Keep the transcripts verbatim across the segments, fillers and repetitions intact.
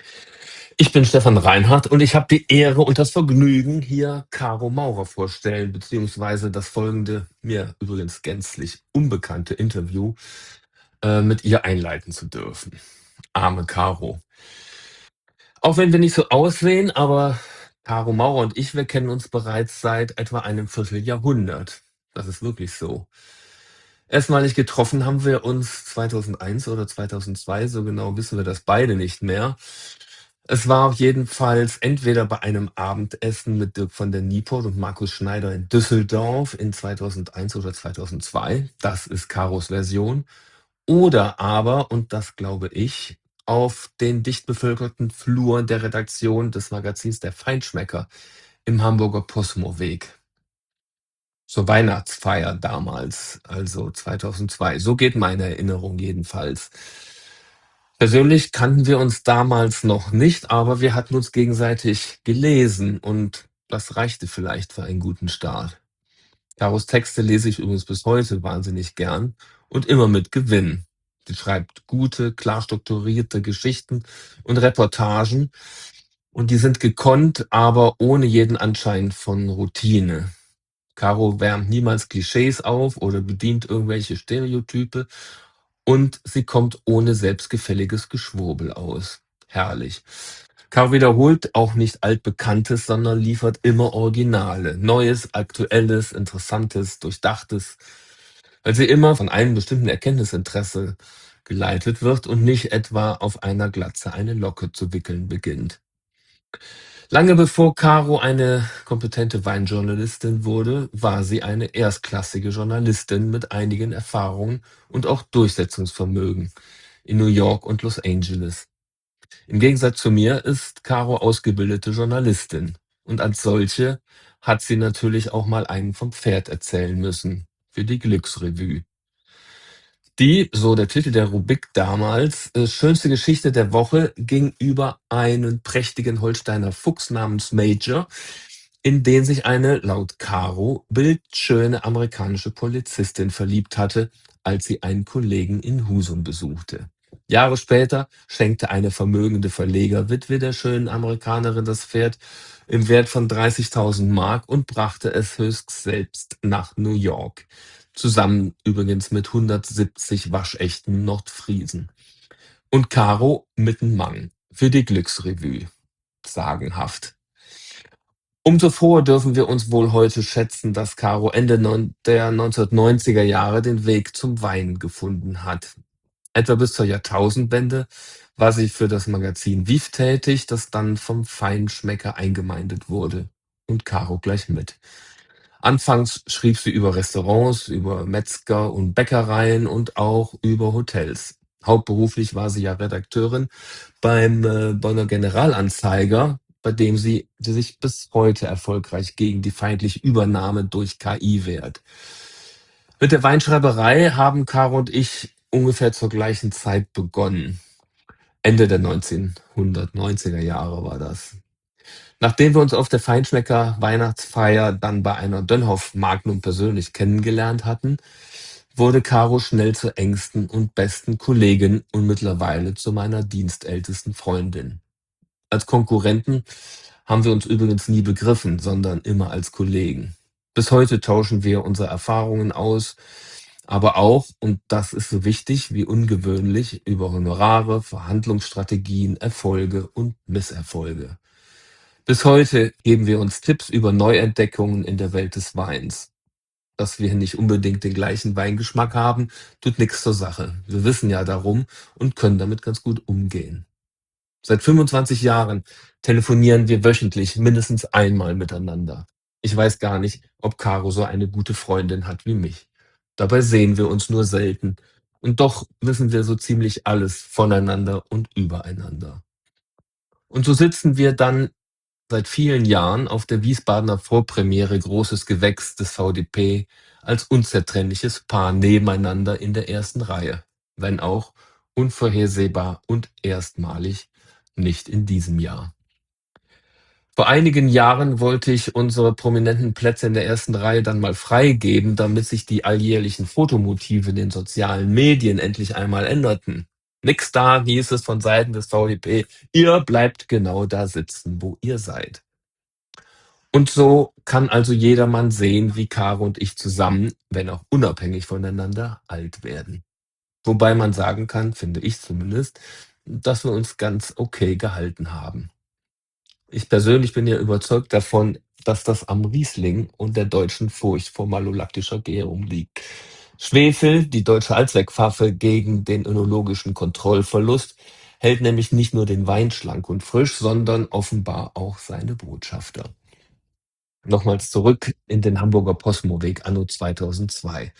Ich bin Stefan Reinhardt und ich habe die Ehre und das Vergnügen, hier Caro Maurer vorstellen, beziehungsweise das folgende, mir übrigens gänzlich unbekannte Interview äh, mit ihr einleiten zu dürfen. Arme Caro. Auch wenn wir nicht so aussehen, aber Caro Maurer und ich, wir kennen uns bereits seit etwa einem Vierteljahrhundert. Das ist wirklich so. Erstmalig getroffen haben wir uns zweitausendeins oder zweitausendzwei, so genau wissen wir das beide nicht mehr. Es war jedenfalls entweder bei einem Abendessen mit Dirk von der Nieport und Markus Schneider in Düsseldorf in zweitausendeins oder zweitausendzwei, das ist Karos Version, oder aber, und das glaube ich, auf den dicht bevölkerten Fluren der Redaktion des Magazins Der Feinschmecker im Hamburger Posmo-Weg. Zur Weihnachtsfeier damals, also zweitausendzwei. So geht meine Erinnerung jedenfalls. Persönlich kannten wir uns damals noch nicht, aber wir hatten uns gegenseitig gelesen und das reichte vielleicht für einen guten Start. Caros Texte lese ich übrigens bis heute wahnsinnig gern und immer mit Gewinn. Sie schreibt gute, klar strukturierte Geschichten und Reportagen und die sind gekonnt, aber ohne jeden Anschein von Routine. Caro wärmt niemals Klischees auf oder bedient irgendwelche Stereotype und sie kommt ohne selbstgefälliges Geschwurbel aus. Herrlich. Caro wiederholt auch nicht Altbekanntes, sondern liefert immer Originale. Neues, Aktuelles, Interessantes, Durchdachtes, weil sie immer von einem bestimmten Erkenntnisinteresse geleitet wird und nicht etwa auf einer Glatze eine Locke zu wickeln beginnt. Lange bevor Caro eine kompetente Weinjournalistin wurde, war sie eine erstklassige Journalistin mit einigen Erfahrungen und auch Durchsetzungsvermögen in New York und Los Angeles. Im Gegensatz zu mir ist Caro ausgebildete Journalistin und als solche hat sie natürlich auch mal einen vom Pferd erzählen müssen für die Glücksrevue. Die, so der Titel der Rubrik damals, äh, schönste Geschichte der Woche ging über einen prächtigen Holsteiner Fuchs namens Major, in den sich eine, laut Caro, bildschöne amerikanische Polizistin verliebt hatte, als sie einen Kollegen in Husum besuchte. Jahre später schenkte eine vermögende Verlegerwitwe der schönen Amerikanerin das Pferd im Wert von dreißigtausend Mark und brachte es höchst selbst nach New York. Zusammen übrigens mit hundertsiebzig waschechten Nordfriesen. Und Caro mit 'n Mann für die Glücksrevue. Sagenhaft. Umso froher dürfen wir uns wohl heute schätzen, dass Caro Ende neun der neunzehnhundertneunziger Jahre den Weg zum Wein gefunden hat. Etwa bis zur Jahrtausendwende war sie für das Magazin Viv tätig, das dann vom Feinschmecker eingemeindet wurde. Und Caro gleich mit. Anfangs schrieb sie über Restaurants, über Metzger und Bäckereien und auch über Hotels. Hauptberuflich war sie ja Redakteurin beim äh, Bonner Generalanzeiger, bei dem sie sich bis heute erfolgreich gegen die feindliche Übernahme durch K I wehrt. Mit der Weinschreiberei haben Caro und ich ungefähr zur gleichen Zeit begonnen. Ende der neunzehnhundertneunziger Jahre war das. Nachdem wir uns auf der Feinschmecker Weihnachtsfeier dann bei einer Dönhoff Magnum persönlich kennengelernt hatten, wurde Caro schnell zur engsten und besten Kollegin und mittlerweile zu meiner dienstältesten Freundin. Als Konkurrenten haben wir uns übrigens nie begriffen, sondern immer als Kollegen. Bis heute tauschen wir unsere Erfahrungen aus, aber auch, und das ist so wichtig wie ungewöhnlich, über Honorare, Verhandlungsstrategien, Erfolge und Misserfolge. Bis heute geben wir uns Tipps über Neuentdeckungen in der Welt des Weins. Dass wir nicht unbedingt den gleichen Weingeschmack haben, tut nichts zur Sache. Wir wissen ja darum und können damit ganz gut umgehen. Seit fünfundzwanzig Jahren telefonieren wir wöchentlich mindestens einmal miteinander. Ich weiß gar nicht, ob Caro so eine gute Freundin hat wie mich. Dabei sehen wir uns nur selten. Und doch wissen wir so ziemlich alles voneinander und übereinander. Und so sitzen wir dann seit vielen Jahren auf der Wiesbadener Vorpremiere Großes Gewächs des V D P als unzertrennliches Paar nebeneinander in der ersten Reihe, wenn auch unvorhersehbar und erstmalig nicht in diesem Jahr. Vor einigen Jahren wollte ich unsere prominenten Plätze in der ersten Reihe dann mal freigeben, damit sich die alljährlichen Fotomotive in den sozialen Medien endlich einmal änderten. Nix da, hieß es von Seiten des VdeP. Ihr bleibt genau da sitzen, wo ihr seid. Und so kann also jedermann sehen, wie Caro und ich zusammen, wenn auch unabhängig voneinander, alt werden. Wobei man sagen kann, finde ich zumindest, dass wir uns ganz okay gehalten haben. Ich persönlich bin ja überzeugt davon, dass das am Riesling und der deutschen Furcht vor malolaktischer Gärung liegt. Schwefel, die deutsche Allzweckwaffe gegen den önologischen Kontrollverlust, hält nämlich nicht nur den Wein schlank und frisch, sondern offenbar auch seine Botschafter. Nochmals zurück in den Hamburger Posmo-Weg anno zweitausendzwei.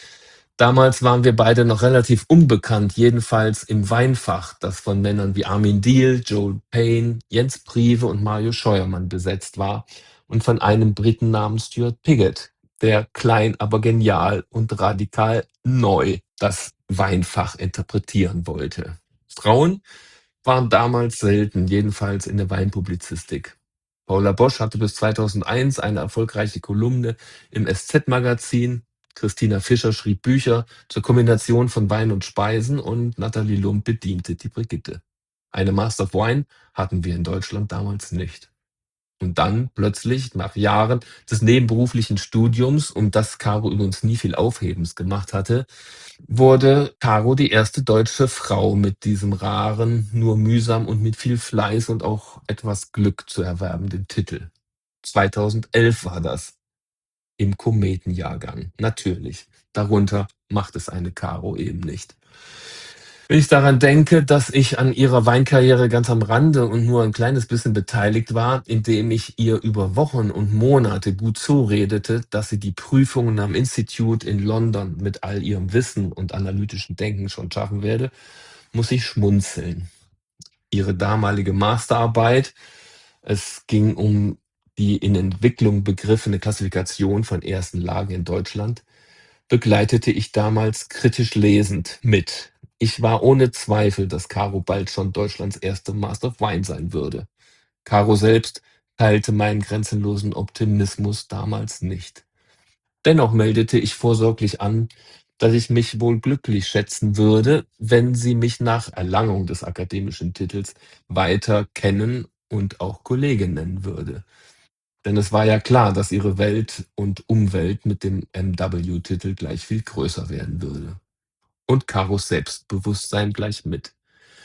Damals waren wir beide noch relativ unbekannt, jedenfalls im Weinfach, das von Männern wie Armin Diehl, Joel Payne, Jens Prive und Mario Scheuermann besetzt war und von einem Briten namens Stuart Piggott, der klein, aber genial und radikal neu das Weinfach interpretieren wollte. Frauen waren damals selten, jedenfalls in der Weinpublizistik. Paula Bosch hatte bis zweitausendeins eine erfolgreiche Kolumne im S Z-Magazin. Christina Fischer schrieb Bücher zur Kombination von Wein und Speisen und Nathalie Lump bediente die Brigitte. Eine Master of Wine hatten wir in Deutschland damals nicht. Und dann plötzlich, nach Jahren des nebenberuflichen Studiums, um das Caro übrigens nie viel Aufhebens gemacht hatte, wurde Caro die erste deutsche Frau mit diesem raren, nur mühsam und mit viel Fleiß und auch etwas Glück zu erwerbenden Titel. zweitausendelf war das. Im Kometenjahrgang. Natürlich. Darunter macht es eine Caro eben nicht. Wenn ich daran denke, dass ich an ihrer Weinkarriere ganz am Rande und nur ein kleines bisschen beteiligt war, indem ich ihr über Wochen und Monate gut zuredete, dass sie die Prüfungen am Institute in London mit all ihrem Wissen und analytischen Denken schon schaffen werde, muss ich schmunzeln. Ihre damalige Masterarbeit, es ging um die in Entwicklung begriffene Klassifikation von ersten Lagen in Deutschland, begleitete ich damals kritisch lesend mit. Ich war ohne Zweifel, dass Caro bald schon Deutschlands erste Master of Wine sein würde. Caro selbst teilte meinen grenzenlosen Optimismus damals nicht. Dennoch meldete ich vorsorglich an, dass ich mich wohl glücklich schätzen würde, wenn sie mich nach Erlangung des akademischen Titels weiter kennen und auch Kollegin nennen würde. Denn es war ja klar, dass ihre Welt und Umwelt mit dem M W-Titel gleich viel größer werden würde. Und Karos Selbstbewusstsein gleich mit.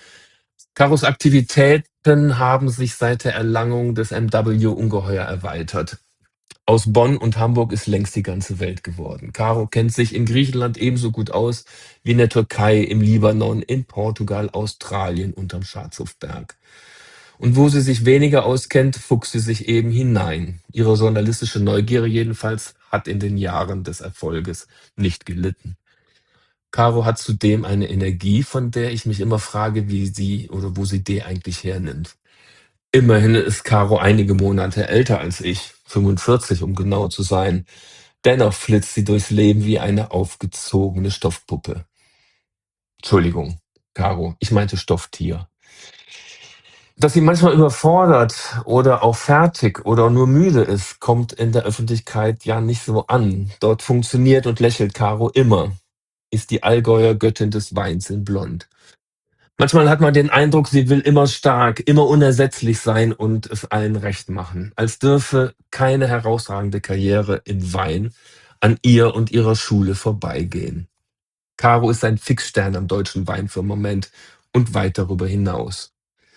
Karos Aktivitäten haben sich seit der Erlangung des M W ungeheuer erweitert. Aus Bonn und Hamburg ist längst die ganze Welt geworden. Caro kennt sich in Griechenland ebenso gut aus wie in der Türkei, im Libanon, in Portugal, Australien und am Schwarzhofberg. Und wo sie sich weniger auskennt, fuchst sie sich eben hinein. Ihre journalistische Neugier jedenfalls hat in den Jahren des Erfolges nicht gelitten. Caro hat zudem eine Energie, von der ich mich immer frage, wie sie oder wo sie die eigentlich hernimmt. Immerhin ist Caro einige Monate älter als ich, fünfundvierzig, um genau zu sein. Dennoch flitzt sie durchs Leben wie eine aufgezogene Stoffpuppe. Entschuldigung, Caro, ich meinte Stofftier. Dass sie manchmal überfordert oder auch fertig oder nur müde ist, kommt in der Öffentlichkeit ja nicht so an. Dort funktioniert und lächelt Caro immer, ist die Allgäuer Göttin des Weins in Blond. Manchmal hat man den Eindruck, sie will immer stark, immer unersetzlich sein und es allen recht machen, als dürfe keine herausragende Karriere in Wein an ihr und ihrer Schule vorbeigehen. Caro ist ein Fixstern am deutschen Weinfirmament und weit darüber hinaus.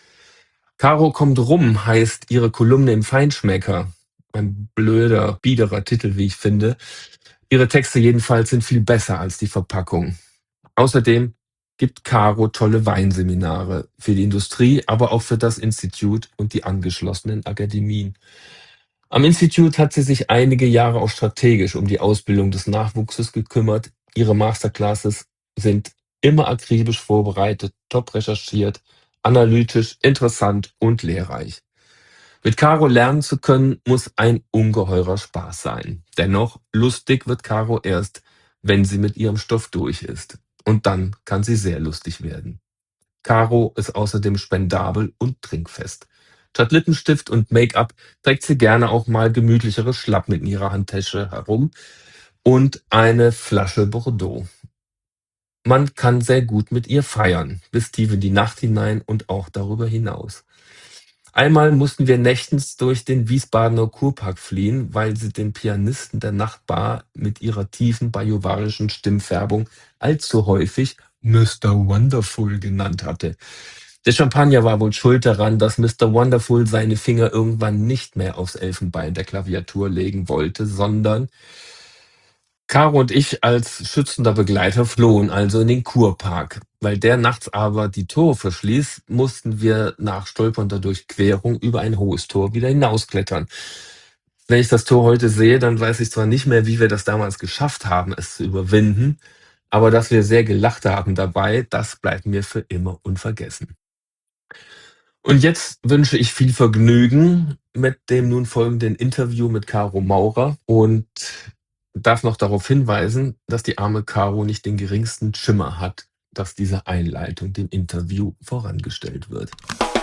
Caro kommt rum heißt ihre Kolumne im Feinschmecker. Ein blöder, biederer Titel, wie ich finde. Ihre Texte jedenfalls sind viel besser als die Verpackung. Außerdem gibt Caro tolle Weinseminare für die Industrie, aber auch für das Institut und die angeschlossenen Akademien. Am Institut hat sie sich einige Jahre auch strategisch um die Ausbildung des Nachwuchses gekümmert. Ihre Masterclasses sind immer akribisch vorbereitet, top recherchiert, analytisch, interessant und lehrreich. Mit Caro lernen zu können, muss ein ungeheurer Spaß sein. Dennoch, lustig wird Caro erst, wenn sie mit ihrem Stoff durch ist. Und dann kann sie sehr lustig werden. Caro ist außerdem spendabel und trinkfest. Statt Lippenstift und Make-up trägt sie gerne auch mal gemütlichere Schlappen in ihrer Handtasche herum und eine Flasche Bordeaux. Man kann sehr gut mit ihr feiern, bis tief in die Nacht hinein und auch darüber hinaus. Einmal mussten wir nächtens durch den Wiesbadener Kurpark fliehen, weil sie den Pianisten der Nachtbar mit ihrer tiefen bajuwarischen Stimmfärbung allzu häufig Mister Wonderful genannt hatte. Der Champagner war wohl schuld daran, dass Mister Wonderful seine Finger irgendwann nicht mehr aufs Elfenbein der Klaviatur legen wollte, sondern Caro und ich als schützender Begleiter flohen also in den Kurpark. Weil der nachts aber die Tore verschließ, mussten wir nach stolpernder Durchquerung über ein hohes Tor wieder hinausklettern. Wenn ich das Tor heute sehe, dann weiß ich zwar nicht mehr, wie wir das damals geschafft haben, es zu überwinden, aber dass wir sehr gelacht haben dabei, das bleibt mir für immer unvergessen. Und jetzt wünsche ich viel Vergnügen mit dem nun folgenden Interview mit Caro Maurer und darf noch darauf hinweisen, dass die arme Caro nicht den geringsten Schimmer hat, dass diese Einleitung dem Interview vorangestellt wird.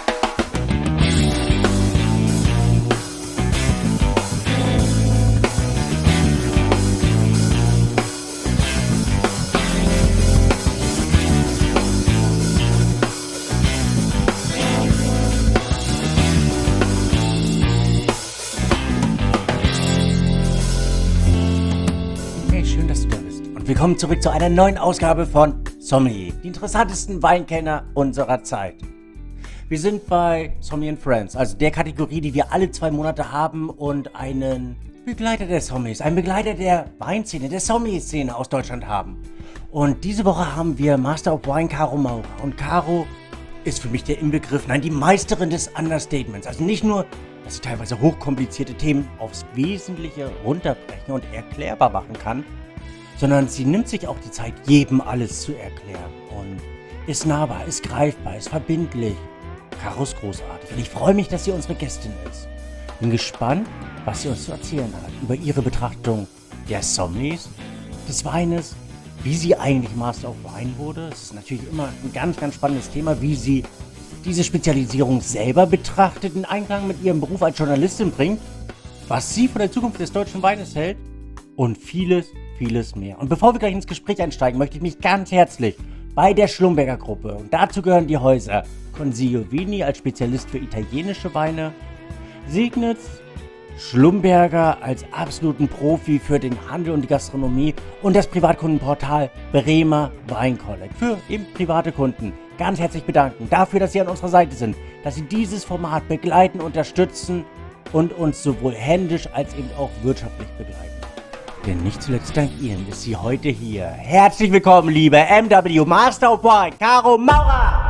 Hey, schön, dass du da bist. Und willkommen zurück zu einer neuen Ausgabe von Sommelier, die interessantesten Weinkenner unserer Zeit. Wir sind bei Sommelier and Friends, also der Kategorie, die wir alle zwei Monate haben und einen Begleiter der Sommeliers, einen Begleiter der Weinszene, der Sommelier-Szene aus Deutschland haben. Und diese Woche haben wir Master of Wine Caro Maurer. Und Caro ist für mich der Inbegriff, nein, die Meisterin des Understatements. Also nicht nur, dass sie teilweise hochkomplizierte Themen aufs Wesentliche runterbrechen und erklärbar machen kann, sondern sie nimmt sich auch die Zeit, jedem alles zu erklären und ist nahbar, ist greifbar, ist verbindlich. Caro ist großartig und ich freue mich, dass sie unsere Gästin ist. Bin gespannt, was sie uns zu erzählen hat über ihre Betrachtung der Sommeliers, des Weines, wie sie eigentlich Master of Wine wurde. Es ist natürlich immer ein ganz, ganz spannendes Thema, wie sie diese Spezialisierung selber betrachtet, in Einklang mit ihrem Beruf als Journalistin bringt, was sie von der Zukunft des deutschen Weines hält und vieles, vieles mehr. Und bevor wir gleich ins Gespräch einsteigen, möchte ich mich ganz herzlich bei der Schlumberger Gruppe, und dazu gehören die Häuser Consiglio Vini als Spezialist für italienische Weine, Signitz, Schlumberger als absoluten Profi für den Handel und die Gastronomie und das Privatkundenportal Bremer Weinkolleg für eben private Kunden. Ganz herzlich bedanken dafür, dass Sie an unserer Seite sind, dass Sie dieses Format begleiten, unterstützen und uns sowohl händisch als eben auch wirtschaftlich begleiten. Denn nicht zuletzt dank Ihnen ist sie heute hier. Herzlich willkommen, liebe M W Master of Wine, Caro Maurer!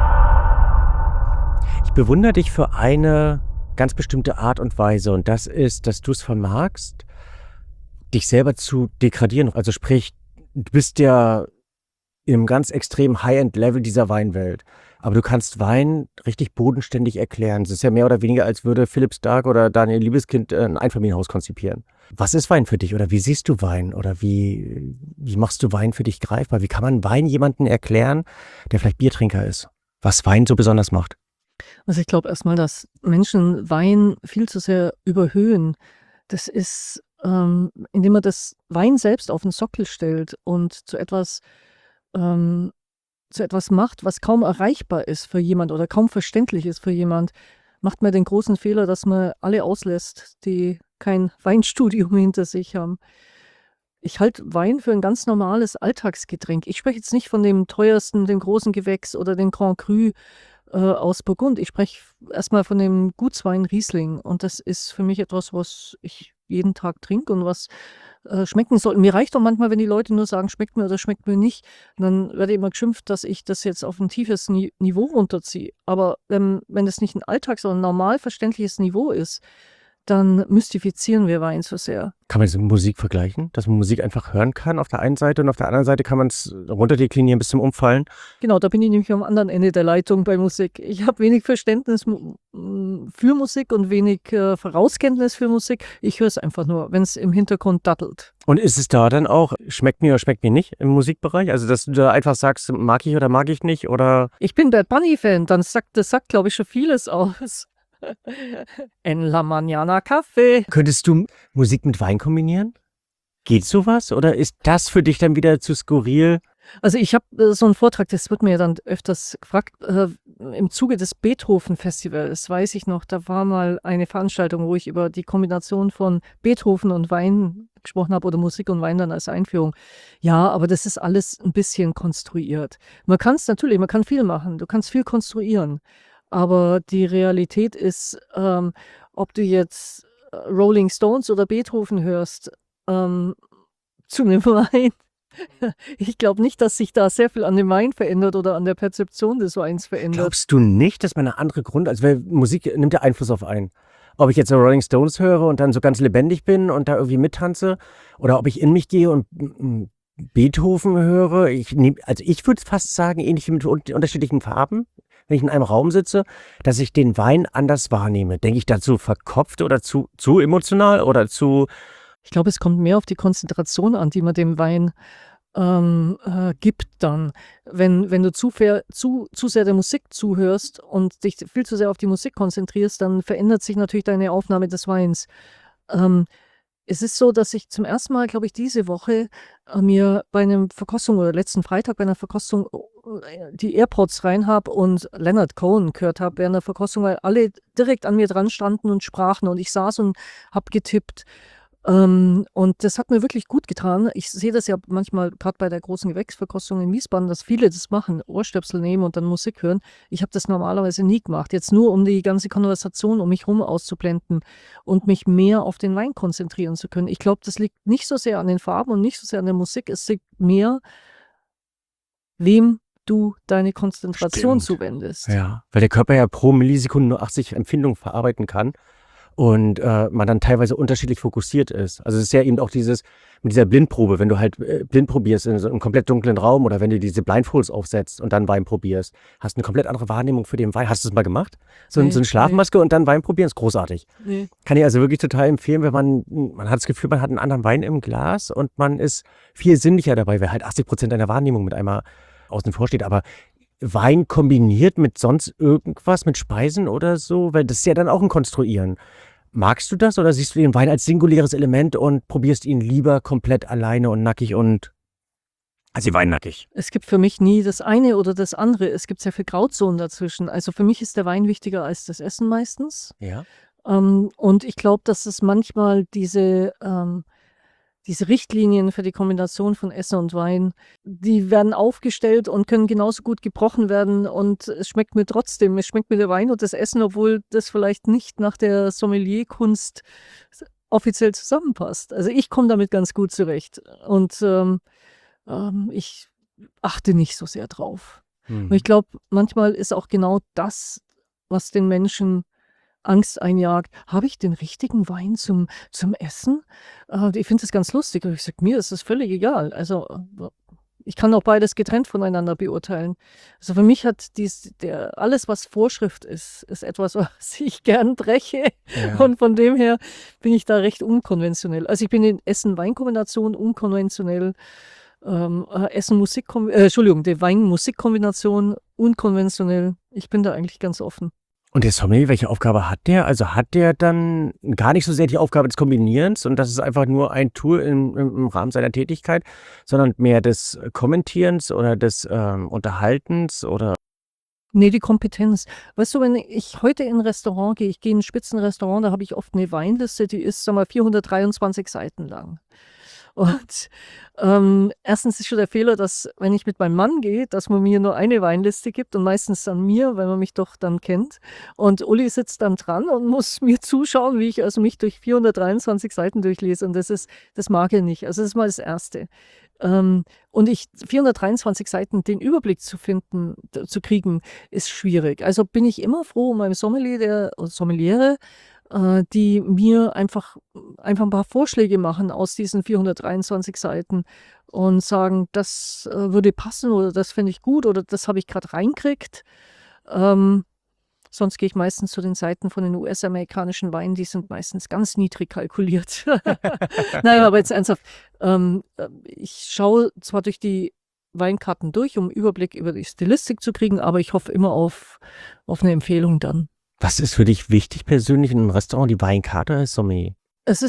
Ich bewundere dich für eine ganz bestimmte Art und Weise und das ist, dass du es vermagst, dich selber zu degradieren. Also sprich, du bist ja in einem ganz extremen High-End-Level dieser Weinwelt. Aber du kannst Wein richtig bodenständig erklären. Es ist ja mehr oder weniger, als würde Philipp Stark oder Daniel Liebeskind ein Einfamilienhaus konzipieren. Was ist Wein für dich oder wie siehst du Wein oder wie, wie machst du Wein für dich greifbar? Wie kann man Wein jemandem erklären, der vielleicht Biertrinker ist? Was Wein so besonders macht? Also ich glaube erstmal, dass Menschen Wein viel zu sehr überhöhen. Das ist, ähm, indem man das Wein selbst auf den Sockel stellt und zu etwas, ähm, zu etwas macht, was kaum erreichbar ist für jemand oder kaum verständlich ist für jemand, macht man den großen Fehler, dass man alle auslässt, die kein Weinstudium hinter sich haben. Ich halte Wein für ein ganz normales Alltagsgetränk. Ich spreche jetzt nicht von dem teuersten, dem großen Gewächs oder dem Grand Cru äh, aus Burgund. Ich spreche erstmal von dem Gutswein Riesling. Und das ist für mich etwas, was ich jeden Tag trinke und was äh, schmecken soll. Mir reicht doch manchmal, wenn die Leute nur sagen, schmeckt mir oder schmeckt mir nicht. Dann werde immer geschimpft, dass ich das jetzt auf ein tiefes Ni Niveau runterziehe. Aber ähm, wenn das nicht ein Alltags-, sondern ein normal verständliches Niveau ist, dann mystifizieren wir Wein so sehr. Kann man das mit Musik vergleichen? Dass man Musik einfach hören kann auf der einen Seite und auf der anderen Seite kann man es runterdeklinieren bis zum Umfallen? Genau, da bin ich nämlich am anderen Ende der Leitung bei Musik. Ich habe wenig Verständnis für Musik und wenig äh, Vorauskenntnis für Musik. Ich höre es einfach nur, wenn es im Hintergrund dattelt. Und ist es da dann auch, schmeckt mir oder schmeckt mir nicht im Musikbereich? Also, dass du da einfach sagst, mag ich oder mag ich nicht? Oder? Ich bin Bad Bunny-Fan, dann sagt, das sagt, glaube ich, schon vieles aus. En la mañana Kaffee. Könntest du Musik mit Wein kombinieren? Geht sowas? Oder ist das für dich dann wieder zu skurril? Also, ich habe, äh, so 'n Vortrag, das wird mir ja dann öfters gefragt, äh, im Zuge des Beethoven-Festivals, weiß ich noch, da war mal eine Veranstaltung, wo ich über die Kombination von Beethoven und Wein gesprochen habe oder Musik und Wein dann als Einführung. Ja, aber das ist alles 'n bisschen konstruiert. Man kann's natürlich man kann viel machen. Du kannst viel konstruieren, aber die Realität ist, ähm, ob du jetzt, äh, Rolling Stones oder Beethoven hörst, ähm, zu 'nem Wein. Ich glaube nicht, dass sich da sehr viel an dem Wein verändert oder an der Perzeption des Weins verändert. Glaubst du nicht, dass man 'ne andere Grund also, weil Musik nimmt ja Einfluss auf einen. Ob ich jetzt so Rolling Stones höre und dann so ganz lebendig bin und da irgendwie mittanze oder ob ich in mich gehe und m m Beethoven höre. Ich nehme also, ich würde fast sagen, ähnlich wie mit un unterschiedlichen Farben, wenn ich in einem Raum sitze, dass ich den Wein anders wahrnehme. Denke ich da zu verkopft oder zu zu emotional oder zu Ich glaube, es kommt mehr auf die Konzentration an, die man dem Wein, ähm, äh, gibt dann. Wenn wenn du zu ver zu zu sehr der Musik zuhörst und dich viel zu sehr auf die Musik konzentrierst, dann verändert sich natürlich deine Aufnahme des Weins. Ähm, es ist so, dass ich zum ersten Mal, glaube ich, diese Woche, äh, mir bei 'nem Verkostung oder letzten Freitag bei 'ner Verkostung, äh, die AirPods rein habe und Leonard Cohen gehört habe während der Verkostung, weil alle direkt an mir dran standen und sprachen und ich saß und habe getippt. Ähm, und das hat mir wirklich gut getan. Ich sehe das ja manchmal grad bei der großen Gewächsverkostung in Wiesbaden, dass viele das machen, Ohrstöpsel nehmen und dann Musik hören. Ich habe das normalerweise nie gemacht. Jetzt nur, um die ganze Konversation um mich rum auszublenden und mich mehr auf den Wein konzentrieren zu können. Ich glaube, das liegt nicht so sehr an den Farben und nicht so sehr an der Musik. Es liegt mehr wem du deine Konzentration Stimmt. zuwendest. Ja, weil der Körper ja pro Millisekunde nur achtzig Empfindungen verarbeiten kann und, äh, man dann teilweise unterschiedlich fokussiert ist. Also, es ist ja eben auch dieses mit dieser Blindprobe, wenn du halt, äh, blind probierst in so 'nem komplett dunklen Raum oder wenn du diese Blindfolds aufsetzt und dann Wein probierst, hast 'ne komplett andere Wahrnehmung für den Wein. Hast du's mal gemacht? So 'n Ne, so 'ne ne. Schlafmaske und dann Wein probieren, ist großartig. Ne. Kann ich also wirklich total empfehlen, wenn man man hat das Gefühl, man hat 'n anderen Wein im Glas und man ist viel sinnlicher dabei, weil halt achtzig Prozent deiner Wahrnehmung mit einmal außen vor steht. Aber Wein kombiniert mit sonst irgendwas, mit Speisen oder so? Weil das ist ja dann auch 'n Konstruieren. Magst du das oder siehst du den Wein als singuläres Element und probierst ihn lieber komplett alleine und nackig und also, Wein nackig? Es gibt für mich nie das eine oder das andere. Es gibt sehr viel Grauzonen dazwischen. Also, für mich ist der Wein wichtiger als das Essen meistens. Ja. Ähm, und ich glaube, dass es manchmal diese, ähm diese Richtlinien für die Kombination von Essen und Wein, die werden aufgestellt und können genauso gut gebrochen werden und es schmeckt mir trotzdem. Es schmeckt mir der Wein und das Essen, obwohl das vielleicht nicht nach der Sommelierkunst s offiziell zusammenpasst. Also, ich komme damit ganz gut zurecht und, ähm, ähm, ich achte nicht so sehr drauf. Und ich Mhm. glaube, manchmal ist auch genau das, was den Menschen Angst einjagt: „Habe ich den richtigen Wein zum zum Essen?“ Äh, ich finde das ganz lustig. Und ich sage: „Mir ist das völlig egal.“ Also, äh, ich kann auch beides getrennt voneinander beurteilen. Also, für mich hat dies der alles, was Vorschrift ist, ist etwas, was ich gern breche Ja. und von dem her bin ich da recht unkonventionell. Also, ich bin in Essen-Wein-Kombination unkonventionell, ähm, äh, Essen-Musik-Kom äh, Entschuldigung, die Wein-Musik-Kombination unkonventionell. Ich bin da eigentlich ganz offen. Und der Sommelier, welche Aufgabe hat der? Also, hat der dann gar nicht so sehr die Aufgabe des Kombinierens und das ist einfach nur ein Tool im im im Rahmen seiner Tätigkeit, sondern mehr des Kommentierens oder des, ähm, Unterhaltens oder Ne, die Kompetenz. Weißt du, wenn ich heute in 'n Restaurant gehe ich gehe in 'n Spitzenrestaurant, da habe ich oft 'ne Weinliste, die ist, sagen wir, vierhundertdreiundzwanzig Seiten lang. Und, ähm, erstens ist schon der Fehler, dass, wenn ich mit meinem Mann gehe, dass man mir nur eine Weinliste gibt und meistens dann mir, weil man mich doch dann kennt. Und Uli sitzt dann dran und muss mir zuschauen, wie ich also mich durch vierhundertdreiundzwanzig Seiten durchlese und das ist das mag er nicht. Also, das ist mal das Erste. Ähm, und ich vierhundertdreiundzwanzig Seiten den Überblick zu finden d zu kriegen, ist schwierig. Also, bin ich immer froh um meinen Sommelier, der oder Sommeliere, äh, die mir einfach einfach 'n paar Vorschläge machen aus diesen vierhundertdreiundzwanzig Seiten und sagen: „Das, äh, würde passen“ oder „Das fände ich gut“ oder „Das habe ich grad reingekriegt.“ Ähm, sonst gehe ich meistens zu den Seiten von den US-amerikanischen Weinen, die sind meistens ganz niedrig kalkuliert. Nein, aber jetzt ernsthaft. Ähm, äh, ich schaue zwar durch die Weinkarten durch, um 'n Überblick über die Stilistik zu kriegen, aber ich hoffe immer auf auf 'ne Empfehlung dann. Was ist für dich wichtig persönlich in 'nem Restaurant, die Weinkarte als Sommelier? Es ist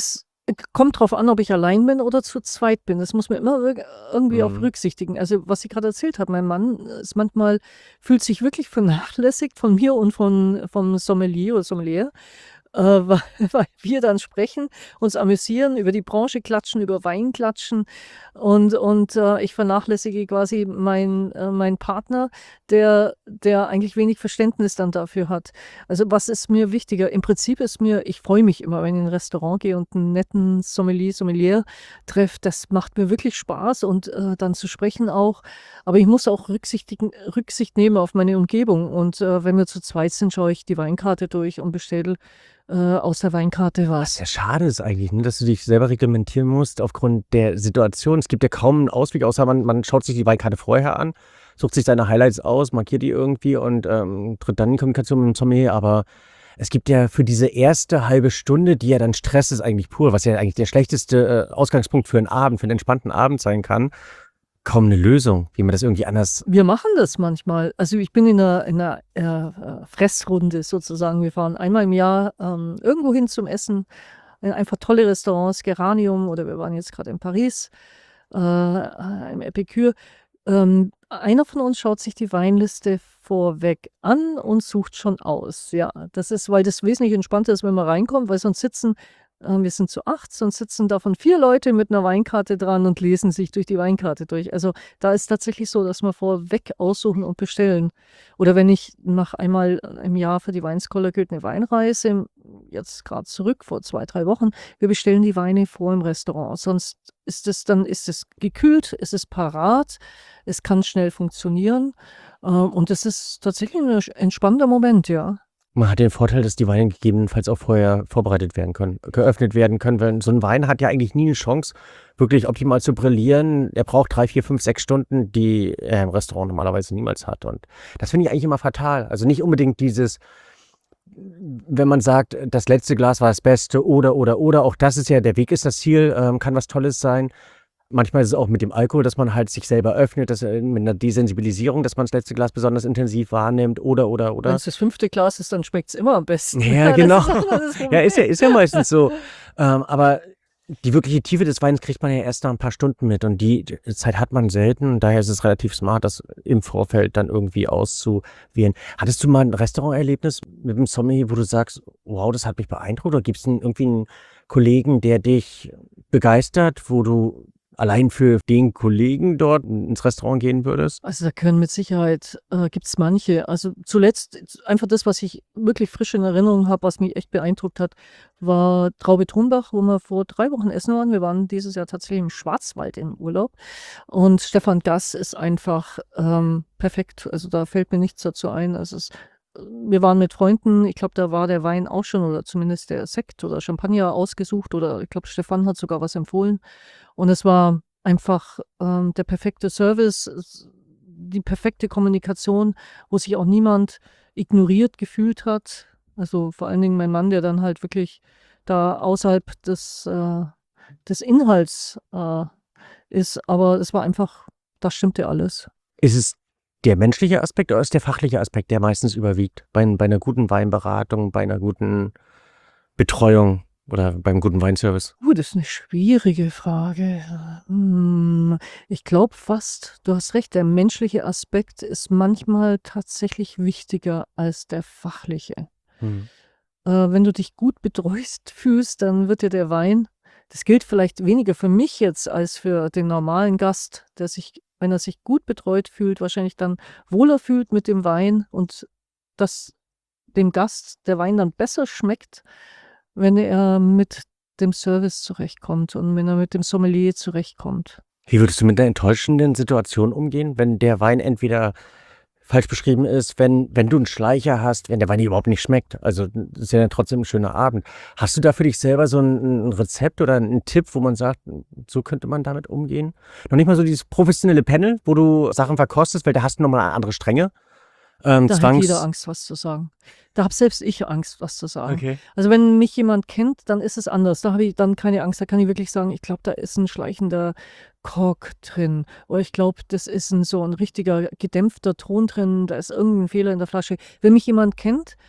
Kommt drauf an, ob ich allein bin oder zu zweit bin. Das muss man immer irg irgendwie auch Mhm. berücksichtigen. Also, was ich gerade erzählt habe, mein Mann ist manchmal fühlt sich wirklich vernachlässigt von mir und von vom Sommelier oder Sommelier, äh, weil weil wir dann sprechen, uns amüsieren, über die Branche quatschen, über Wein quatschen und und, äh, ich vernachlässige quasi meinen äh, meinen Partner, der der eigentlich wenig Verständnis dann dafür hat. Also, was ist mir wichtiger? Im Prinzip ist mir ich freue mich immer, wenn ich in 'n Restaurant gehe und 'n netten Sommelier, Sommelier treffe. Das macht mir wirklich Spaß und, äh, dann zu sprechen auch. Aber ich muss auch rücksichtigen Rücksicht nehmen auf meine Umgebung und, äh, wenn wir zu zweit sind, schaue ich die Weinkarte durch und bestelle, äh, aus der Weinkarte Was was. ja schade ist eigentlich, ne, dass du dich selber reglementieren musst aufgrund der Situation. Es gibt ja kaum 'n Ausweg, außer man man schaut sich die Weinkarte vorher an, sucht sich seine Highlights aus, markiert die irgendwie und, ähm, tritt dann in Kommunikation mit dem Sommelier. Aber es gibt ja für diese erste halbe Stunde, die ja dann Stress ist eigentlich pur, was ja eigentlich der schlechteste, äh, Ausgangspunkt für 'n Abend, für 'n entspannten Abend sein kann, kaum 'ne Lösung, wie man das irgendwie anders Wir machen das manchmal. Also, ich bin in 'ner in 'ner, äh, äh, Fressrunde sozusagen. Wir fahren einmal im Jahr, ähm, irgendwo hin zum Essen, in einfach tolle Restaurants, Geranium oder wir waren jetzt grad in Paris, äh, äh, im Epicure. Ähm, einer von uns schaut sich die Weinliste vorweg an und sucht schon aus. Ja, das ist weil das wesentlich entspannter ist, wenn man reinkommt, weil sonst sitzen äh, wir sind zu acht, sonst sitzen davon vier Leute mit 'ner Weinkarte dran und lesen sich durch die Weinkarte durch. Also, da ist tatsächlich so, dass wir vorweg aussuchen und bestellen. Oder wenn ich mache einmal im Jahr für die Wine-Scholar Guild 'ne Weinreise, jetzt grad zurück vor zwei, drei Wochen. Wir bestellen die Weine vor im Restaurant, sonst ist es dann ist es gekühlt, es ist parat, es kann schnell funktionieren, äh, und das ist tatsächlich 'n sch entspannender Moment, ja. Man hat den Vorteil, dass die Weine gegebenenfalls auch vorher vorbereitet werden können, geöffnet werden können, weil so 'n Wein hat ja eigentlich nie 'ne Chance, wirklich optimal zu brillieren. Er braucht drei, vier, fünf, sechs Stunden, die er im Restaurant normalerweise niemals hat. Und das finde ich eigentlich immer fatal. Also, nicht unbedingt dieses wenn man sagt, das letzte Glas war das Beste oder, oder, oder, auch das ist ja der Weg ist das Ziel, ähm, kann was Tolles sein. Manchmal ist es auch mit dem Alkohol, dass man halt sich selber öffnet, dass äh, mit 'ner Desensibilisierung, dass man das letzte Glas besonders intensiv wahrnimmt oder, oder, oder. Wenn's das fünfte Glas ist, dann schmeckt's immer am besten. Ja, Das genau. ist auch immer das Ja, ist ja Problem. ist ja meistens so. Ähm, aber die wirkliche Tiefe des Weins kriegt man ja erst nach 'n paar Stunden mit und die d Zeit hat man selten. Daher ist es relativ smart, das im Vorfeld dann irgendwie auszuwählen. Hattest du mal 'n Restauranterlebnis mit 'm Sommelier, wo du sagst: „Wow, das hat mich beeindruckt“, oder gibt's 'n irgendwie 'n Kollegen, der dich begeistert, wo du allein für den Kollegen dort ins Restaurant gehen würdest? Also, da können mit Sicherheit äh, gibt's manche. Also, zuletzt einfach das, was ich wirklich frisch in Erinnerung habe, was mich echt beeindruckt hat, war Traube Trumbach, wo wir vor drei Wochen essen waren. Wir waren dieses Jahr tatsächlich im Schwarzwald im Urlaub und Stefan Gass ist einfach, ähm, perfekt. Also, da fällt mir nichts dazu ein. Also, es wir waren mit Freunden, ich glaube, da war der Wein auch schon oder zumindest der Sekt oder Champagner ausgesucht oder ich glaube, Stefan hat sogar was empfohlen. Und es war einfach, ähm, der perfekte Service, s die perfekte Kommunikation, wo sich auch niemand ignoriert gefühlt hat. Also, vor allen Dingen mein Mann, der dann halt wirklich da außerhalb des äh, des Inhalts, äh, ist, aber es war einfach da stimmte alles. Ist es der menschliche Aspekt oder ist der fachliche Aspekt, der meistens überwiegt bei 'n bei 'ner guten Weinberatung, bei 'ner guten Betreuung oder beim guten Weinservice? Uh, das ist 'ne schwierige Frage. Hm, ich glaube fast, du hast recht, der menschliche Aspekt ist manchmal tatsächlich wichtiger als der fachliche. Mhm. Äh, wenn du dich gut betreust fühlst, dann wird dir der Wein das gilt vielleicht weniger für mich jetzt als für den normalen Gast, der sich, wenn er sich gut betreut fühlt, wahrscheinlich dann wohler fühlt mit dem Wein und dass dem Gast der Wein dann besser schmeckt, wenn er mit dem Service zurechtkommt und wenn er mit dem Sommelier zurechtkommt. Wie würdest du mit 'ner enttäuschenden Situation umgehen, wenn der Wein entweder falsch beschrieben ist, wenn wenn du 'n Schleicher hast, wenn der Wein dir überhaupt nicht schmeckt? Also, ist ja dann trotzdem 'n schöner Abend. Hast du da für dich selber so 'n 'n Rezept oder 'n Tipp, wo man sagt, so könnte man damit umgehen? Noch nicht mal so dieses professionelle Panel, wo du Sachen verkostest, weil da hast du noch mal andere Strenge, ähm, Da hat jeder Zwangs Angst, was zu sagen. Da habe selbst ich Angst, was zu sagen. Okay. Also, wenn mich jemand kennt, dann ist es anders. Da habe ich dann keine Angst. Da kann ich wirklich sagen: „Ich glaube, da ist 'n schleichender Kork drin.“ Oder: „Ich glaube, das ist 'n so 'n richtiger gedämpfter Ton drin, da ist irgend 'n Fehler in der Flasche.“ Wenn mich jemand kennt,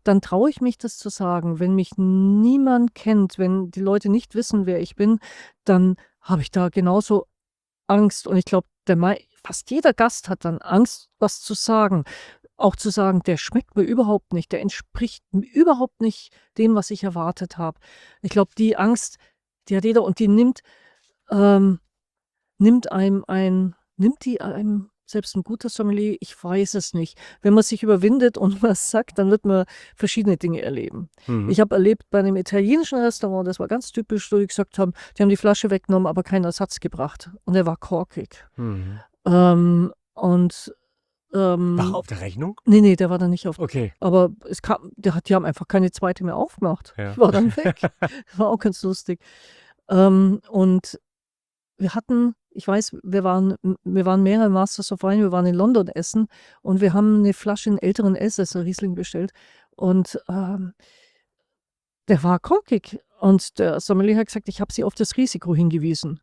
dann traue ich mich, das zu sagen. Wenn mich niemand kennt, wenn die Leute nicht wissen, wer ich bin, dann habe ich da genauso Angst. Und ich glaube, der mei fast jeder Gast hat dann Angst, was zu sagen. Auch zu sagen: „Der schmeckt mir überhaupt nicht, der entspricht m überhaupt nicht dem, was ich erwartet habe.“ Ich glaube, die Angst, die hat jeder und die nimmt ähm, nimmt einem ein nimmt die einem selbst ein guter Sommelier? Ich weiß es nicht. Wenn man sich überwindet und was sagt, dann wird man verschiedene Dinge erleben. Mhm. Ich habe erlebt bei einem italienischen Restaurant, das war ganz typisch, wo die gesagt haben, die haben die Flasche weggenommen, aber keinen Ersatz gebracht und der war korkig. Mhm. Ähm, und, War ähm auf der Rechnung? ne, ne, der war dann nicht auf Okay. aber es kam der hat die haben einfach keine zweite mehr aufgemacht. Ja. Die war dann weg. War auch ganz lustig. Ähm, und wir hatten ich weiß, wir waren m wir waren mehrere Masters of Wine, wir waren in London essen und wir haben 'ne Flasche 'n älteren Elsässer Riesling bestellt und, ähm der war korkig und der Sommelier hat gesagt: „Ich habe Sie auf das Risiko hingewiesen.“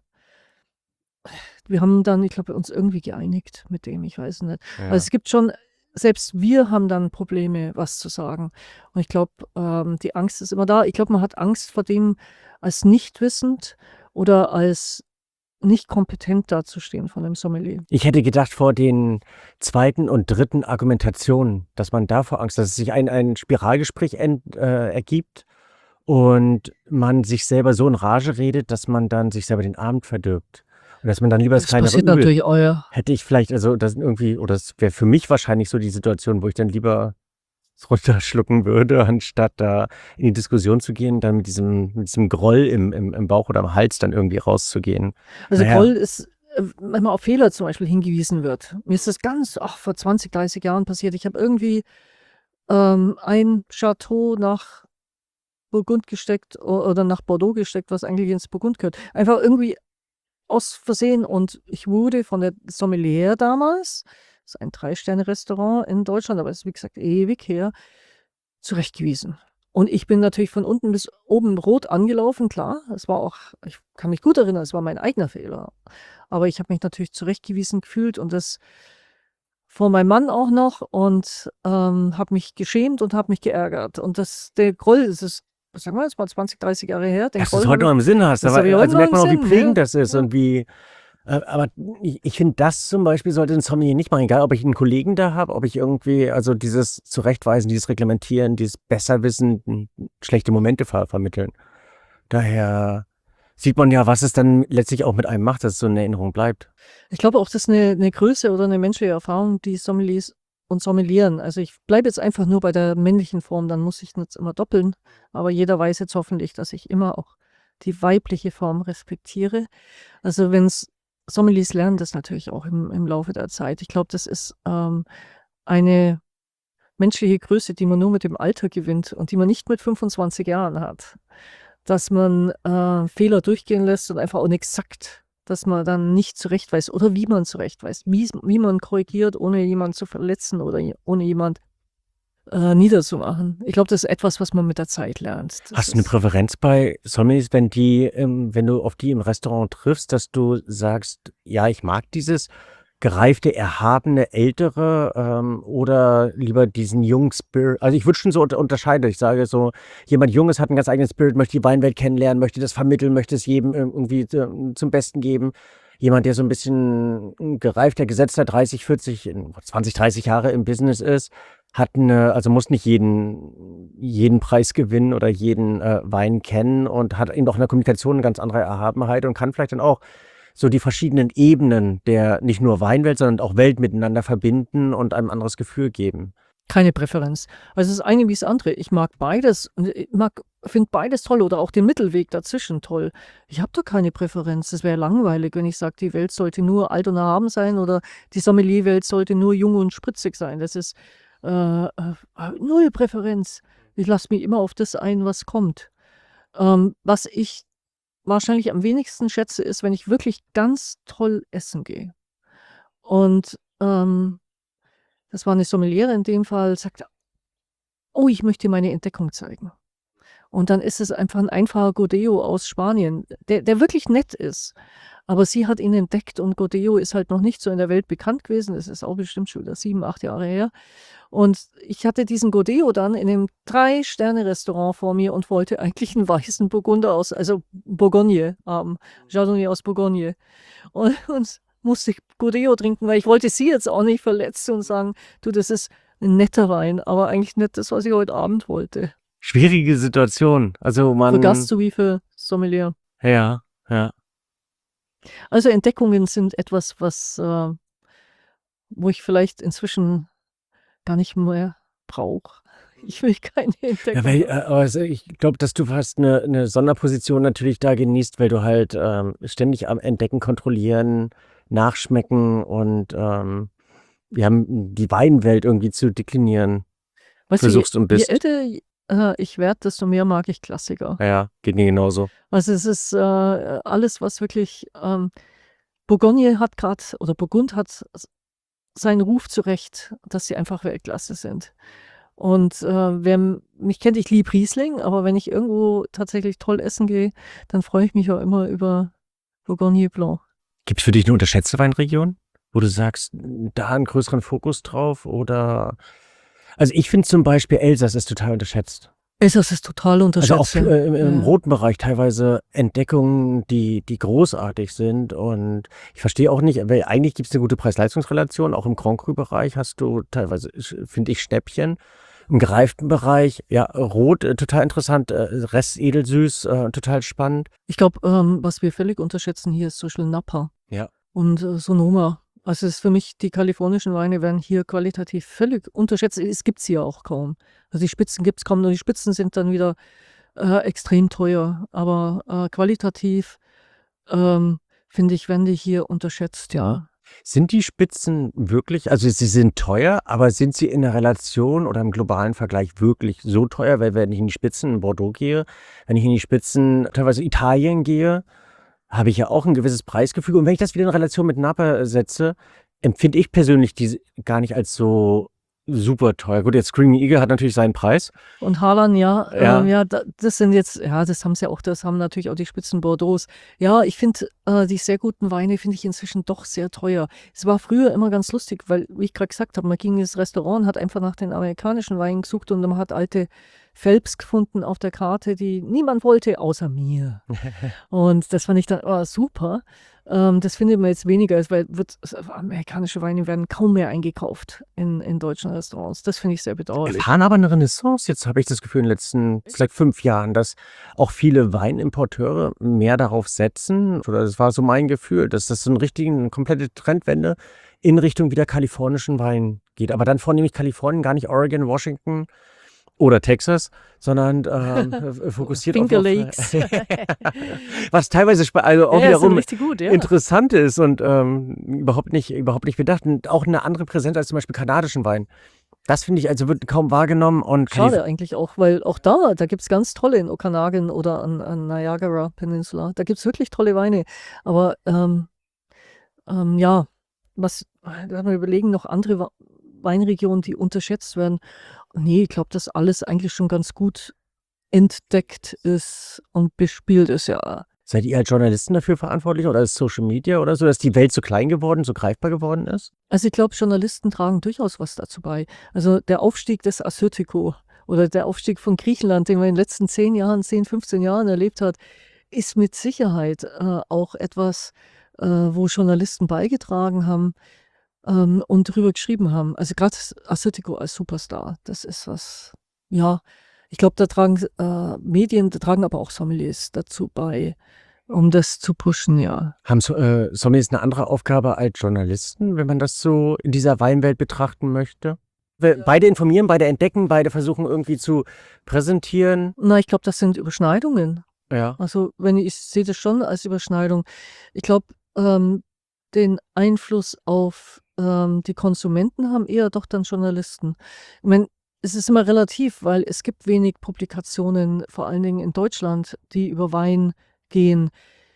Wir haben dann, ich glaube, uns irgendwie geeinigt mit dem, ich weiß nicht. Also, Ja. es gibt schon selbst wir haben dann Probleme, was zu sagen. Und ich glaube, ähm, die Angst ist immer da. Ich glaube, man hat Angst vor dem, als nicht wissend oder als nicht kompetent dazustehen von 'nem Sommelier. Ich hätte gedacht vor den zweiten und dritten Argumentationen, dass man davor Angst dass es sich ein ein Spiralgespräch ent äh, ergibt und man sich selber so in Rage redet, dass man dann sich selber den Abend verdirbt. Und dass man dann lieber das Das kleinere passiert Übel natürlich auch, ja. hätte ich vielleicht also, das irgendwie oder das wäre für mich wahrscheinlich so die Situation, wo ich dann lieber es runterschlucken würde, anstatt da in die Diskussion zu gehen, dann mit diesem mit diesem Groll im im im Bauch oder im Hals dann irgendwie rauszugehen. Also, Na ja. Groll ist, äh, manchmal auf Fehler zum Beispiel hingewiesen wird. Mir ist das ganz, ach, vor zwanzig, dreißig Jahren passiert. Ich habe irgendwie, ähm, ein Chateau nach Burgund gesteckt o oder nach Bordeaux gesteckt, was eigentlich ins Burgund gehört. Einfach irgendwie aus Versehen und ich wurde von der Sommelier damals, ist ein Drei-Sterne-Restaurant in Deutschland, aber ist wie gesagt ewig her, zurechtgewiesen. Und ich bin natürlich von unten bis oben rot angelaufen, klar. Es war auch ich kann mich gut erinnern, es war mein eigener Fehler. Aber ich habe mich natürlich zurechtgewiesen gefühlt und das vor meinem Mann auch noch und, ähm, habe mich geschämt und habe mich geärgert. Und das der Groll, das ist, was sagen wir, das war zwanzig, dreißig Jahre her. Den Dass du's Groll heute habe noch ich im Sinn hast, das aber habe ich heute also noch merkt im man auch, wie Sinn, prägend ja, das ist ja. und wie äh, aber ich ich finde, das zum Beispiel sollte 'n Sommelier nicht machen, egal ob ich 'n Kollegen da habe, ob ich irgendwie also, dieses Zurechtweisen, dieses Reglementieren, dieses Besserwissen, n schlechte Momente ver vermitteln. Daher sieht man ja, was es dann letztlich auch mit einem macht, dass es so in Erinnerung bleibt. Ich glaube auch, das ist 'ne 'ne Größe oder 'ne menschliche Erfahrung, die Sommeliers und Sommelieren also, ich bleibe jetzt einfach nur bei der männlichen Form, dann muss ich nicht immer doppeln, aber jeder weiß jetzt hoffentlich, dass ich immer auch die weibliche Form respektiere. Also, wenn's Sommeliers lernen das natürlich auch im im Laufe der Zeit. Ich glaube, das ist, ähm, eine menschliche Größe, die man nur mit dem Alter gewinnt und die man nicht mit fünfundzwanzig Jahren hat. Dass man, äh, Fehler durchgehen lässt und einfach auch nix sagt, dass man dann nicht zurechtweist oder wie man zurechtweist, wie's wie man korrigiert, ohne jemanden zu verletzen oder je ohne jemand, äh, niederzumachen. Ich glaube, das ist etwas, was man mit der Zeit lernt. Das Hast du 'ne ist Präferenz bei Sommeliers, wenn die ähm, wenn du auf die im Restaurant triffst, dass du sagst: „Ja, ich mag dieses gereifte, erhabene, ältere, ähm, oder lieber diesen jungen Spir“ also, ich würde schon so unter unterscheiden. Ich sage so, jemand Junges hat 'n ganz eigenen Spirit, möchte die Weinwelt kennenlernen, möchte das vermitteln, möchte es jedem irg irgendwie z zum Besten geben. Jemand, der so 'n bisschen gereifter, gesetzter, dreißig, vierzig, zwanzig, dreißig Jahre im Business ist, hat 'ne also, muss nicht jeden jeden Preis gewinnen oder jeden, äh, Wein kennen und hat eben auch in der Kommunikation 'ne ganz andere Erhabenheit und kann vielleicht dann auch so die verschiedenen Ebenen der nicht nur Weinwelt, sondern auch Welt miteinander verbinden und einem anderes Gefühl geben. Keine Präferenz. Also, das eine wie das andere. Ich mag beides und ich mag finde beides toll oder auch den Mittelweg dazwischen toll. Ich habe da keine Präferenz. Das wäre langweilig, wenn ich sage, die Welt sollte nur alt und erhaben sein oder die Sommelier-Welt sollte nur jung und spritzig sein. Das ist, äh, äh, null Präferenz. Ich lasse mich immer auf das ein, was kommt. Ähm, was ich wahrscheinlich am wenigsten schätze, ist, wenn ich wirklich ganz toll essen gehe. Und, ähm, das war 'ne Sommeliere in dem Fall, sagte: „Oh, ich möchte dir meine Entdeckung zeigen.“ Und dann ist es einfach 'n einfacher Gordeo aus Spanien, der der wirklich nett ist. Aber sie hat ihn entdeckt und Godello ist halt noch nicht so in der Welt bekannt gewesen. Das ist auch bestimmt schon wieder sieben, acht Jahre her. Und ich hatte diesen Godello dann in einem Drei-Sterne-Restaurant vor mir und wollte eigentlich einen weißen Burgunder aus, also Bourgogne haben, Chardonnay aus Bourgogne. Und, und musste ich Godello trinken, weil ich wollte sie jetzt auch nicht verletzen und sagen, du, das ist ein netter Wein, aber eigentlich nicht das, was ich heute Abend wollte. Schwierige Situation. Also Für man. Gast sowie für Sommelier. Ja, ja. Also Entdeckungen sind etwas, was, äh, wo ich vielleicht inzwischen gar nicht mehr brauche. Ich will keine Entdeckung. Ja, weil, äh, also ich glaube, dass du fast eine, eine Sonderposition natürlich da genießt, weil du halt ähm, ständig am Entdecken, Kontrollieren, Nachschmecken und ähm, ja, die Weinwelt irgendwie zu deklinieren Weißt du, je, versuchst und je bist. älter äh, ich werde, desto mehr mag ich Klassiker. Ja, ja, geht mir genauso. Also es ist äh, alles, was wirklich ähm, Bourgogne hat gerade, oder Burgund hat s- seinen Ruf zurecht, dass sie einfach Weltklasse sind. Und äh, wer m- mich kennt, ich liebe Riesling, aber wenn ich irgendwo tatsächlich toll essen gehe, dann freue ich mich auch immer über Bourgogne Blanc. Gibt es für dich eine unterschätzte Weinregion, wo du sagst, da einen größeren Fokus drauf? Oder also ich finde zum Beispiel Elsass ist total unterschätzt. Elsass ist total Also auch unterschätzt. ja. äh, im, im Ja. roten Bereich teilweise Entdeckungen, die, die großartig sind. Und ich verstehe auch nicht, weil eigentlich gibt es eine gute Preis-Leistungs-Relation. Auch im Grand Cru-Bereich hast du teilweise, finde ich, Schnäppchen. Im gereiften Bereich, ja, rot, äh, total interessant, äh, Rest edelsüß, äh, total spannend. Ich glaube, ähm, was wir völlig unterschätzen hier ist zum Beispiel Napa Ja. und äh, Sonoma. Also es ist für mich, die kalifornischen Weine werden hier qualitativ völlig unterschätzt. Es gibt sie ja auch kaum. Also die Spitzen gibt es kaum, nur die Spitzen sind dann wieder äh, extrem teuer. Aber äh, qualitativ ähm, finde ich, werden die hier unterschätzt, ja. Sind die Spitzen wirklich, also sie sind teuer, aber sind sie in der Relation oder im globalen Vergleich wirklich so teuer? Weil wenn ich in die Spitzen in Bordeaux gehe, wenn ich in die Spitzen teilweise Italien gehe, habe ich ja auch ein gewisses Preisgefüge. Und wenn ich das wieder in Relation mit Napa setze, empfinde ich persönlich die gar nicht als so super teuer. Gut, jetzt Screaming Eagle hat natürlich seinen Preis. Und Harlan, ja, Ja. ähm, ja, da, das sind jetzt, ja, das haben sie ja auch, das haben natürlich auch die Spitzen Bordeaux. Ja, ich finde, äh, die sehr guten Weine finde ich inzwischen doch sehr teuer. Es war früher immer ganz lustig, weil, wie ich gerade gesagt habe, man ging ins Restaurant und hat einfach nach den amerikanischen Weinen gesucht und man hat alte Phelps gefunden auf der Karte, die niemand wollte, außer mir. Und das fand ich dann oh, super. Ähm, das findet man jetzt weniger, weil wird, amerikanische Weine werden kaum mehr eingekauft in, in deutschen Restaurants. Das finde ich sehr bedauerlich. Erfahren aber eine Renaissance. Jetzt habe ich das Gefühl in den letzten vielleicht fünf Jahren, dass auch viele Weinimporteure mehr darauf setzen. Oder das war so mein Gefühl, dass das so eine richtige, eine komplette Trendwende in Richtung wieder kalifornischen Wein geht. Aber dann vornehmlich Kalifornien, gar nicht Oregon, Washington oder Texas, sondern ähm, f- fokussiert Finger auf, Lakes. auf was teilweise spa- also auch Ja, ja, sind wiederum richtig gut, ja. interessant ist und ähm, überhaupt nicht überhaupt nicht bedacht und auch eine andere Präsenz als zum Beispiel kanadischen Wein. Das finde ich, also wird kaum wahrgenommen und Schade Kalif- eigentlich auch, weil auch da, da gibt es ganz tolle in Okanagan oder an, an Niagara Peninsula. Da gibt es wirklich tolle Weine. Aber ähm, ähm, ja, was, da haben wir überlegen, noch andere Wa- Weinregionen, die unterschätzt werden. Nee, ich glaube, dass alles eigentlich schon ganz gut entdeckt ist und bespielt ist, ja. Seid ihr als Journalisten dafür verantwortlich oder ist Social Media oder so, dass die Welt so klein geworden, so greifbar geworden ist? Also ich glaube, Journalisten tragen durchaus was dazu bei. Also der Aufstieg des Assyrtiko oder der Aufstieg von Griechenland, den man in den letzten zehn Jahren, zehn, fünfzehn Jahren erlebt hat, ist mit Sicherheit äh, auch etwas, äh, wo Journalisten beigetragen haben ähm, und drüber geschrieben haben. Also gerade Assyrtiko als Superstar, das ist was, ja, ich glaube, da tragen äh, Medien, da tragen aber auch Sommeliers dazu bei, um das zu pushen, ja. Haben so, äh, Sommeliers eine andere Aufgabe als Journalisten, wenn man das so in dieser Weinwelt betrachten möchte? We- Beide informieren, beide entdecken, beide versuchen irgendwie zu präsentieren. Na, ich glaube, das sind Überschneidungen. Ja. Also, wenn ich, ich sehe das schon als Überschneidung. Ich glaube, ähm, den Einfluss auf ähm, die Konsumenten haben eher doch dann Journalisten. Ich meine, es ist immer relativ, weil es gibt wenig Publikationen, vor allen Dingen in Deutschland, die über Wein gehen.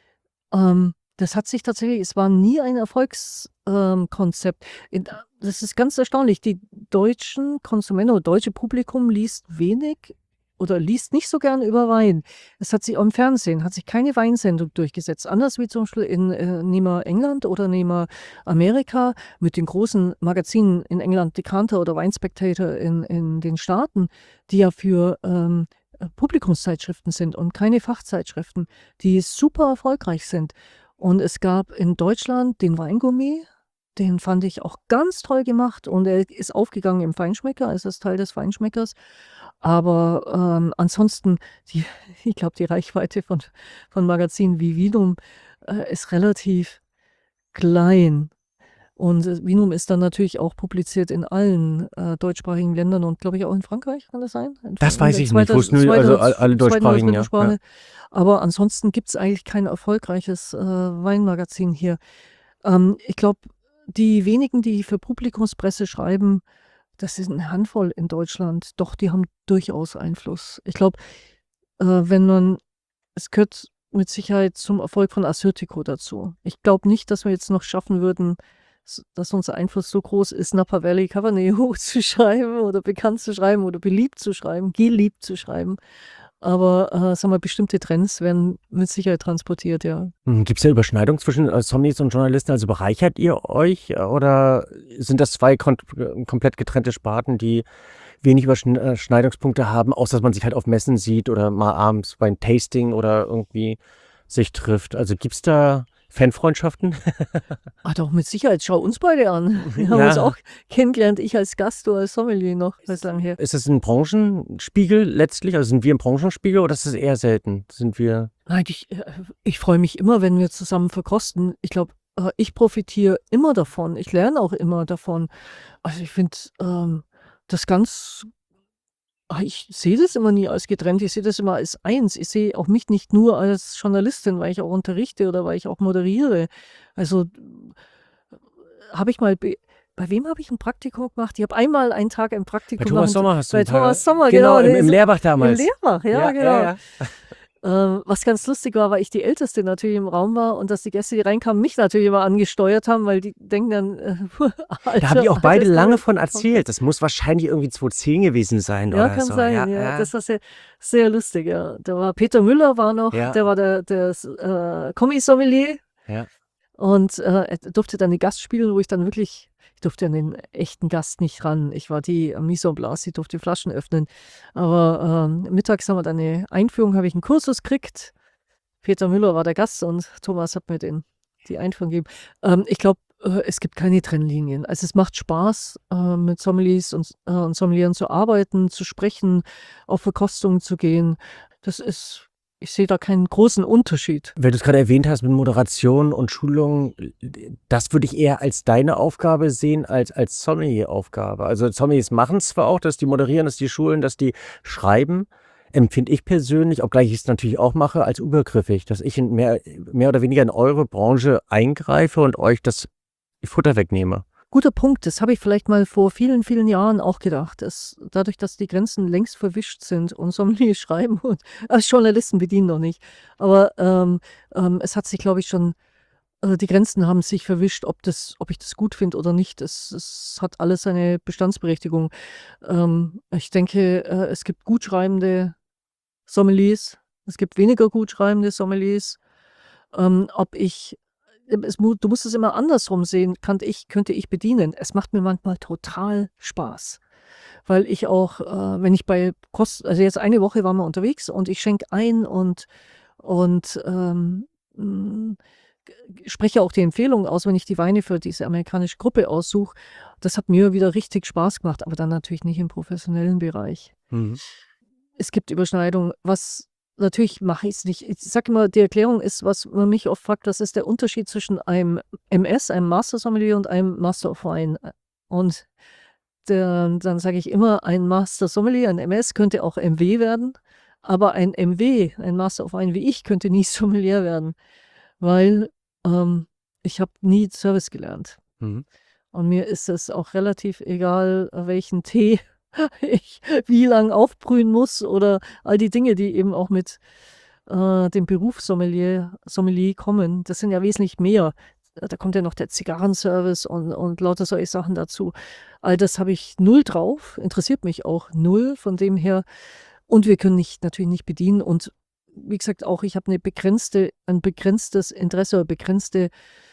Ähm, das hat sich tatsächlich, es war nie ein Erfolgskonzept. Ähm, Konzept. In- das ist ganz erstaunlich. Die deutschen Konsumenten oder deutsche Publikum liest wenig oder liest nicht so gern über Wein. Es hat sich auch im Fernsehen, hat sich keine Weinsendung durchgesetzt. Anders wie zum Beispiel in äh, nehmen wir England oder nehmen wir Amerika mit den großen Magazinen in England, Decanter oder Wine Spectator in, in den Staaten, die ja für ähm, äh, Publikumszeitschriften sind und keine Fachzeitschriften, die super erfolgreich sind. Und es gab in Deutschland den Weingourmet, den fand ich auch ganz toll gemacht und er ist aufgegangen im Feinschmecker, es ist Teil des Feinschmeckers. Aber ähm, ansonsten, die, ich glaube, die Reichweite von, von Magazinen wie Vinum äh, ist relativ klein. Und äh, Vinum ist dann natürlich auch publiziert in allen äh, deutschsprachigen Ländern und glaube ich auch in Frankreich, kann das sein? In, Das in weiß der ich nicht. zweiter, Wussten wir, zweiter, also all- alle zweiten oder deutschsprachigen, dritten ja. ja. Sprache. Aber ansonsten gibt es eigentlich kein erfolgreiches äh, Weinmagazin hier. Ähm, ich glaube, die wenigen, die für Publikumspresse schreiben, das ist eine Handvoll in Deutschland. Doch, die haben durchaus Einfluss. Ich glaube, äh, wenn man, es gehört mit Sicherheit zum Erfolg von Assyrtiko dazu. Ich glaube nicht, dass wir jetzt noch schaffen würden, s- dass unser Einfluss so groß ist, Napa Valley Cabernet hoch zu schreiben oder bekannt zu schreiben oder beliebt zu schreiben, geliebt zu schreiben. Aber äh, sagen wir, bestimmte Trends werden mit Sicherheit transportiert, ja. Gibt es ja Überschneidungen zwischen äh, Sommeliers und Journalisten? Also bereichert ihr euch äh, oder sind das zwei kon äh, komplett getrennte Sparten, die wenig Überschneidungspunkte haben, außer dass man sich halt auf Messen sieht oder mal abends beim Tasting oder irgendwie sich trifft? Also gibt es da Fanfreundschaften? Ah, doch, mit Sicherheit. Schau uns beide an. Wir haben uns Ja. auch kennengelernt. Ich als Gast, du als Sommelier noch, weiß lang her. Ist es ein Branchenspiegel letztlich? Also sind wir ein Branchenspiegel oder ist es eher selten? Sind wir. Nein, ich, äh, ich freue mich immer, wenn wir zusammen verkosten. Ich glaube, äh, ich profitiere immer davon. Ich lerne auch immer davon. Also ich finde ähm, das ganz, ah, ich sehe das immer nie als getrennt. Ich sehe das immer als eins. Ich sehe auch mich nicht nur als Journalistin, weil ich auch unterrichte oder weil ich auch moderiere. Also habe ich mal, be bei wem habe ich ein Praktikum gemacht? Ich habe einmal einen Tag ein Bei Praktikum Thomas gemacht. Sommer hast du Bei ein paar- Thomas Sommer, Genau, genau. im, der im ist- Lehrbach Im damals. Lehrbach, ja, genau. ja, ja. Ähm, was ganz lustig war, weil ich die Älteste natürlich im Raum war und dass die Gäste, die reinkamen, mich natürlich immer angesteuert haben, weil die denken dann, äh, Da haben die auch beide altes lange Moment. von erzählt. Das muss wahrscheinlich irgendwie zweitausendzehn gewesen sein. Ja, oder kann so. sein, Ja, ja. ja. Das war sehr, sehr lustig, ja. Da war Peter Müller war noch, Ja. der war der, der äh, Kommis-Sommelier Ja. und äh, er durfte dann die Gast spielen, wo ich dann wirklich, ich durfte an den echten Gast nicht ran. Ich war die äh, Mise en place, die durfte die Flaschen öffnen. Aber ähm, mittags haben wir dann eine Einführung, habe ich einen Kursus gekriegt. Peter Müller war der Gast und Thomas hat mir den, die Einführung gegeben. Ähm, ich glaube, äh, es gibt keine Trennlinien. Also es macht Spaß, äh, mit Sommeliers und, äh, und Sommelieren zu arbeiten, zu sprechen, auf Verkostungen zu gehen. Das ist, ich sehe da keinen großen Unterschied. Wenn du es gerade erwähnt hast mit Moderation und Schulung, das würde ich eher als deine Aufgabe sehen, als als Sommelier-Aufgabe. Also Sommeliers machen es zwar auch, dass die moderieren, dass die schulen, dass die schreiben, empfinde ich persönlich, obgleich ich es natürlich auch mache, als übergriffig, dass ich in mehr, mehr oder weniger in eure Branche eingreife und euch das Futter wegnehme. Guter Punkt, das habe ich vielleicht mal vor vielen, vielen Jahren auch gedacht. Es, dadurch, dass die Grenzen längst verwischt sind und Sommeliers schreiben und als Journalisten bedienen noch nicht. Aber ähm, ähm, es hat sich, glaube ich, schon, äh, die Grenzen haben sich verwischt, ob, das, ob ich das gut finde oder nicht. Es, es hat alles seine Bestandsberechtigung. Ähm, ich denke, äh, es gibt gut schreibende Sommeliers, es gibt weniger gut schreibende Sommeliers. Ähm, ob ich es, mu- du musst es immer andersrum sehen, kann ich, könnte ich bedienen. Es macht mir manchmal total Spaß, weil ich auch, äh, wenn ich bei Kost, also jetzt eine Woche waren wir unterwegs und ich schenke ein und, und ähm, mh, g- spreche auch die Empfehlungen aus, wenn ich die Weine für diese amerikanische Gruppe aussuche. Das hat mir wieder richtig Spaß gemacht, aber dann natürlich nicht im professionellen Bereich. Es gibt Überschneidungen. Was natürlich mache ich es nicht. Ich sage immer, die Erklärung ist, was man mich oft fragt, das ist der Unterschied zwischen einem M S, einem Master Sommelier und einem Master of Wine. Und der, dann sage ich immer, ein Master Sommelier, ein M S könnte auch M W werden, aber ein M W, ein Master of Wine wie ich, könnte nie Sommelier werden, weil ähm, ich habe nie Service gelernt. Mhm. Und mir ist es auch relativ egal, welchen Tee ich wie lang aufbrühen muss oder all die Dinge, die eben auch mit äh, dem Beruf Sommelier, Sommelier kommen. Das sind ja wesentlich mehr. Da kommt ja noch der Zigarrenservice und, und lauter solche Sachen dazu. All das habe ich null drauf, interessiert mich auch null. Von dem her Und wir können nicht natürlich nicht bedienen und wie gesagt auch, ich habe 'ne begrenzte ein begrenztes Interesse oder begrenzte,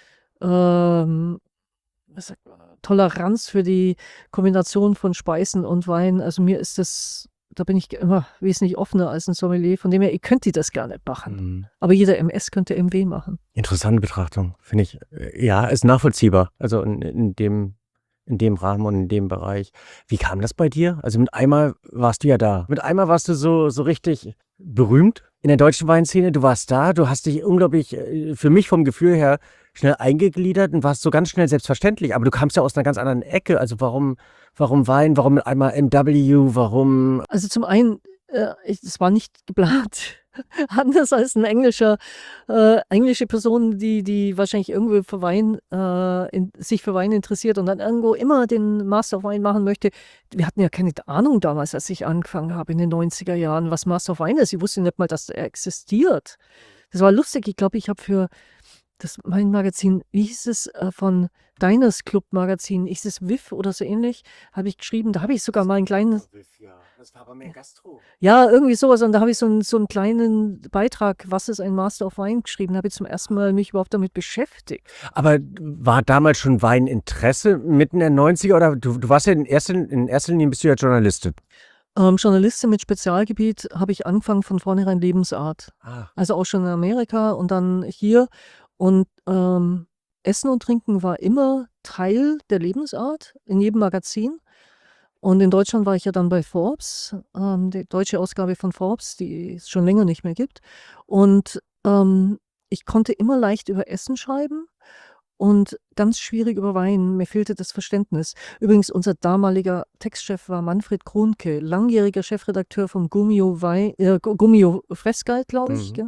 ähm, was sagt man, Toleranz für die Kombination von Speisen und Wein. Also, mir ist das da bin ich immer wesentlich offener als 'n Sommelier. Von dem her, ich könnte das gar nicht machen. Mhm. Aber jeder M S könnte M W machen. Interessante Betrachtung, finde ich. Äh, ja, ist nachvollziehbar. Also, in in dem in dem Rahmen und in dem Bereich. Wie kam das bei dir? Also, mit einmal warst du ja da. Mit einmal warst du so so richtig berühmt in der deutschen Weinszene. Du warst da, du hast dich unglaublich, äh, für mich vom Gefühl her schnell eingegliedert und warst so ganz schnell selbstverständlich. Aber du kamst ja aus 'ner ganz anderen Ecke. Also, warum warum Wein? Warum mit einmal M W? Warum Also, zum einen, äh, ich es war nicht geplant. Anders als 'n englischer äh, englische Person, die die wahrscheinlich irgendwo für Wein äh, in sich für Wein interessiert und dann irgendwo immer den Master of Wine machen möchte. Wir hatten ja keine Ahnung damals, als ich angefangen habe in den neunziger Jahren, was Master of Wine ist. Ich wusste nicht mal, dass der existiert. Das war lustig. Ich glaube, ich habe für das Weinmagazin, wie hieß es, äh, von Diners Club Magazin, hieß es W I F oder so ähnlich, habe ich geschrieben. Da habe ich sogar mal 'n kleines Ja, das war aber mehr Gastro. Ja, irgendwie so was und da habe ich so 'n so 'n kleinen Beitrag, was ist ein Master of Wine geschrieben. Da habe ich zum ersten Mal mich überhaupt damit beschäftigt. Aber war damals schon Weininteresse mitten in den neunziger oder du du warst ja in erster in erster Linie bist du ja Journalistin? Ähm, Journalistin mit Spezialgebiet habe ich angefangen von vornherein Lebensart. Ah. Also, auch schon in Amerika und dann hier und, ähm, Essen und Trinken war immer Teil der Lebensart in jedem Magazin. Und in Deutschland war ich ja dann bei Forbes, ähm, die deutsche Ausgabe von Forbes, die es schon länger nicht mehr gibt. Und, ähm, ich konnte immer leicht über Essen schreiben und ganz schwierig über Wein. Mir fehlte das Verständnis. Übrigens, unser damaliger Textchef war Manfred Kronke, langjähriger Chefredakteur vom Gummio Wei äh, Gu Gummio Fressgalt, glaube ich, Mhm. gell?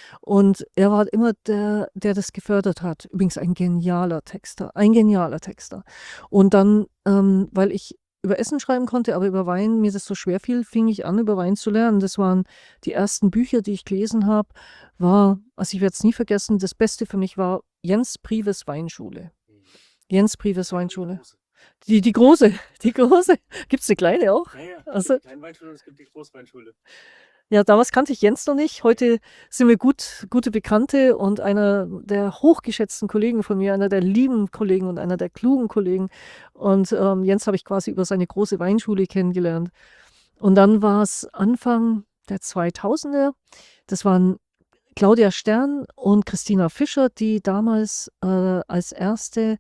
Und er war immer der, der das gefördert hat. Übrigens ein genialer Texter, ein genialer Texter. Und dann, ähm, weil ich über Essen schreiben konnte, aber über Wein mir das so schwer fiel, fing ich an, über Wein zu lernen. Das waren die ersten Bücher, die ich gelesen habe, war also, ich werde es nie vergessen, das Beste für mich war Jens Prives Weinschule. Jens Prives Weinschule. Die die große, die große. Gibt's 'ne kleine auch? Ja, ja. Es Also gibt die Kleinweinschule und es gibt die Großweinschule. Ja, damals kannte ich Jens noch nicht. Heute sind wir gut gute Bekannte und einer der hochgeschätzten Kollegen von mir, einer der lieben Kollegen und einer der klugen Kollegen. Und, ähm, Jens habe ich quasi über seine große Weinschule kennengelernt. Und dann war's Anfang der zweitausender. Das waren Claudia Stern und Christina Fischer, die damals, äh, als erste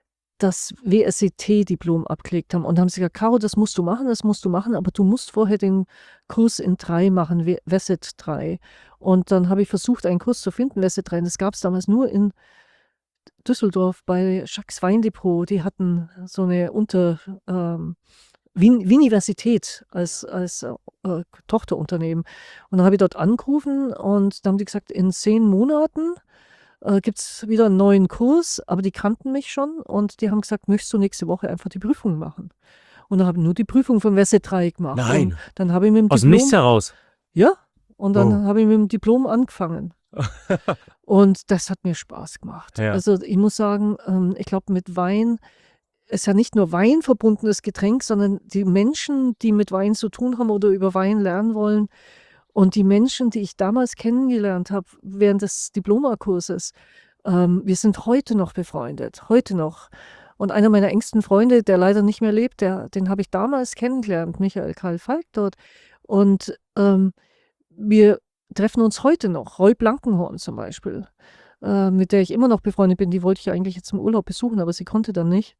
das W S E T-Diplom abgelegt haben und haben sie gesagt: „Caro, das musst du machen, das musst du machen, aber du musst vorher den Kurs in drei machen, W WSET drei." Und dann habe ich versucht, einen Kurs zu finden, WSET drei, und das gab's damals nur in Düsseldorf bei Jacques Weindepot. Die hatten so 'ne Unter ähm, Win Winiversität als als, äh, Tochterunternehmen. Und dann habe ich dort angerufen und dann haben die gesagt: „In zehn Monaten, äh, gibt's wieder 'n neuen Kurs." Aber die kannten mich schon und die haben gesagt: „Möchtest du nächste Woche einfach die Prüfung machen?" Und dann habe ich nur die Prüfung von WSET drei gemacht. Und Nein. dann habe ich mit'm Aus dem Nichts Diplom heraus? Ja, und dann Oh. habe ich mit'm Diplom angefangen. Und das hat mir Spaß gemacht. Ja. Also, ich muss sagen, ähm, ich glaube, mit Wein ist ja nicht nur Wein verbundenes Getränk, sondern die Menschen, die mit Wein zu tun haben oder über Wein lernen wollen und die Menschen, die ich damals kennengelernt habe während des Diplomakurses, ähm, wir sind heute noch befreundet, heute noch. Und einer meiner engsten Freunde, der leider nicht mehr lebt, der den habe ich damals kennengelernt, Michael Karl Falk dort. Und, ähm, wir treffen uns heute noch. Roy Blankenhorn zum Beispiel, äh, mit der ich immer noch befreundet bin, die wollte ich eigentlich jetzt im Urlaub besuchen, aber sie konnte dann nicht.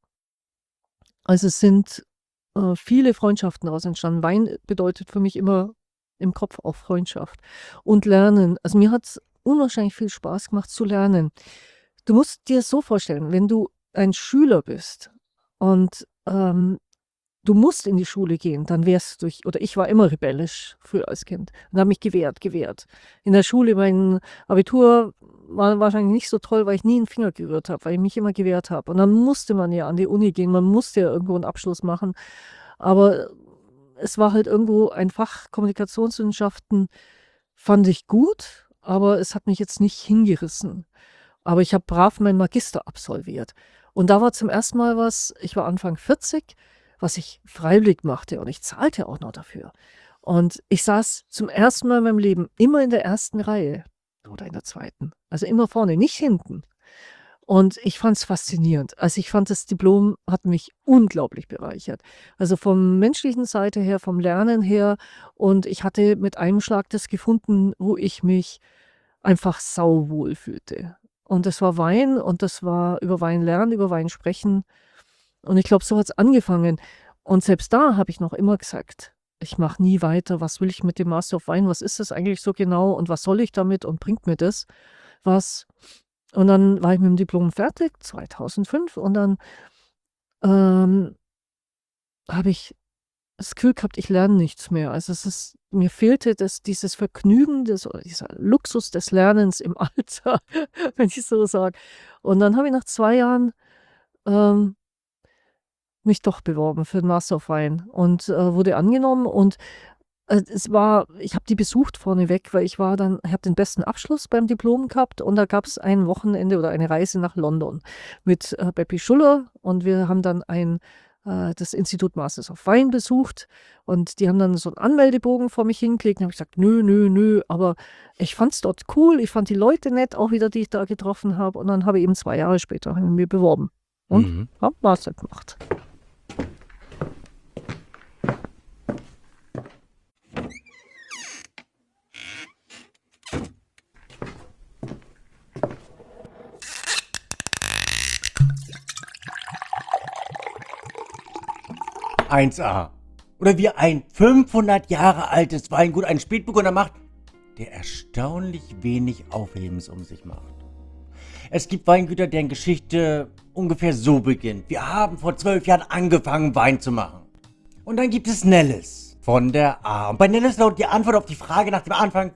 Also, es sind, äh, viele Freundschaften daraus entstanden. Wein bedeutet für mich immer im Kopf auch Freundschaft und Lernen. Also, mir hat's unwahrscheinlich viel Spaß gemacht zu lernen. Du musst dir es so vorstellen, wenn du ein Schüler bist und, ähm, du musst in die Schule gehen, dann wärst du durch oder ich war immer rebellisch früher als Kind und habe mich gewehrt, gewehrt. In der Schule mein Abitur war wahrscheinlich nicht so toll, weil ich nie 'n Finger gerührt habe, weil ich mich immer gewehrt habe. Und dann musste man ja an die Uni gehen, man musste ja irgendwo 'n Abschluss machen. Aber es war halt irgendwo ein Fach Kommunikationswissenschaften fand ich gut, aber es hat mich jetzt nicht hingerissen. Aber ich habe brav meinen Magister absolviert. Und da war zum ersten Mal was ich war Anfang vierzig, was ich freiwillig machte und ich zahlte auch noch dafür. Und ich saß zum ersten Mal in meinem Leben immer in der ersten Reihe oder in der zweiten, also immer vorne, nicht hinten. Und ich fand es faszinierend. Also, ich fand, das Diplom hat mich unglaublich bereichert. Also, vom menschlichen Seite her, vom Lernen her, und ich hatte mit einem Schlag das gefunden, wo ich mich einfach sauwohl fühlte. Und das war Wein, und das war über Wein lernen, über Wein sprechen. Und ich glaube, so hat's angefangen. Und selbst da habe ich noch immer gesagt: „Ich mache nie weiter. Was will ich mit dem Master of Wine? Was ist das eigentlich so genau und was soll ich damit und bringt mir das was?“ Und dann war ich mit dem Diplom fertig, zweitausendfünf, und dann, ähm, habe ich das Gefühl gehabt, ich lerne nichts mehr. Also, es ist mir fehlte das dieses Vergnügen, das oder dieser Luxus des Lernens im Alter, wenn ich so sage. Und dann habe ich nach zwei Jahren, ähm, mich doch beworben für den Master of Wine und, äh, wurde angenommen, und Äh, es war ich habe die besucht vorneweg, weil ich war dann ich habe den besten Abschluss beim Diplom gehabt, und da gab's ein Wochenende oder eine Reise nach London mit, äh, Beppi Schuller, und wir haben dann ein äh, das Institut Masters of Wine besucht, und die haben dann so 'n Anmeldebogen vor mich hingelegt, und habe ich gesagt: „Nö, nö, nö“, aber ich fand's dort cool, ich fand die Leute nett, auch wieder, die ich da getroffen habe, und dann habe ich eben zwei Jahre später habe ich mich beworben und Mhm. habe Master gemacht. eins a. Oder wie ein fünfhundert Jahre altes Weingut einen Spätburgunder macht, der erstaunlich wenig Aufhebens um sich macht. Es gibt Weingüter, deren Geschichte ungefähr so beginnt: Wir haben vor zwölf Jahren angefangen, Wein zu machen. Und dann gibt es Nelles von der A. Und bei Nelles lautet die Antwort auf die Frage nach dem Anfang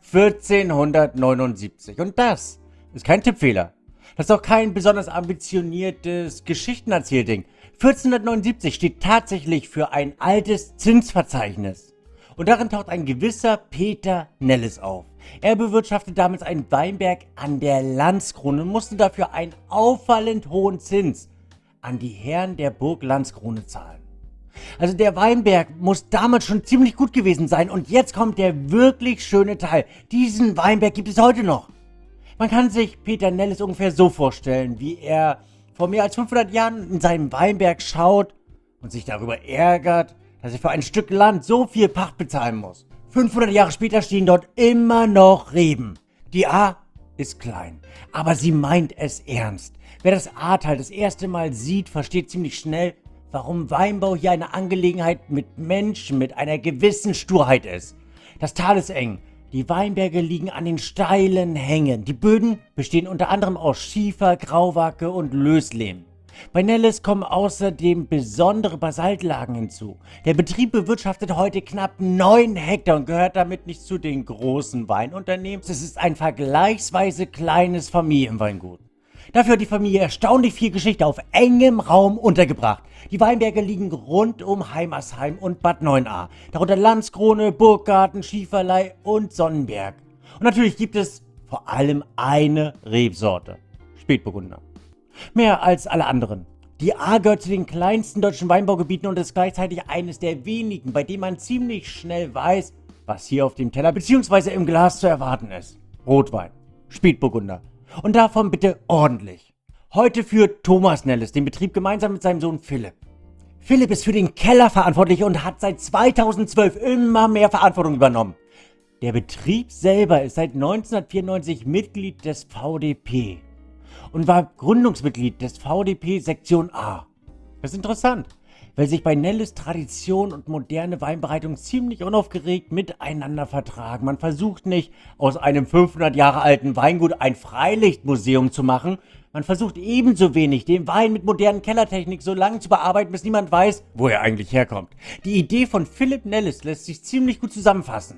vierzehnhundertneunundsiebzig. Und das ist kein Tippfehler. Das ist auch kein besonders ambitioniertes Geschichtenerzählding. vierzehnhundertneunundsiebzig steht tatsächlich für ein altes Zinsverzeichnis. Und darin taucht ein gewisser Peter Nelles auf. Er bewirtschaftet damals einen Weinberg an der Landskrone und musste dafür einen auffallend hohen Zins an die Herren der Burg Landskrone zahlen. Also der Weinberg muss damals schon ziemlich gut gewesen sein, und jetzt kommt der wirklich schöne Teil. Diesen Weinberg gibt es heute noch. Man kann sich Peter Nelles ungefähr so vorstellen, wie er vor mehr als fünfhundert Jahren in seinem Weinberg schaut und sich darüber ärgert, dass er für ein Stück Land so viel Pacht bezahlen muss. fünfhundert Jahre später stehen dort immer noch Reben. Die A ist klein, aber sie meint es ernst. Wer das A-Teil das erste Mal sieht, versteht ziemlich schnell, warum Weinbau hier eine Angelegenheit mit Menschen mit einer gewissen Sturheit ist. Das Tal ist eng. Die Weinberge liegen an den steilen Hängen. Die Böden bestehen unter anderem aus Schiefer, Grauwacke und Löslehm. Bei Nelles kommen außerdem besondere Basaltlagen hinzu. Der Betrieb bewirtschaftet heute knapp neun Hektar und gehört damit nicht zu den großen Weinunternehmen. Es ist ein vergleichsweise kleines Familienweingut. Dafür hat die Familie erstaunlich viel Geschichte auf engem Raum untergebracht. Die Weinberge liegen rund um Heimersheim und Bad neun a, darunter Landskrone, Burggarten, Schieferlei und Sonnenberg. Und natürlich gibt es vor allem eine Rebsorte: Spätburgunder. Mehr als alle anderen. Die A gehört zu den kleinsten deutschen Weinbaugebieten und ist gleichzeitig eines der wenigen, bei dem man ziemlich schnell weiß, was hier auf dem Teller bzw. im Glas zu erwarten ist. Rotwein, Spätburgunder. Und davon bitte ordentlich. Heute führt Thomas Nelles den Betrieb gemeinsam mit seinem Sohn Philipp. Philipp ist für den Keller verantwortlich und hat seit zweitausendzwölf immer mehr Verantwortung übernommen. Der Betrieb selber ist seit neunzehnhundertvierundneunzig Mitglied des V D P und war Gründungsmitglied des V D P Sektion A. Das ist interessant, weil sich bei Nelles Tradition und moderne Weinbereitung ziemlich unaufgeregt miteinander vertragen. Man versucht nicht, aus einem fünfhundert Jahre alten Weingut ein Freilichtmuseum zu machen. Man versucht ebenso wenig, den Wein mit modernen Kellertechnik so lange zu bearbeiten, bis niemand weiß, wo er eigentlich herkommt. Die Idee von Philipp Nelles lässt sich ziemlich gut zusammenfassen.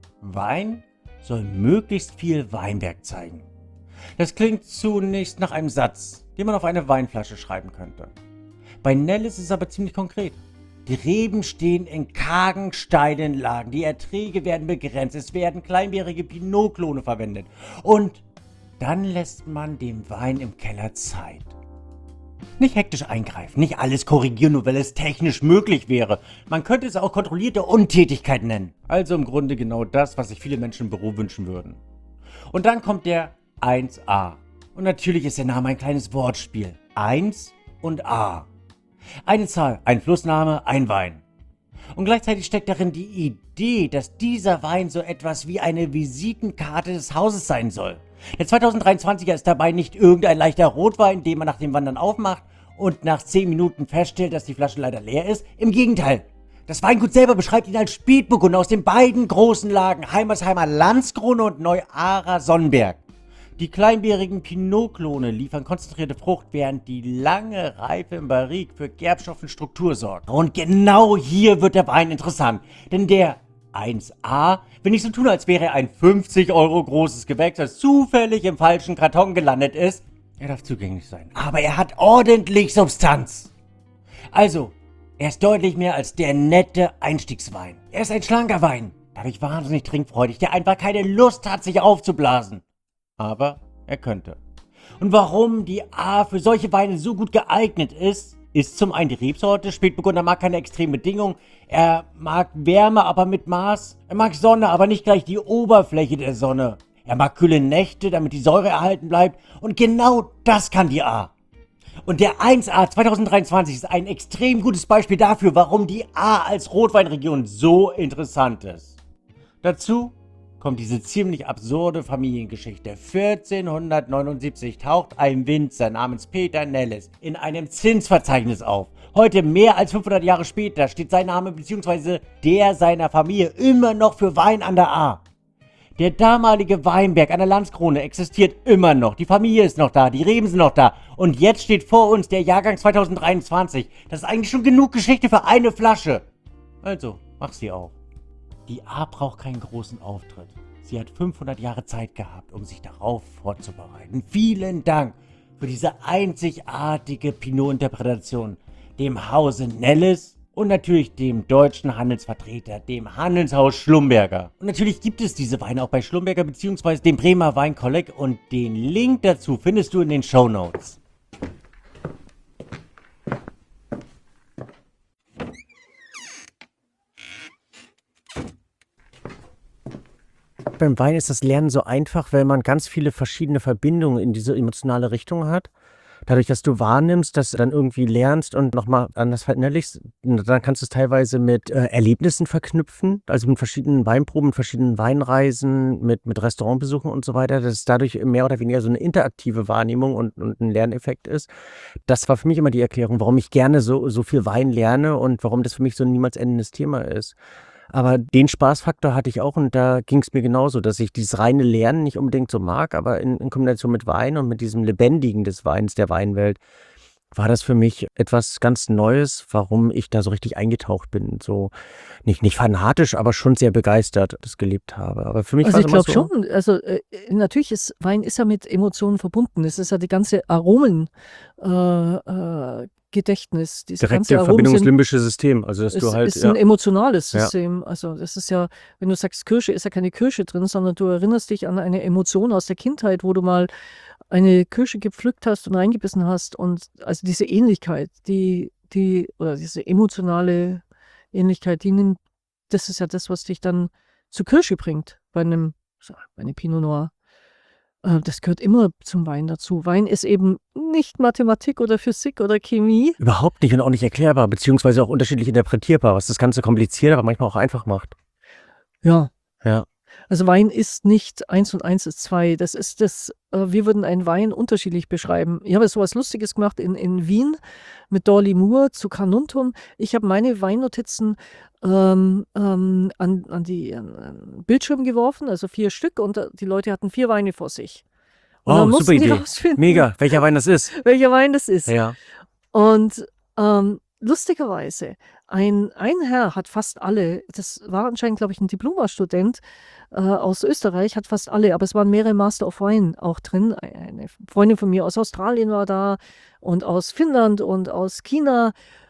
Wein soll möglichst viel Weinberg zeigen. Das klingt zunächst nach einem Satz, den man auf eine Weinflasche schreiben könnte. Bei Nelles ist es aber ziemlich konkret. Die Reben stehen in kargen, steilen Lagen. Die Erträge werden begrenzt. Es werden kleinbärige Pinot-Klone verwendet. Und dann lässt man dem Wein im Keller Zeit. Nicht hektisch eingreifen, nicht alles korrigieren, nur weil es technisch möglich wäre. Man könnte es auch kontrollierte Untätigkeit nennen. Also im Grunde genau das, was sich viele Menschen im Büro wünschen würden. Und dann kommt der eins a. Und natürlich ist der Name ein kleines Wortspiel. eins und A. Eine Zahl, ein Flussname, ein Wein. Und gleichzeitig steckt darin die Idee, dass dieser Wein so etwas wie eine Visitenkarte des Hauses sein soll. Der zweitausenddreiundzwanziger ist dabei nicht irgendein leichter Rotwein, den man nach dem Wandern aufmacht und nach zehn Minuten feststellt, dass die Flasche leider leer ist. Im Gegenteil. Das Weingut selber beschreibt ihn als Spätburgunder aus den beiden großen Lagen Heimersheimer Landskrone und Neuarer Sonnenberg. Die kleinbeerigen Pinot-Klone liefern konzentrierte Frucht, während die lange Reife im Barrique für Gerbstoff und Struktur sorgt. Und genau hier wird der Wein interessant, denn der eins a will nicht so tun, als wäre er ein fünfzig Euro großes Gewächs, das zufällig im falschen Karton gelandet ist. Er darf zugänglich sein, aber er hat ordentlich Substanz. Also, er ist deutlich mehr als der nette Einstiegswein. Er ist ein schlanker Wein, dadurch wahnsinnig trinkfreudig, der einfach keine Lust hat, sich aufzublasen. Aber er könnte. Und warum die A für solche Weine so gut geeignet ist, ist zum einen die Rebsorte. Spätburgunder mag keine extremen Bedingungen. Er mag Wärme, aber mit Maß. Er mag Sonne, aber nicht gleich die Oberfläche der Sonne. Er mag kühle Nächte, damit die Säure erhalten bleibt. Und genau das kann die A. Und der eins a zweitausenddreiundzwanzig ist ein extrem gutes Beispiel dafür, warum die A als Rotweinregion so interessant ist. Dazu kommt diese ziemlich absurde Familiengeschichte. vierzehnhundertneunundsiebzig taucht ein Winzer namens Peter Nellis in einem Zinsverzeichnis auf. Heute, mehr als fünfhundert Jahre später, steht sein Name bzw. der seiner Familie immer noch für Wein an der A. Der damalige Weinberg an der Landskrone existiert immer noch. Die Familie ist noch da, die Reben sind noch da. Und jetzt steht vor uns der Jahrgang zweitausenddreiundzwanzig. Das ist eigentlich schon genug Geschichte für eine Flasche. Also, mach sie auf. Die A braucht keinen großen Auftritt. Sie hat fünfhundert Jahre Zeit gehabt, um sich darauf vorzubereiten. Vielen Dank für diese einzigartige Pinot-Interpretation, dem Hause Nellis und natürlich dem deutschen Handelsvertreter, dem Handelshaus Schlumberger. Und natürlich gibt es diese Weine auch bei Schlumberger bzw. dem Bremer Weinkolleg und den Link dazu findest du in den Shownotes. Beim Wein ist das Lernen so einfach, weil man ganz viele verschiedene Verbindungen in diese emotionale Richtung hat. Dadurch, dass du wahrnimmst, dass du dann irgendwie lernst und nochmal anders verinnerlichst, dann kannst du es teilweise mit äh, Erlebnissen verknüpfen, also mit verschiedenen Weinproben, mit verschiedenen Weinreisen, mit, mit Restaurantbesuchen und so weiter, dass es dadurch mehr oder weniger so eine interaktive Wahrnehmung und, und ein Lerneffekt ist. Das war für mich immer die Erklärung, warum ich gerne so, so viel Wein lerne und warum das für mich so ein niemals endendes Thema ist. Aber den Spaßfaktor hatte ich auch und da ging es mir genauso, dass ich dieses reine Lernen nicht unbedingt so mag, aber in, in Kombination mit Wein und mit diesem Lebendigen des Weins, der Weinwelt, war das für mich etwas ganz Neues, warum ich da so richtig eingetaucht bin. So nicht, nicht fanatisch, aber schon sehr begeistert das gelebt habe. Aber für mich Also war es ich immer glaube so. schon, also äh, natürlich ist Wein ist ja mit Emotionen verbunden. Es ist ja die ganze Aromen äh, äh, Gedächtnis, diese ganze Direkte Verbindung ins Aromen limbische System, also dass ist, du halt, ist ja, ein emotionales ja, System. Also das ist ja, wenn du sagst Kirsche, ist ja keine Kirsche drin, sondern du erinnerst dich an eine Emotion aus der Kindheit, wo du mal eine Kirsche gepflückt hast und reingebissen hast. Und also diese Ähnlichkeit, die, die, oder diese emotionale Ähnlichkeit, die nimmt, das ist ja das, was dich dann zur Kirsche bringt bei einem, bei einem Pinot Noir. Äh, Das gehört immer zum Wein dazu. Wein ist eben nicht Mathematik oder Physik oder Chemie. überhaupt nicht und auch nicht erklärbar, beziehungsweise auch unterschiedlich interpretierbar, was das Ganze kompliziert, aber manchmal auch einfach macht. Ja, Ja. also Wein ist nicht eins und eins ist zwei. Das ist das, äh, wir würden einen Wein unterschiedlich beschreiben. Ich habe so was Lustiges gemacht in, in Wien mit Dorli Moore zu Carnuntum. Ich habe meine Weinnotizen ähm, ähm, an, an die an, an Bildschirm geworfen, also vier Stück, und äh, die Leute hatten vier Weine vor sich. Und dann Oh, super mussten die Idee. rausfinden, Mega, welcher Wein das ist. welcher Wein das ist. Ja. Und ähm, lustigerweise, ein, ein Herr hat fast alle, das war anscheinend, glaube ich, ein Diploma-Student äh, aus Österreich, hat fast alle, aber es waren mehrere Master of Wine auch drin. Eine Freundin von mir aus Australien war da und aus Finnland und aus China.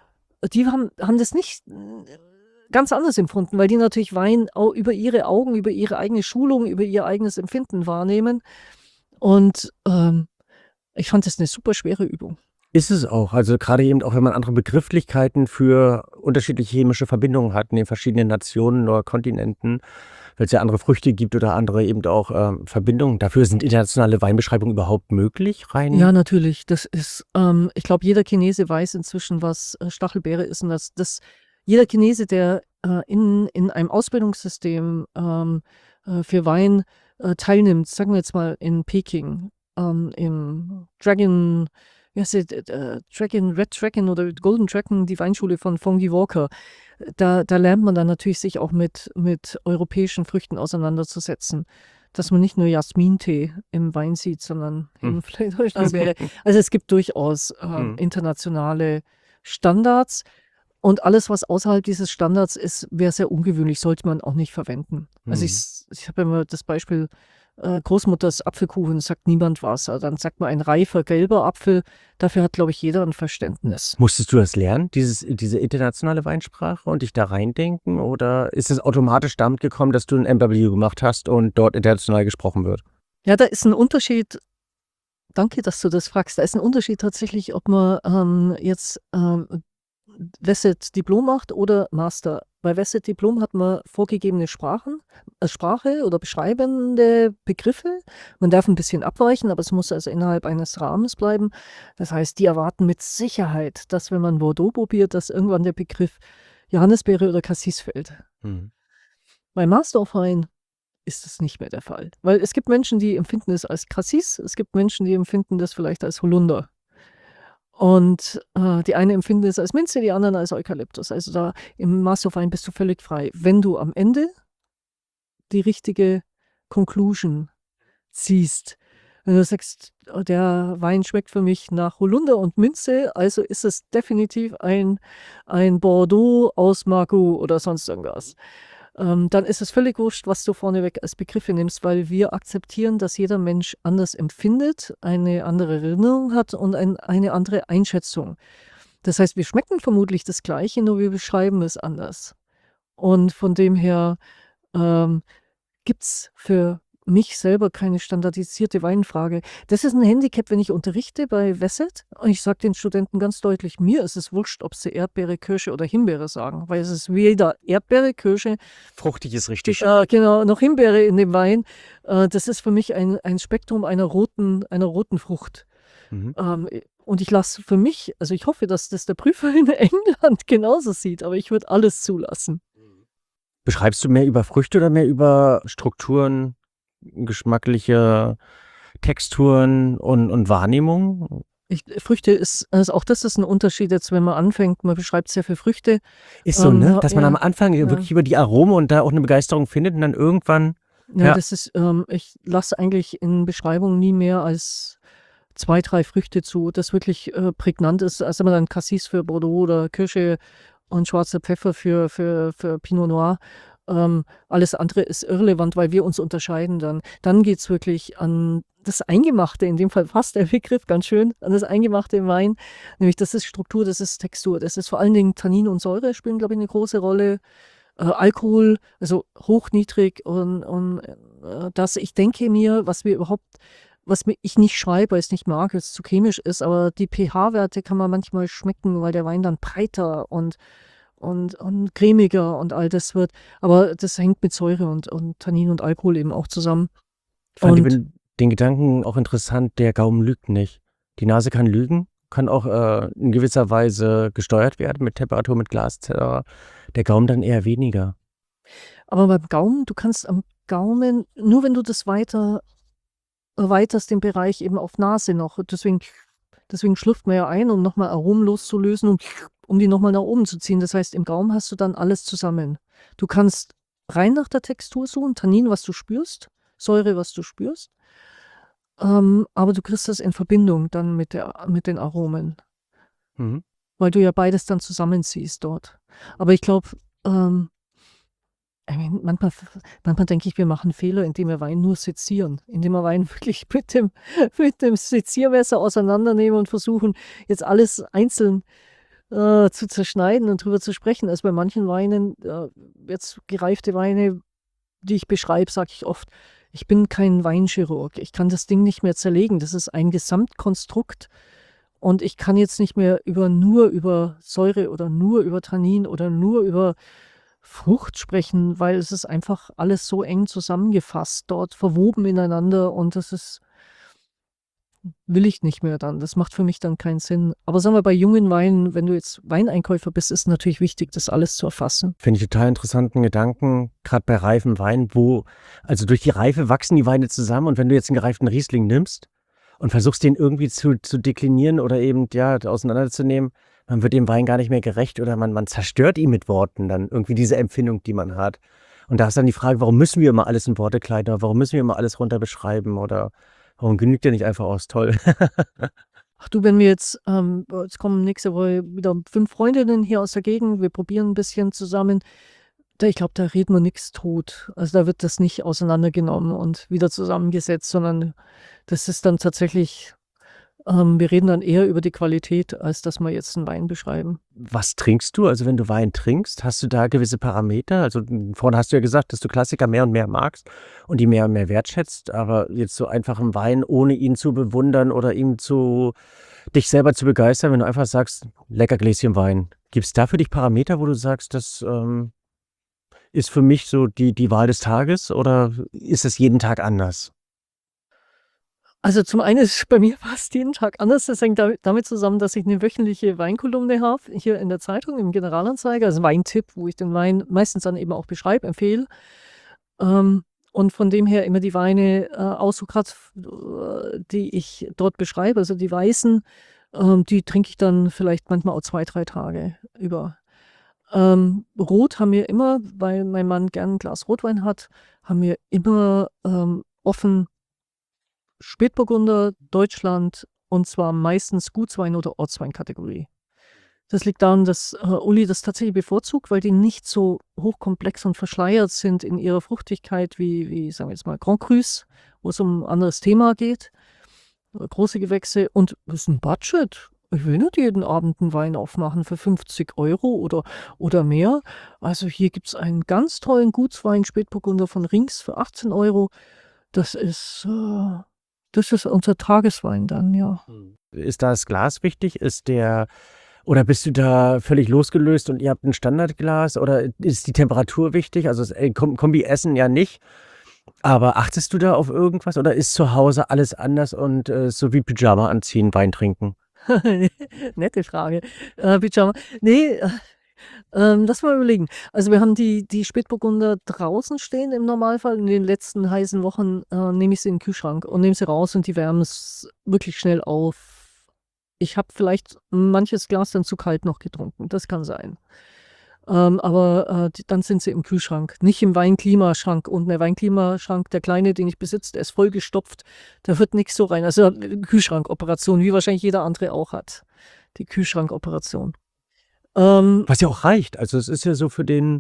Die haben, haben das nicht äh, ganz anders empfunden, weil die natürlich Wein au- über ihre Augen, über ihre eigene Schulung, über ihr eigenes Empfinden wahrnehmen. Und ähm, ich fand das eine super schwere Übung. Ist es auch. Also gerade eben auch, wenn man andere Begrifflichkeiten für unterschiedliche chemische Verbindungen hat in den verschiedenen Nationen oder Kontinenten, weil es ja andere Früchte gibt oder andere eben auch ähm, Verbindungen. Dafür sind internationale Weinbeschreibungen überhaupt möglich, rein? Ja, natürlich. Das ist, ähm, ich glaube, jeder Chinese weiß inzwischen, was äh, Stachelbeere ist und dass das jeder Chinese, der äh, in, in einem Ausbildungssystem ähm, äh, für Wein äh, teilnimmt, sagen wir jetzt mal in Peking, ähm, im Dragon, wie heißt es, äh, Dragon, Red Dragon oder Golden Dragon, die Weinschule von Fongy Walker, da, da lernt man dann natürlich sich auch mit, mit europäischen Früchten auseinanderzusetzen. Dass man nicht nur Jasmintee im Wein sieht, sondern Hm. eben vielleicht auch Stachelbeere. Also es gibt durchaus ähm, Hm. internationale Standards und alles, was außerhalb dieses Standards ist, wäre sehr ungewöhnlich, sollte man auch nicht verwenden. Also Hm. ich, ich habe immer das Beispiel äh, Großmutters Apfelkuchen, sagt niemand was. Also dann sagt man ein reifer gelber Apfel, dafür hat, glaube ich, jeder ein Verständnis. Musstest du das lernen, dieses, diese internationale Weinsprache und dich da reindenken? Oder ist es automatisch damit gekommen, dass du ein M W gemacht hast und dort international gesprochen wird? Ja, da ist ein Unterschied. Danke, dass du das fragst. Da ist ein Unterschied tatsächlich, ob man ähm, jetzt ähm, Wesset Diplom macht oder Master. Bei Wesset Diplom hat man vorgegebene Sprachen, äh, Sprache oder beschreibende Begriffe. Man darf ein bisschen abweichen, aber es muss also innerhalb eines Rahmens bleiben. Das heißt, die erwarten mit Sicherheit, dass wenn man Bordeaux probiert, dass irgendwann der Begriff Johannisbeere oder Cassis fällt. Hm. Bei Master of Wine ist das nicht mehr der Fall. Weil es gibt Menschen, die empfinden es als Cassis, es gibt Menschen, die empfinden das vielleicht als Holunder. Und äh, die eine empfinden es als Minze, die anderen als Eukalyptus. Also da im Master of Wine bist du völlig frei. Wenn du am Ende die richtige Conclusion ziehst, wenn du sagst, oh, der Wein schmeckt für mich nach Holunder und Minze, also ist es definitiv ein, ein Bordeaux aus Margaux oder sonst irgendwas. Ähm, dann ist es völlig wurscht, was du vorneweg als Begriffe nimmst, weil wir akzeptieren, dass jeder Mensch anders empfindet, eine andere Erinnerung hat und ein, eine andere Einschätzung. Das heißt, wir schmecken vermutlich das Gleiche, nur wir beschreiben es anders. Und von dem her ähm, gibt es für mich selber keine standardisierte Weinfrage. Das ist ein Handicap, wenn ich unterrichte bei Wesset. Und ich sage den Studenten ganz deutlich, mir ist es wurscht, ob sie Erdbeere, Kirsche oder Himbeere sagen, weil es ist weder Erdbeere, Kirsche, Fruchtig ist richtig. äh, genau, noch Himbeere in dem Wein. Äh, das ist für mich ein, ein Spektrum einer roten, einer roten Frucht. Mhm. Ähm, und ich lasse für mich, also ich hoffe, dass das der Prüfer in England genauso sieht, aber ich würde alles zulassen. Beschreibst du mehr über Früchte oder mehr über Strukturen, geschmackliche Texturen und, und Wahrnehmung? Ich, Früchte ist, also auch das ist ein Unterschied jetzt, wenn man anfängt, man beschreibt sehr viel Früchte. Ist so, Ähm, ne? ja, Dass man ja, am Anfang ja. wirklich über die Aromen und da auch eine Begeisterung findet und dann irgendwann. Ja, Ja. das ist, ähm, ich lasse eigentlich in Beschreibungen nie mehr als zwei, drei Früchte zu, das wirklich äh, prägnant ist. Also wenn man dann Cassis für Bordeaux oder Kirsche und schwarzer Pfeffer für, für, für Pinot Noir. Ähm, alles andere ist irrelevant, weil wir uns unterscheiden dann. Dann geht es wirklich an das Eingemachte, in dem Fall fast der Begriff, ganz schön, an das Eingemachte im Wein. Nämlich das ist Struktur, das ist Textur, das ist vor allen Dingen Tannin und Säure spielen, glaube ich, eine große Rolle. Äh, Alkohol, also hoch, niedrig und, und äh, das, ich denke mir, was wir überhaupt, was mir, ich nicht schreibe, weil ich es nicht mag, weil es zu chemisch ist, aber die pH-Werte kann man manchmal schmecken, weil der Wein dann breiter und und, und cremiger und all das wird. Aber das hängt mit Säure und, und Tannin und Alkohol eben auch zusammen. Ich fand Und den, den Gedanken auch interessant, der Gaumen lügt nicht. Die Nase kann lügen, kann auch äh, in gewisser Weise gesteuert werden mit Temperatur, mit Glas et cetera. Der Gaumen dann eher weniger. aber beim Gaumen, du kannst am Gaumen, nur wenn du das weiter erweiterst, den Bereich eben auf Nase noch. Deswegen, deswegen schlürft man ja ein, um nochmal Aromen loszulösen und um die nochmal nach oben zu ziehen. Das heißt, im Gaumen hast du dann alles zusammen. Du kannst rein nach der Textur suchen, Tannin, was du spürst, Säure, was du spürst. Ähm, aber du kriegst das in Verbindung dann mit, der, mit den Aromen, Mhm. weil du ja beides dann zusammenziehst dort. Aber ich glaube, ähm, I mean, manchmal, manchmal denke ich, wir machen Fehler, indem wir Wein nur sezieren, indem wir Wein wirklich mit dem, mit dem Seziermesser auseinandernehmen und versuchen, jetzt alles einzeln äh, zu zerschneiden und drüber zu sprechen. Also bei manchen Weinen, äh, jetzt gereifte Weine, die ich beschreibe, sage ich oft, ich bin kein Weinchirurg. Ich kann das Ding nicht mehr zerlegen. Das ist ein Gesamtkonstrukt Und ich kann jetzt nicht mehr über nur über Säure oder nur über Tannin oder nur über Frucht sprechen, weil es ist einfach alles so eng zusammengefasst dort, verwoben ineinander und das ist will ich nicht mehr dann. Das macht für mich dann keinen Sinn. Aber sagen wir, bei jungen Weinen, wenn du jetzt Weineinkäufer bist, ist natürlich wichtig, das alles zu erfassen. Finde ich total interessanten Gedanken, gerade bei reifen Wein, wo, also durch die Reife wachsen die Weine zusammen und wenn du jetzt einen gereiften Riesling nimmst und versuchst den irgendwie zu, zu deklinieren oder eben ja auseinanderzunehmen, man wird dem Wein gar nicht mehr gerecht oder man, man zerstört ihn mit Worten dann irgendwie diese Empfindung, die man hat. Und da ist dann die Frage, warum müssen wir immer alles in Worte kleiden oder warum müssen wir immer alles runter beschreiben oder warum genügt der nicht einfach aus? Toll. Ach du, wenn wir jetzt, ähm, jetzt kommen nächste Woche wieder fünf Freundinnen hier aus der Gegend, wir probieren ein bisschen zusammen. Da, ich glaube, da reden wir nichts tot. Also da wird das nicht auseinandergenommen und wieder zusammengesetzt, sondern das ist dann tatsächlich, ähm, wir reden dann eher über die Qualität, als dass wir jetzt einen Wein beschreiben. Was trinkst du? Also wenn du Wein trinkst, hast du da gewisse Parameter? Also m, vorhin hast du ja gesagt, dass du Klassiker mehr und mehr magst und die mehr und mehr wertschätzt, aber jetzt so einfach einen Wein, ohne ihn zu bewundern oder ihm zu dich selber zu begeistern, wenn du einfach sagst, lecker Gläschen Wein. Gibt es da für dich Parameter, wo du sagst, das ähm, ist für mich so die, die Wahl des Tages oder ist es jeden Tag anders? Also zum einen ist es bei mir fast jeden Tag anders. Das hängt damit, damit zusammen, dass ich eine wöchentliche Weinkolumne habe, hier in der Zeitung, im Generalanzeiger, also Weintipp, wo ich den Wein meistens dann eben auch beschreibe, empfehle. Ähm, und von dem her immer die Weine äh, aussuche, grad, äh, die ich dort beschreibe, also die weißen, ähm, die trinke ich dann vielleicht manchmal auch zwei, drei Tage über. Ähm, Rot haben wir immer, weil mein Mann gern ein Glas Rotwein hat, haben wir immer ähm, offen Spätburgunder, Deutschland und zwar meistens Gutswein- oder Ortsweinkategorie. Das liegt daran, dass äh, Uli das tatsächlich bevorzugt, weil die nicht so hochkomplex und verschleiert sind in ihrer Fruchtigkeit wie, wie sagen wir jetzt mal, Grand Crus, wo es um ein anderes Thema geht. Äh, Große Gewächse und es ist ein Budget. Ich will nicht jeden Abend einen Wein aufmachen für fünfzig Euro oder, oder mehr. Also hier gibt es einen ganz tollen Gutswein Spätburgunder von Rings für achtzehn Euro. Das ist, äh, das ist unser Tageswein dann, ja. Ist da das Glas wichtig? Ist der, oder bist du da völlig losgelöst und ihr habt ein Standardglas oder ist die Temperatur wichtig? Also das äh, Kom- Kombi-Essen ja nicht. Aber achtest du da auf irgendwas oder ist zu Hause alles anders und äh, so wie Pyjama anziehen, Wein trinken? Nette Frage. Äh, Pyjama. Nee, äh, ähm, lass mal überlegen. Also wir haben die, die Spätburgunder draußen stehen im Normalfall. In den letzten heißen Wochen äh, nehme ich sie in den Kühlschrank und nehme sie raus und die wärmen es wirklich schnell auf. Ich habe vielleicht manches Glas dann zu kalt noch getrunken. Das kann sein. Ähm, aber äh, die, dann sind sie im Kühlschrank, nicht im Weinklimaschrank. Und der Weinklimaschrank, der kleine, den ich besitze, der ist vollgestopft. Da wird nichts so rein. Also äh, Kühlschrankoperation, wie wahrscheinlich jeder andere auch hat. Die Kühlschrankoperation. Ähm, Was ja auch reicht. Also es ist ja so für den,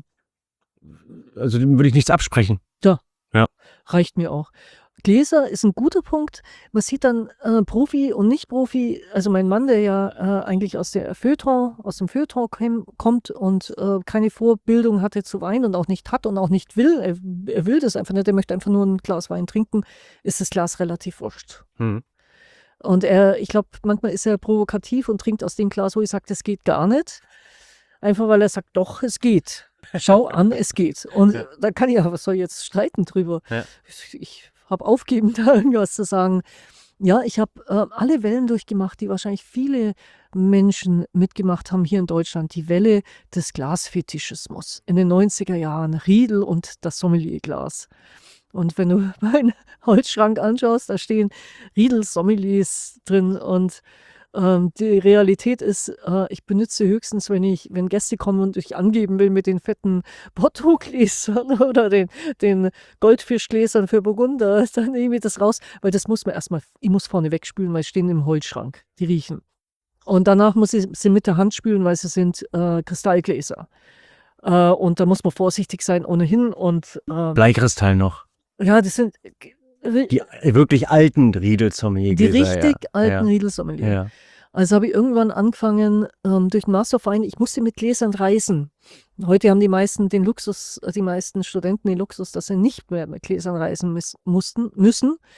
also dem würde ich nichts absprechen. Ja. Ja. Reicht mir auch. Gläser ist ein guter Punkt. Man sieht dann äh, Profi und Nicht-Profi. Also mein Mann, der ja äh, eigentlich aus der Feuilleton, aus dem Feuilleton käm- kommt und äh, keine Vorbildung hatte zu Wein und auch nicht hat und auch nicht will. Er, er will das einfach nicht. Er möchte einfach nur ein Glas Wein trinken. Ist das Glas relativ wurscht. Hm. Und er, ich glaube, manchmal ist er provokativ und trinkt aus dem Glas, wo ich sage, das geht gar nicht. Einfach weil er sagt, doch, es geht. Schau an, es geht. Und Ja. da kann ich ja, was soll ich jetzt streiten drüber? Ja. Ich, ich habe aufgegeben, da irgendwas zu sagen. Ja, ich habe äh, alle Wellen durchgemacht, die wahrscheinlich viele Menschen mitgemacht haben hier in Deutschland. Die Welle des Glasfetischismus in den neunziger Jahren. Riedel und das Sommelierglas. Und wenn du meinen Holzschrank anschaust, da stehen Riedel-Sommeliers drin und ähm, die Realität ist, äh, ich benutze höchstens, wenn ich, wenn Gäste kommen und ich angeben will mit den fetten Bordeaux-Gläsern oder den, den Goldfischgläsern für Burgunder, dann nehme ich das raus, weil das muss man erstmal, ich muss vorne wegspülen, weil sie stehen im Holzschrank, die riechen. Und danach muss ich sie mit der Hand spülen, weil sie sind äh, Kristallgläser. Äh, und da muss man vorsichtig sein ohnehin und äh, Bleikristall noch. ja, das sind äh, Die wirklich alten Riedel-Sommelier. die richtig ja. alten ja. Riedel-Sommelier. Ja. Also habe ich irgendwann angefangen, ähm, durch den Master of Wine, ich musste mit Gläsern reisen. Heute haben die meisten den Luxus, äh, die meisten Studenten den Luxus, dass sie nicht mehr mit Gläsern reisen miss, mussten, müssen.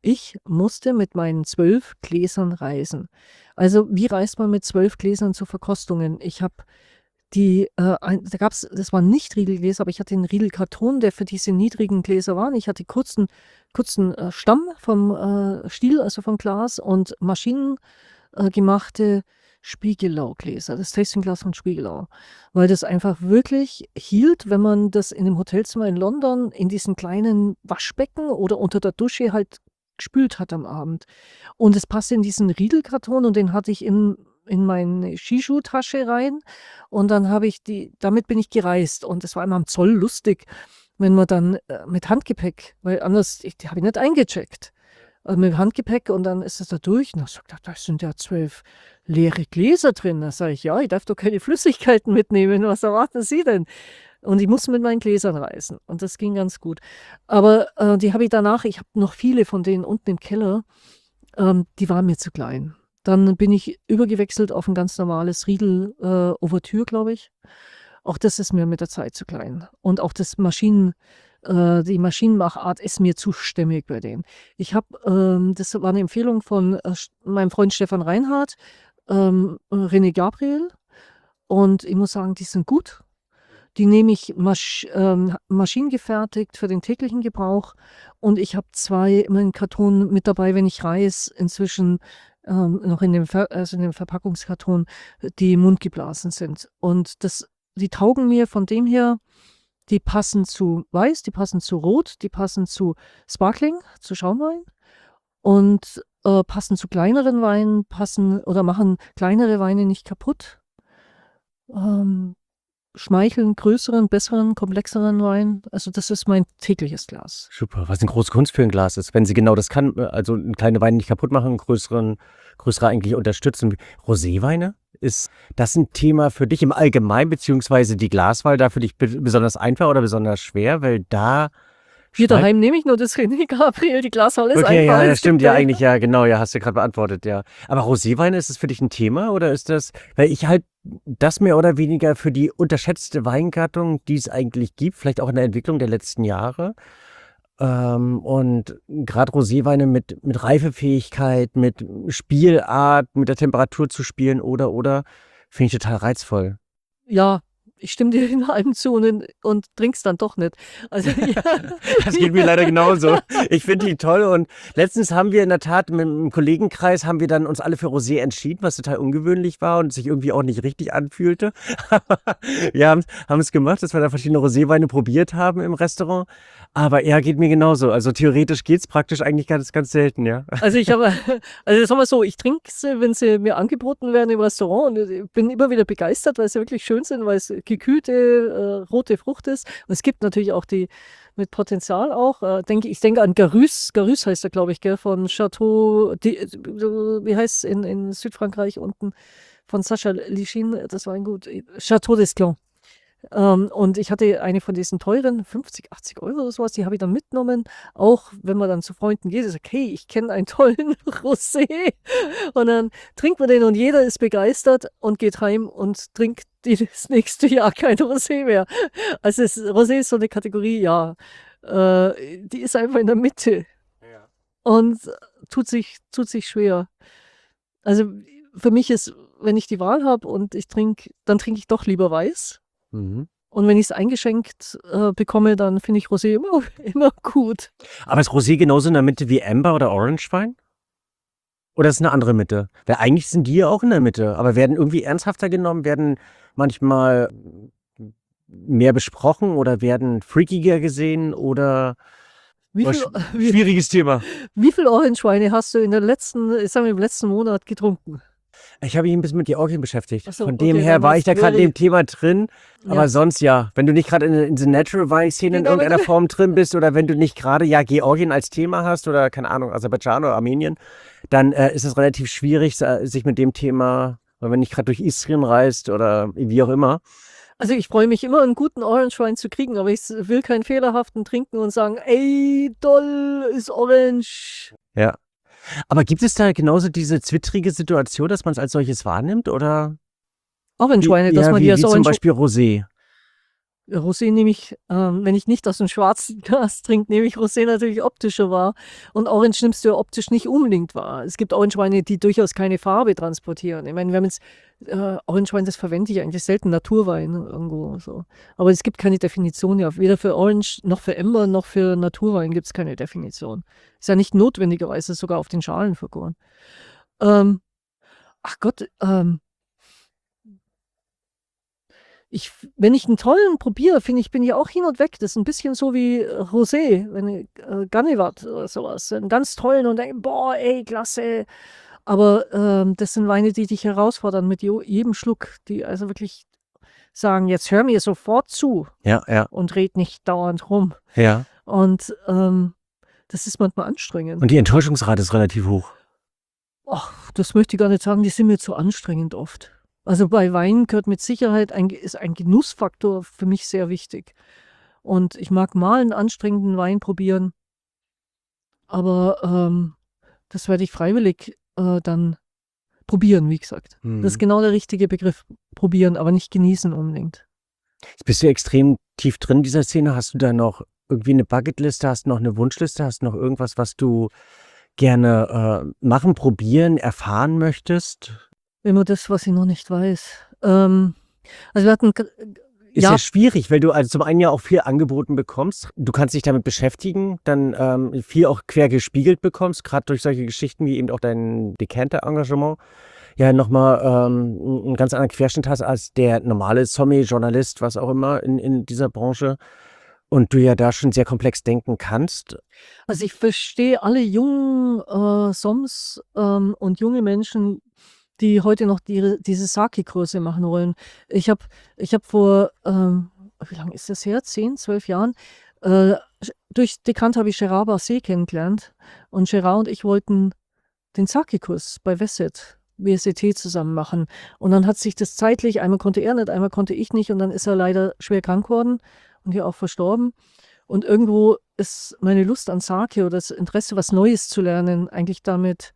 Ich musste mit meinen zwölf Gläsern reisen. Also, wie reist man mit zwölf Gläsern zu Verkostungen? Ich habe die, äh, ein da gab's das waren nicht Riegelgläser, aber ich hatte 'n Riegelkarton, der für diese niedrigen Gläser waren. Ich hatte kurzen kurzen, äh, Stamm vom, äh, Stiel, also vom Glas und Maschinen äh, gemachte Spiegelau-Gläser, das Tastingglas von Spiegelau, weil das einfach wirklich hielt, wenn man das in 'nem Hotelzimmer in London in diesen kleinen Waschbecken oder unter der Dusche halt gespült hat am Abend. Und es passte in diesen Riegelkarton und den hatte ich in in meine Skischuhtasche rein und dann habe ich die damit bin ich gereist und es war immer am Zoll lustig, wenn man dann, äh, mit Handgepäck weil anders ich die habe ich nicht eingecheckt. Äh, mit Handgepäck und dann ist es da durch und dann sagt er: „Da sind ja zwölf leere Gläser drin." Da sage ich: „Ja, ich darf doch keine Flüssigkeiten mitnehmen. Was erwarten Sie denn?" Und ich musste mit meinen Gläsern reisen und das ging ganz gut. Aber, äh, die habe ich danach ich habe noch viele von denen unten im Keller, ähm, die waren mir zu klein. Dann bin ich übergewechselt auf 'n ganz normales Riedel, äh, Ouverture, glaube ich. Auch das ist mir mit der Zeit zu klein. Und auch das Maschinen äh, die Maschinenmachart ist mir zu stämmig bei denen. Ich habe, ähm das war 'ne Empfehlung von, äh, sch meinem Freund Stefan Reinhardt, ähm, äh, René Gabriel und ich muss sagen, die sind gut. Die nehme ich masch ähm, maschinengefertigt für den täglichen Gebrauch und ich habe zwei immer 'n Karton mit dabei, wenn ich reise, inzwischen, ähm, noch in dem Ver also in dem Verpackungskarton, die mundgeblasen sind. Und das die taugen mir von dem her die passen zu Weiß, die passen zu Rot, die passen zu Sparkling, zu Schaumwein und, äh, passen zu kleineren Weinen, passen oder machen kleinere Weine nicht kaputt. Ähm, schmeicheln größeren, besseren, komplexeren Wein. Also, das ist mein tägliches Glas. Super, was 'ne große Kunst für 'n Glas ist, wenn sie genau das kann, äh, also 'n kleine Weine nicht kaputt machen, größeren größere eigentlich unterstützen. Roséweine, ist das 'n Thema für dich im Allgemeinen, beziehungsweise die Glaswahl da für dich be besonders einfach oder besonders schwer? Weil da Hier schmeckt daheim nehme ich nur das René Gabriel, die Glaswahl ist Okay, einfach. ja, das Es gibt stimmt, ja, keine eigentlich, ja, genau, ja, hast du grad beantwortet, ja. Aber Roséweine, ist das für dich 'n Thema oder ist das weil ich halte das mehr oder weniger für die unterschätzte Weingattung, die es eigentlich gibt, vielleicht auch in der Entwicklung der letzten Jahre. Ähm, und grad Roséweine mit mit Reifefähigkeit, mit Spielart, mit der Temperatur zu spielen oder, oder, finde ich total reizvoll. Ja, ich stimme dir in allem zu und und trinke es dann doch nicht. Also, ja. Das geht mir leider genauso. Ich finde die toll und letztens haben wir in der Tat mit 'm Kollegenkreis haben wir dann uns alle für Rosé entschieden, was total ungewöhnlich war und sich irgendwie auch nicht richtig anfühlte. Aber wir haben's haben's gemacht, dass wir da verschiedene Roséweine probiert haben im Restaurant. Aber ja, geht mir genauso. Also, theoretisch geht's, praktisch eigentlich ganz, ganz selten, ja. Also, ich habe also, sagen wir so, ich trinke sie, wenn sie mir angeboten werden im Restaurant und ich bin immer wieder begeistert, weil sie wirklich schön sind, weil es gekühlte, äh, rote Frucht ist. Und es gibt natürlich auch die mit Potenzial auch, äh, denke ich denke an Garrus. Garrus heißt er, glaube ich, gell, von Château de wie heißt's in in Südfrankreich unten von Sacha Lichine, das Weingut, Château d'Esclans. Ähm, und ich hatte eine von diesen teuren, fünfzig, achtzig Euro oder so was, die habe ich dann mitgenommen. Auch wenn man dann zu Freunden geht, sagt: „Hey, ich kenne einen tollen Rosé." Und dann trinkt man den und jeder ist begeistert und geht heim und trinkt die das nächste Jahr kein Rosé mehr. Also, es Rosé ist so 'ne Kategorie, ja, äh, die ist einfach in der Mitte Ja. und tut sich tut sich schwer. Also, für mich ist, wenn ich die Wahl habe und ich trinke dann trinke ich doch lieber Weiß. Mhm. Und wenn ich's eingeschenkt, äh, bekomme, dann finde ich Rosé immer immer gut. Aber ist Rosé genauso in der Mitte wie Amber oder Orangewein? Oder ist 'ne andere Mitte? Weil eigentlich sind die ja auch in der Mitte, aber werden irgendwie ernsthafter genommen, werden manchmal m mehr besprochen oder werden freakiger gesehen oder Wie oh, viel sch wie schwieriges Thema. wie viel Orangeweine hast du in der letzten ich sage mal, im letzten Monat getrunken? Ich habe mich 'n bisschen mit Georgien beschäftigt. Ach so, Von dem okay, her dann war ich ist da grad in very dem Thema drin, aber Ja. sonst ja. Wenn du nicht grad in in the Natural Wine-Szene in Genau, wenn irgendeiner du Form drin bist oder wenn du nicht grade, ja, Georgien als Thema hast oder, keine Ahnung, Aserbaidschan oder Armenien, dann, äh, ist es relativ schwierig, sa sich mit dem Thema weil wenn nicht grad durch Istrien reist oder wie auch immer. Also, ich freue mich immer, 'n guten Orangewein zu kriegen, aber ich s will keinen fehlerhaften trinken und sagen: „Ey, toll, ist orange." Ja. Aber gibt es da genauso diese zwittrige Situation, dass man's als solches wahrnimmt oder wie Orangeweine, dass ja, man die wie als wie zum Orange Beispiel Rosé? Rosé nehme ich, ähm, wenn ich nicht aus dem schwarzen Glas trinke, nehme ich Rosé natürlich optischer wahr. Und Orange nimmst du ja optisch nicht unbedingt wahr. Es gibt Orangeweine, die durchaus keine Farbe transportieren. Ich meine, wir haben jetzt äh, Orangewein, das verwende ich eigentlich selten, Naturwein irgendwo so. Aber es gibt keine Definition ja. Weder für Orange noch für Amber noch für Naturwein gibt es keine Definition. Ist ja nicht notwendigerweise sogar auf den Schalen vergoren. Ähm, ach Gott, ähm, ich, wenn ich einen tollen probiere, finde ich, bin ich auch hin und weg. Das ist ein bisschen so wie äh, Rosé, wenn ich, äh, Gannewat oder sowas. Einen ganz tollen und denke, boah, ey, klasse. Aber ähm, das sind Weine, die dich herausfordern mit jo- jedem Schluck, die also wirklich sagen, jetzt hör mir sofort zu Ja, ja, und red nicht dauernd rum. ja. Und ähm, das ist manchmal anstrengend. Und die Enttäuschungsrate ist relativ hoch. Ach, das möchte ich gar nicht sagen, die sind mir zu anstrengend oft. Also bei Wein gehört mit Sicherheit ein, ist ein Genussfaktor für mich sehr wichtig. Und ich mag mal einen anstrengenden Wein probieren, aber ähm, das werde ich freiwillig äh, dann probieren, wie gesagt. Das ist Mhm. genau der richtige Begriff. Probieren, aber nicht genießen unbedingt. Jetzt bist du extrem tief drin in dieser Szene. Hast du da noch irgendwie eine Bucketliste? Hast du noch eine Wunschliste? Hast du noch irgendwas, was du gerne äh, machen, probieren, erfahren möchtest? Immer das, was ich noch nicht weiß. Ähm, also wir hatten, g- Ist ja ja, schwierig, weil du also zum einen ja auch viel angeboten bekommst. Du kannst dich damit beschäftigen, dann ähm, viel auch quer gespiegelt bekommst, gerade durch solche Geschichten wie eben auch dein Decanter-Engagement. Ja, nochmal ähm, einen ganz anderen Querschnitt hast als der normale Sommelier-Journalist, was auch immer in, in dieser Branche. Und du ja da schon sehr komplex denken kannst. also ich verstehe alle jungen äh, Soms ähm, und junge Menschen, die heute noch die, diese Sake-Kurse machen wollen. Ich habe ich hab vor, ähm, wie lange ist das her? Zehn, zwölf Jahren. Äh, durch Decanter habe ich Gérard Basset kennengelernt. Und Gérard und ich wollten den Sake-Kurs bei Wesset, W S E T zusammen machen. Und dann hat sich das zeitlich, einmal konnte er nicht, einmal konnte ich nicht. Und dann ist er leider schwer krank geworden und hier auch verstorben. Und irgendwo ist meine Lust an Sake oder das Interesse, was Neues zu lernen, eigentlich damit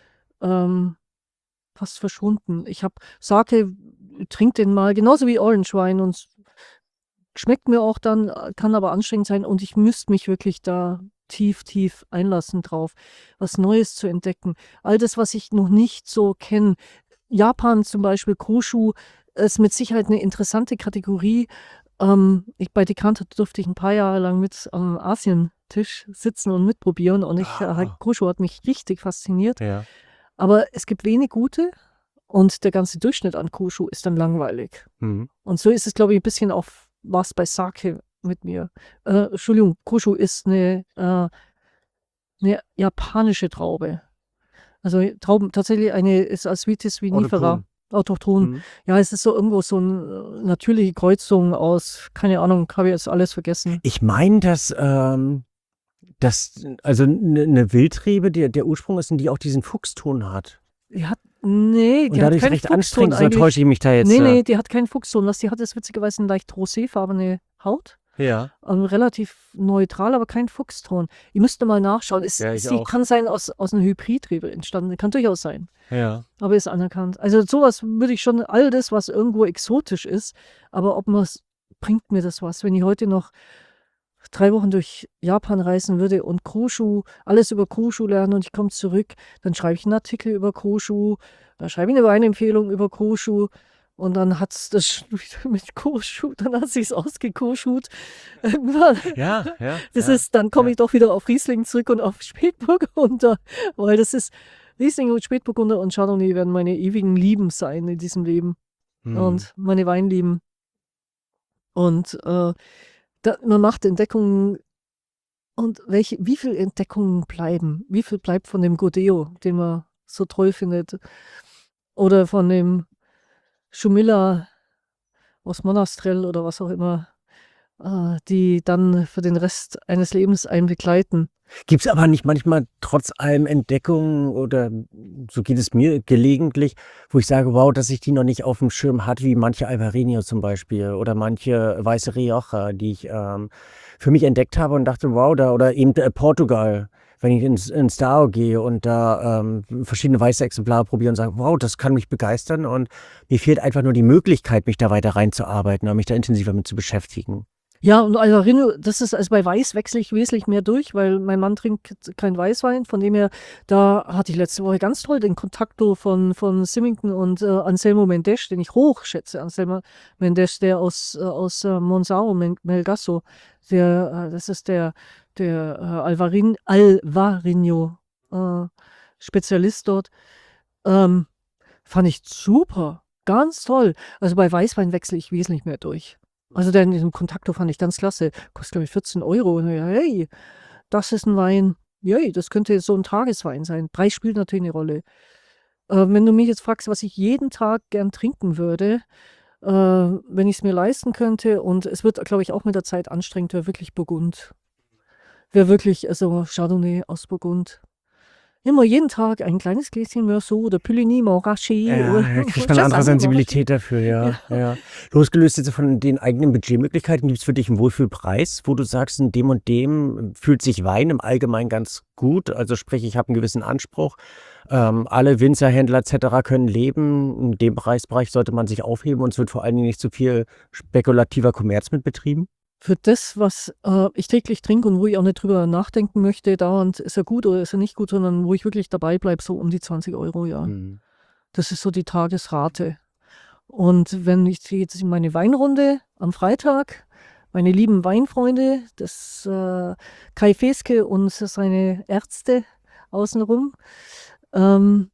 ähm, fast verschwunden. Ich habe Sake, trinke den mal, genauso wie Orange Wine und s- schmeckt mir auch dann, äh, kann aber anstrengend sein und ich müsste mich wirklich da tief, tief einlassen drauf, was Neues zu entdecken. All das, was ich noch nicht so kenne. Japan zum Beispiel, Koshu, ist mit Sicherheit eine interessante Kategorie. Ähm, ich, bei Decanter durfte ich ein paar Jahre lang mit am Asientisch sitzen und mitprobieren und ich, äh, Ah. Koshu hat mich richtig fasziniert. Ja. Aber es gibt wenig gute und der ganze Durchschnitt an Koshu ist dann langweilig. Mhm. Und so ist es, glaube ich, ein bisschen auch was bei Sake mit mir. Äh, Entschuldigung, Koshu ist eine, äh, eine japanische Traube. Also Trauben tatsächlich eine ist als Vitis vinifera. Autochthon. Autochthon. Mhm. Ja, es ist so irgendwo so eine natürliche Kreuzung aus, keine Ahnung, habe ich jetzt alles vergessen. Ich meine, dass, ähm, dass also eine ne Wildrebe, der, der Ursprung ist und die auch diesen Fuchston hat. Die hat, nee, Und die hat dadurch keinen recht Fuchston anstrengend ist, oder eigentlich. täusche ich mich da jetzt? Nee, äh? nee, die hat keinen Fuchston. Was die hat, ist witzigerweise eine leicht roséfarbene Haut. Ja. Ähm, relativ neutral, aber kein Fuchston. Ihr müsst mal nachschauen. Es, Ja, ich sie auch. kann sein aus, aus einer Hybridrebe entstanden. Kann durchaus sein. Ja. Aber ist anerkannt. Also sowas würde ich schon, all das, was irgendwo exotisch ist, aber ob man bringt mir das was, wenn ich heute noch drei Wochen durch Japan reisen würde und Koshu, alles über Koshu lernen und ich komme zurück, dann schreibe ich einen Artikel über Koshu, dann schreibe ich eine Weinempfehlung über Koshu und dann hat es das schon wieder mit Koshu, dann hat sich's ausgekoschut. Irgendwann. Ja, ja. Das ja. ist, dann komme ja. ich doch wieder auf Riesling zurück und auf Spätburgunder, weil das ist, Riesling und Spätburgunder und Chardonnay werden meine ewigen Lieben sein in diesem Leben Hm. und meine Weinlieben. Und äh, da, man macht Entdeckungen und welche, wie viel Entdeckungen bleiben? Wie viel bleibt von dem Godeo, den man so toll findet? Oder von dem Chumilla aus Monastrell oder was auch immer, äh, die dann für den Rest eines Lebens einen begleiten. Gibt es aber nicht manchmal trotz allem Entdeckungen oder so geht es mir gelegentlich, wo ich sage, wow, dass ich die noch nicht auf dem Schirm hatte, wie manche Alvarinho zum Beispiel oder manche weiße Rioja, die ich ähm, für mich entdeckt habe und dachte, wow, da oder eben äh, Portugal, wenn ich ins, ins DAO gehe und da ähm, verschiedene weiße Exemplare probiere und sage, wow, das kann mich begeistern und mir fehlt einfach nur die Möglichkeit, mich da weiter reinzuarbeiten und mich da intensiver mit zu beschäftigen. Ja, und Alvarinho, das ist, also bei Weiß wechsle ich wesentlich mehr durch, weil mein Mann trinkt kein Weißwein. Von dem her, da hatte ich letzte Woche ganz toll den Kontakto von, von Symington und äh, Anselmo Mendes, den ich hoch schätze. Anselmo Mendes, der aus, äh, aus äh, Monsanto, Men- Melgaço, der, äh, das ist der, der äh, Alvarin, Alvarinho äh, Spezialist dort. Ähm, fand ich super, ganz toll. Also bei Weißwein wechsle ich wesentlich mehr durch. Also den, diesen Kontakto fand ich ganz klasse. Kostet, glaube ich, vierzehn Euro. Und ja, hey, das ist ein Wein. Yay, das könnte so ein Tageswein sein. Preis spielt natürlich eine Rolle. Äh, wenn du mich jetzt fragst, was ich jeden Tag gern trinken würde, äh, wenn ich es mir leisten könnte, und es wird, glaube ich, auch mit der Zeit anstrengend, wäre wirklich Burgund. Wäre wirklich, also Chardonnay aus Burgund. Immer jeden Tag ein kleines Gläschen Meursault oder Puligny Montrachet. Ja, oder da kriegt man eine Just andere Montrachet. Sensibilität dafür, ja, Ja. ja. Losgelöst jetzt von den eigenen Budgetmöglichkeiten, gibt es für dich einen Wohlfühlpreis, wo du sagst, in dem und dem fühlt sich Wein im Allgemeinen ganz gut, also sprich, ich habe einen gewissen Anspruch, ähm, alle Winzerhändler et cetera können leben, in dem Preisbereich sollte man sich aufheben und es wird vor allen Dingen nicht zu viel spekulativer Kommerz mit betrieben? Für das, was äh, ich täglich trinke und wo ich auch nicht drüber nachdenken möchte, dauernd, ist er gut oder ist er nicht gut, sondern wo ich wirklich dabei bleibe, so um die zwanzig Euro, ja. Mhm. Das Das ist so die Tagesrate. Und wenn ich jetzt in meine Weinrunde am Freitag, meine lieben Weinfreunde, das äh, Kai Feske und seine Ärzte außenrum, ähm,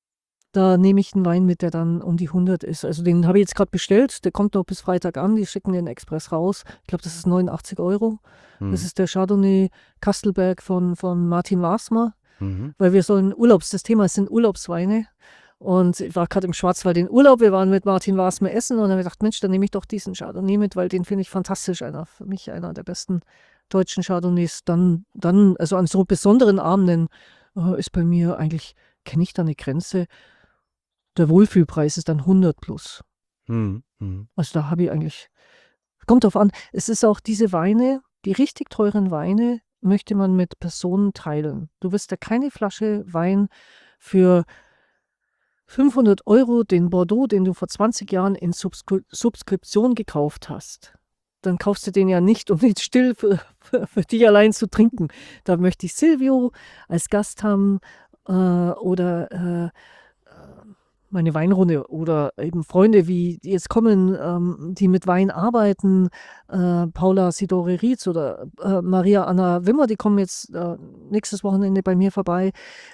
da nehme ich einen Wein mit, der dann um die hundert ist. Also den habe ich jetzt gerade bestellt, der kommt noch bis Freitag an, die schicken den Express raus. Ich glaube, das ist neunundachtzig Euro. Das Mhm. ist der Chardonnay Kastelberg von, von Martin Wasmer, Mhm. weil wir sollen Urlaubs, das Thema sind Urlaubsweine. Und ich war gerade im Schwarzwald in Urlaub, wir waren mit Martin Wasmer essen und dann habe ich gedacht, Mensch, dann nehme ich doch diesen Chardonnay mit, weil den finde ich fantastisch, einer, für mich einer der besten deutschen Chardonnays. Dann, dann also an so besonderen Abenden äh, ist bei mir eigentlich, kenne ich da eine Grenze. Der Wohlfühlpreis ist dann hundert plus. Mhm. Mhm. Also da habe ich eigentlich, kommt drauf an, es ist auch diese Weine, die richtig teuren Weine möchte man mit Personen teilen. Du wirst ja keine Flasche Wein für fünfhundert Euro, den Bordeaux, den du vor zwanzig Jahren in Subskri Subskription gekauft hast. Dann kaufst du den ja nicht, um den still für, für, für dich allein zu trinken. Da möchte ich Silvio als Gast haben äh, oder äh, meine Weinrunde oder eben Freunde, wie die jetzt kommen, ähm, die mit Wein arbeiten, äh, Paula Sidore Rietz oder äh, Maria Anna Wimmer, die kommen jetzt äh, nächstes Wochenende bei mir vorbei.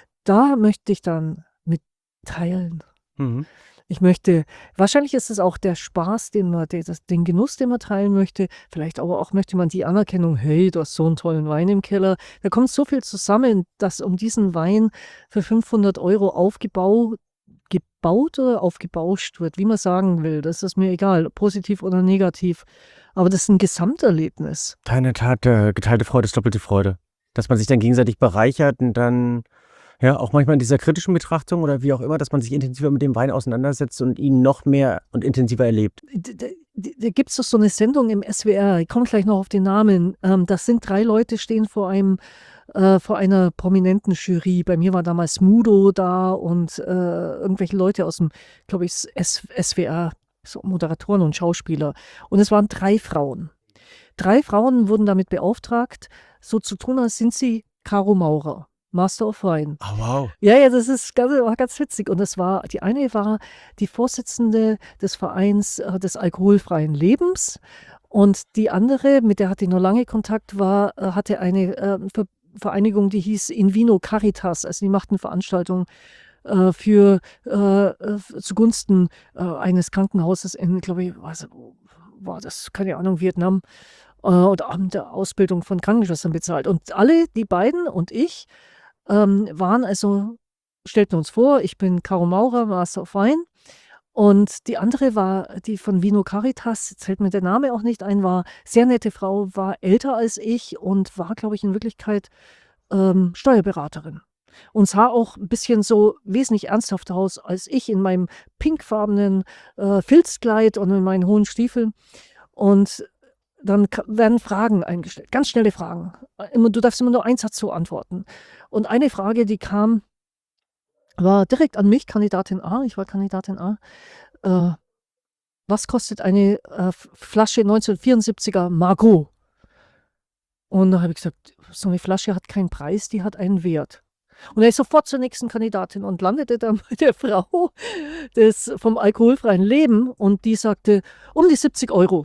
Da möchte ich dann mit teilen. Mhm. Ich möchte, wahrscheinlich ist es auch der Spaß, den man, der, das, den Genuss, den man teilen möchte. Vielleicht aber auch möchte man die Anerkennung, hey, du hast so einen tollen Wein im Keller. Da kommt so viel zusammen, dass um diesen Wein für fünfhundert Euro aufgebaut gebaut oder aufgebauscht wird, wie man sagen will. Das ist mir egal, positiv oder negativ. Aber das ist ein Gesamterlebnis. In Tat, äh, geteilte Freude ist doppelte Freude. Dass man sich dann gegenseitig bereichert und dann, ja, auch manchmal in dieser kritischen Betrachtung oder wie auch immer, dass man sich intensiver mit dem Wein auseinandersetzt und ihn noch mehr und intensiver erlebt. Da, da, da gibt es doch so eine Sendung im S W R, ich komme gleich noch auf den Namen. Ähm, das sind drei Leute, stehen vor einem äh, vor einer prominenten Jury. Bei mir war damals Mudo da und äh, irgendwelche Leute aus dem, glaube ich, S W R, so Moderatoren und Schauspieler. Und es waren drei Frauen. Drei Frauen wurden damit beauftragt, so zu tun, als sind sie Caro Maurer, Master of Wine. Oh, wow. Ja, ja, das ist ganz, war ganz witzig. Und das war, die eine war die Vorsitzende des Vereins äh, des alkoholfreien Lebens. Und die andere, mit der hatte ich noch lange Kontakt, war, äh, hatte eine äh, Ver Vereinigung, die hieß In Vino Caritas. Also die machten Veranstaltungen äh, für äh, zugunsten äh, eines Krankenhauses in, glaube ich, was war das, keine Ahnung, Vietnam. Äh, und haben der Ausbildung von Krankenschwestern bezahlt. Und alle, die beiden und ich, ähm, waren also, stellten uns vor, ich bin Caro Maurer, Master of Wine. Und die andere war die von Vino Caritas, jetzt fällt mir der Name auch nicht ein, war sehr nette Frau, war älter als ich und war, glaube ich, in Wirklichkeit ähm, Steuerberaterin. Und sah auch ein bisschen so wesentlich ernsthafter aus als ich in meinem pinkfarbenen äh, Filzkleid und in meinen hohen Stiefeln. Und dann ka- werden Fragen eingestellt, ganz schnelle Fragen. Immer, du darfst immer nur einen Satz so antworten. Und eine Frage, die kam, war direkt an mich, Kandidatin A, ich war Kandidatin A. Äh, was kostet eine äh, F- Flasche neunzehnhundertvierundsiebziger Margot? Und da habe ich gesagt, so eine Flasche hat keinen Preis, die hat einen Wert. Und er ist sofort zur nächsten Kandidatin und landete dann bei der Frau des, vom alkoholfreien Leben und die sagte, um die siebzig Euro.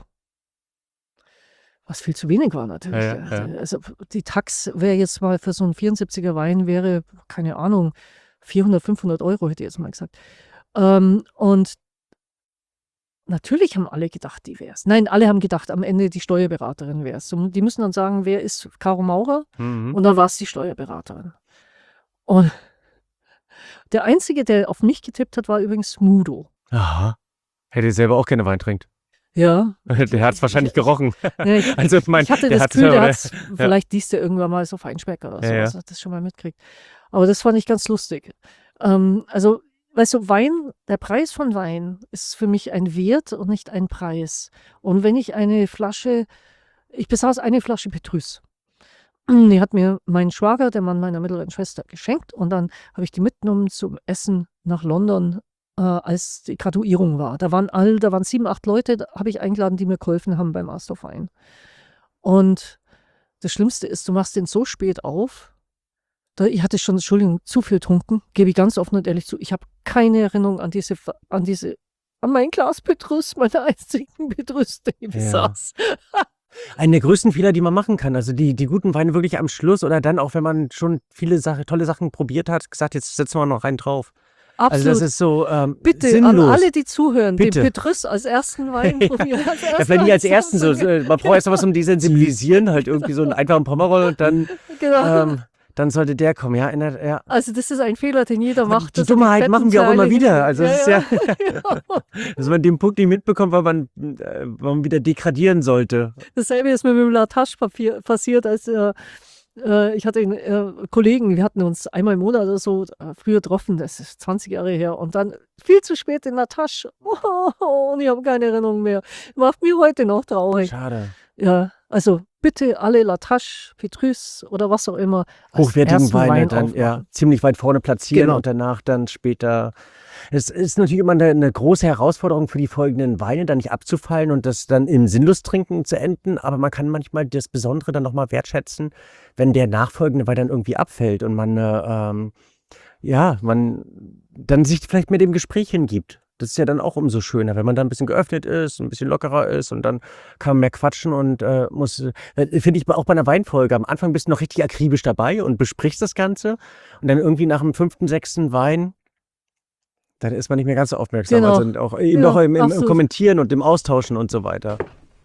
Was viel zu wenig war natürlich. Ja, ja, ja. Also die Tax wäre jetzt mal für so einen vierundsiebziger Wein, wäre, keine Ahnung, vierhundert, fünfhundert Euro, hätte ich jetzt mal gesagt. Ähm, und natürlich haben alle gedacht, die wäre es. Nein, alle haben gedacht, am Ende die Steuerberaterin wäre es. Die müssen dann sagen, wer ist Caro Maurer? Mhm. Und dann war es die Steuerberaterin. Und der Einzige, der auf mich getippt hat, war übrigens Smudo. Aha. Hätte selber auch gerne Wein trinkt. Ja. Der hat es wahrscheinlich gerochen. Ja, ich, Also ich, mein, ich hatte der das hat's Gefühl, ja, der oder? hat's, vielleicht liest er irgendwann mal so Feinschmeck oder Ja, so, ja. also hat das schon mal mitgekriegt. Aber das fand ich ganz lustig. Ähm, also, weißt du, Wein, der Preis von Wein ist für mich ein Wert und nicht ein Preis. Und wenn ich eine Flasche, ich besaß eine Flasche Petrus. Die hat mir mein Schwager, der Mann meiner mittleren Schwester, geschenkt und dann habe ich die mitgenommen zum Essen nach London, äh, als die Graduierung war. Da waren all, da waren sieben, acht Leute, da habe ich eingeladen, die mir geholfen haben beim Master of Wine. Und das Schlimmste ist, du machst den so spät auf. Da, ich hatte schon, Entschuldigung, zu viel getrunken, gebe ich ganz offen und ehrlich zu. Ich habe keine Erinnerung an diese, Fa- an diese, an mein Glas Petrus, meine einzigen Petrus, den ich Ja. besaß. Einer der größten Fehler, die man machen kann. Also die, die guten Weine wirklich am Schluss oder dann auch, wenn man schon viele Sache, tolle Sachen probiert hat, gesagt, jetzt setzen wir noch einen drauf. Also Absolut. das ist so ähm, Bitte sinnlos. an alle, die zuhören, Bitte. den Petrus als ersten Wein probieren. Als Ja, ersten vielleicht nicht als Wein ersten, so, sagen. so, man braucht erst mal was um die sensibilisieren, halt irgendwie so einen einfachen Pomerol und dann, Genau. ähm, dann sollte der kommen. Ja, in der, ja. Also das ist ein Fehler, den jeder macht. Die dass er Dummheit fetten machen wir auch immer Teile wieder. hinten- Also es ist ja, ja. dass man den Punkt nicht mitbekommt, weil man, äh, weil man wieder degradieren sollte. Dasselbe ist mir mit dem Latache passiert, als äh, äh, ich hatte einen äh, Kollegen, wir hatten uns einmal im Monat oder so äh, früher getroffen, das ist zwanzig Jahre her, und dann viel zu spät in Latache. Oh, und ich habe keine Erinnerung mehr. Macht mich heute noch traurig. Schade. Ja, also bitte alle Latache, Petrus oder was auch immer. als Hochwertigen ersten Weine Wein dann ja aufmachen. ziemlich weit vorne platzieren Genau. und danach dann später. Es ist natürlich immer eine, eine große Herausforderung für die folgenden Weine, da nicht abzufallen und das dann im Sinnlustrinken zu enden. Aber man kann manchmal das Besondere dann nochmal wertschätzen, wenn der nachfolgende Wein dann irgendwie abfällt und man, äh, ähm, ja, man dann sich vielleicht mit dem Gespräch hingibt. Das ist ja dann auch umso schöner, wenn man dann ein bisschen geöffnet ist, ein bisschen lockerer ist und dann kann man mehr quatschen und äh, muss, äh, finde ich auch bei einer Weinfolge, am Anfang bist du noch richtig akribisch dabei und besprichst das Ganze und dann irgendwie nach dem fünften, sechsten Wein, dann ist man nicht mehr ganz so aufmerksam. Genau. Also auch eben Ja, noch im, im, im absolut. Kommentieren und im Austauschen und so weiter.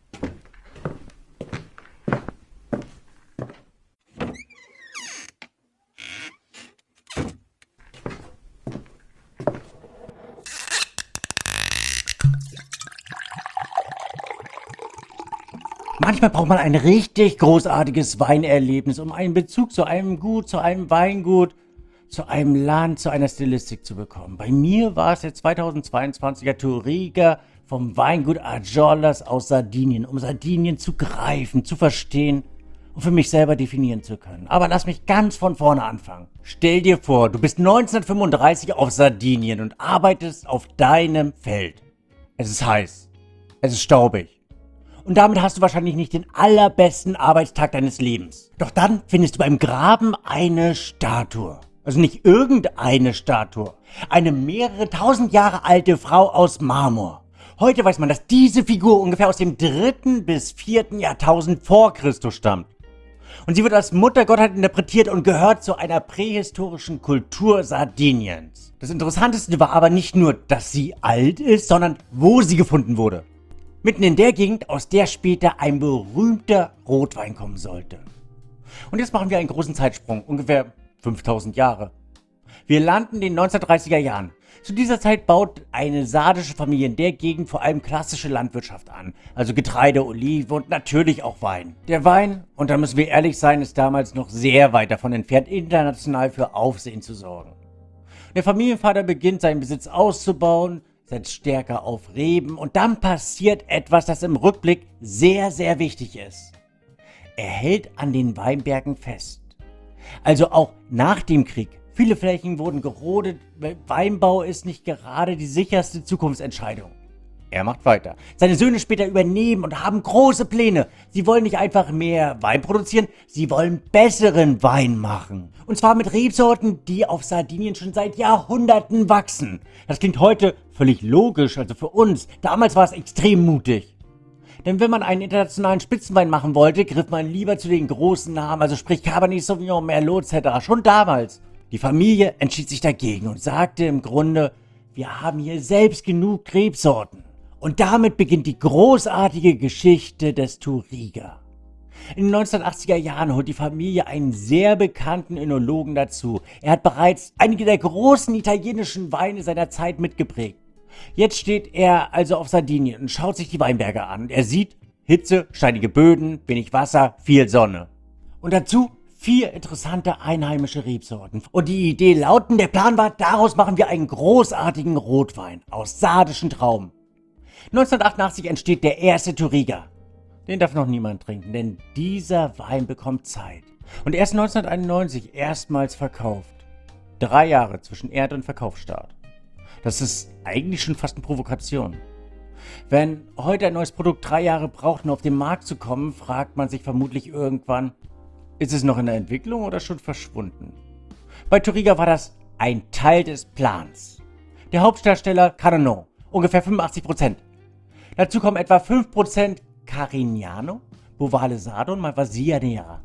Manchmal braucht man ein richtig großartiges Weinerlebnis, um einen Bezug zu einem Gut, zu einem Weingut, zu einem Land, zu einer Stilistik zu bekommen. Bei mir war es der zweitausendzweiundzwanziger Touriga vom Weingut Ajorlas aus Sardinien, um Sardinien zu greifen, zu verstehen und für mich selber definieren zu können. Aber lass mich ganz von vorne anfangen. Stell dir vor, du bist neunzehnhundertfünfunddreißig auf Sardinien und arbeitest auf deinem Feld. Es ist heiß. Es ist staubig. Und damit hast du wahrscheinlich nicht den allerbesten Arbeitstag deines Lebens. Doch dann findest du beim Graben eine Statue. Also nicht irgendeine Statue. Eine mehrere tausend Jahre alte Frau aus Marmor. Heute weiß man, dass diese Figur ungefähr aus dem dritten bis vierten Jahrtausend vor Christus stammt. Und sie wird als Muttergottheit interpretiert und gehört zu einer prähistorischen Kultur Sardiniens. Das Interessanteste war aber nicht nur, dass sie alt ist, sondern wo sie gefunden wurde. Mitten in der Gegend, aus der später ein berühmter Rotwein kommen sollte. Und jetzt machen wir einen großen Zeitsprung, ungefähr fünftausend Jahre. Wir landen in den neunzehnhundertdreißiger Jahren. Zu dieser Zeit baut eine sardische Familie in der Gegend vor allem klassische Landwirtschaft an. Also Getreide, Olive und natürlich auch Wein. Der Wein, und da müssen wir ehrlich sein, ist damals noch sehr weit davon entfernt, international für Aufsehen zu sorgen. Der Familienvater beginnt seinen Besitz auszubauen, setzt stärker auf Reben und dann passiert etwas, das im Rückblick sehr, sehr wichtig ist. Er hält an den Weinbergen fest. Also auch nach dem Krieg. Viele Flächen wurden gerodet, Weinbau ist nicht gerade die sicherste Zukunftsentscheidung. Er macht weiter. Seine Söhne später übernehmen und haben große Pläne. Sie wollen nicht einfach mehr Wein produzieren, sie wollen besseren Wein machen. Und zwar mit Rebsorten, die auf Sardinien schon seit Jahrhunderten wachsen. Das klingt heute völlig logisch, also für uns. Damals war es extrem mutig. Denn wenn man einen internationalen Spitzenwein machen wollte, griff man lieber zu den großen Namen, also sprich Cabernet Sauvignon, Merlot et cetera. Schon damals. Die Familie entschied sich dagegen und sagte im Grunde, wir haben hier selbst genug Rebsorten. Und damit beginnt die großartige Geschichte des Touriga. In den neunzehnhundertachtziger Jahren holt die Familie einen sehr bekannten Önologen dazu. Er hat bereits einige der großen italienischen Weine seiner Zeit mitgeprägt. Jetzt steht er also auf Sardinien und schaut sich die Weinberge an. Er sieht Hitze, steinige Böden, wenig Wasser, viel Sonne. Und dazu vier interessante einheimische Rebsorten. Und die Idee lauten, der Plan war, daraus machen wir einen großartigen Rotwein aus sardischen Trauben. neunzehnhundertachtundachtzig entsteht der erste Touriga. Den darf noch niemand trinken, denn dieser Wein bekommt Zeit. Und erst neunzehnhunderteinundneunzig erstmals verkauft. Drei Jahre zwischen Ernte und Verkaufsstart. Das ist eigentlich schon fast eine Provokation. Wenn heute ein neues Produkt drei Jahre braucht, um auf den Markt zu kommen, fragt man sich vermutlich irgendwann, ist es noch in der Entwicklung oder schon verschwunden? Bei Touriga war das ein Teil des Plans. Der Hauptdarsteller Cardonnay, ungefähr fünfundachtzig Prozent. Dazu kommen etwa fünf Prozent Carignano, Bovale Sardo und Malvasia Nera.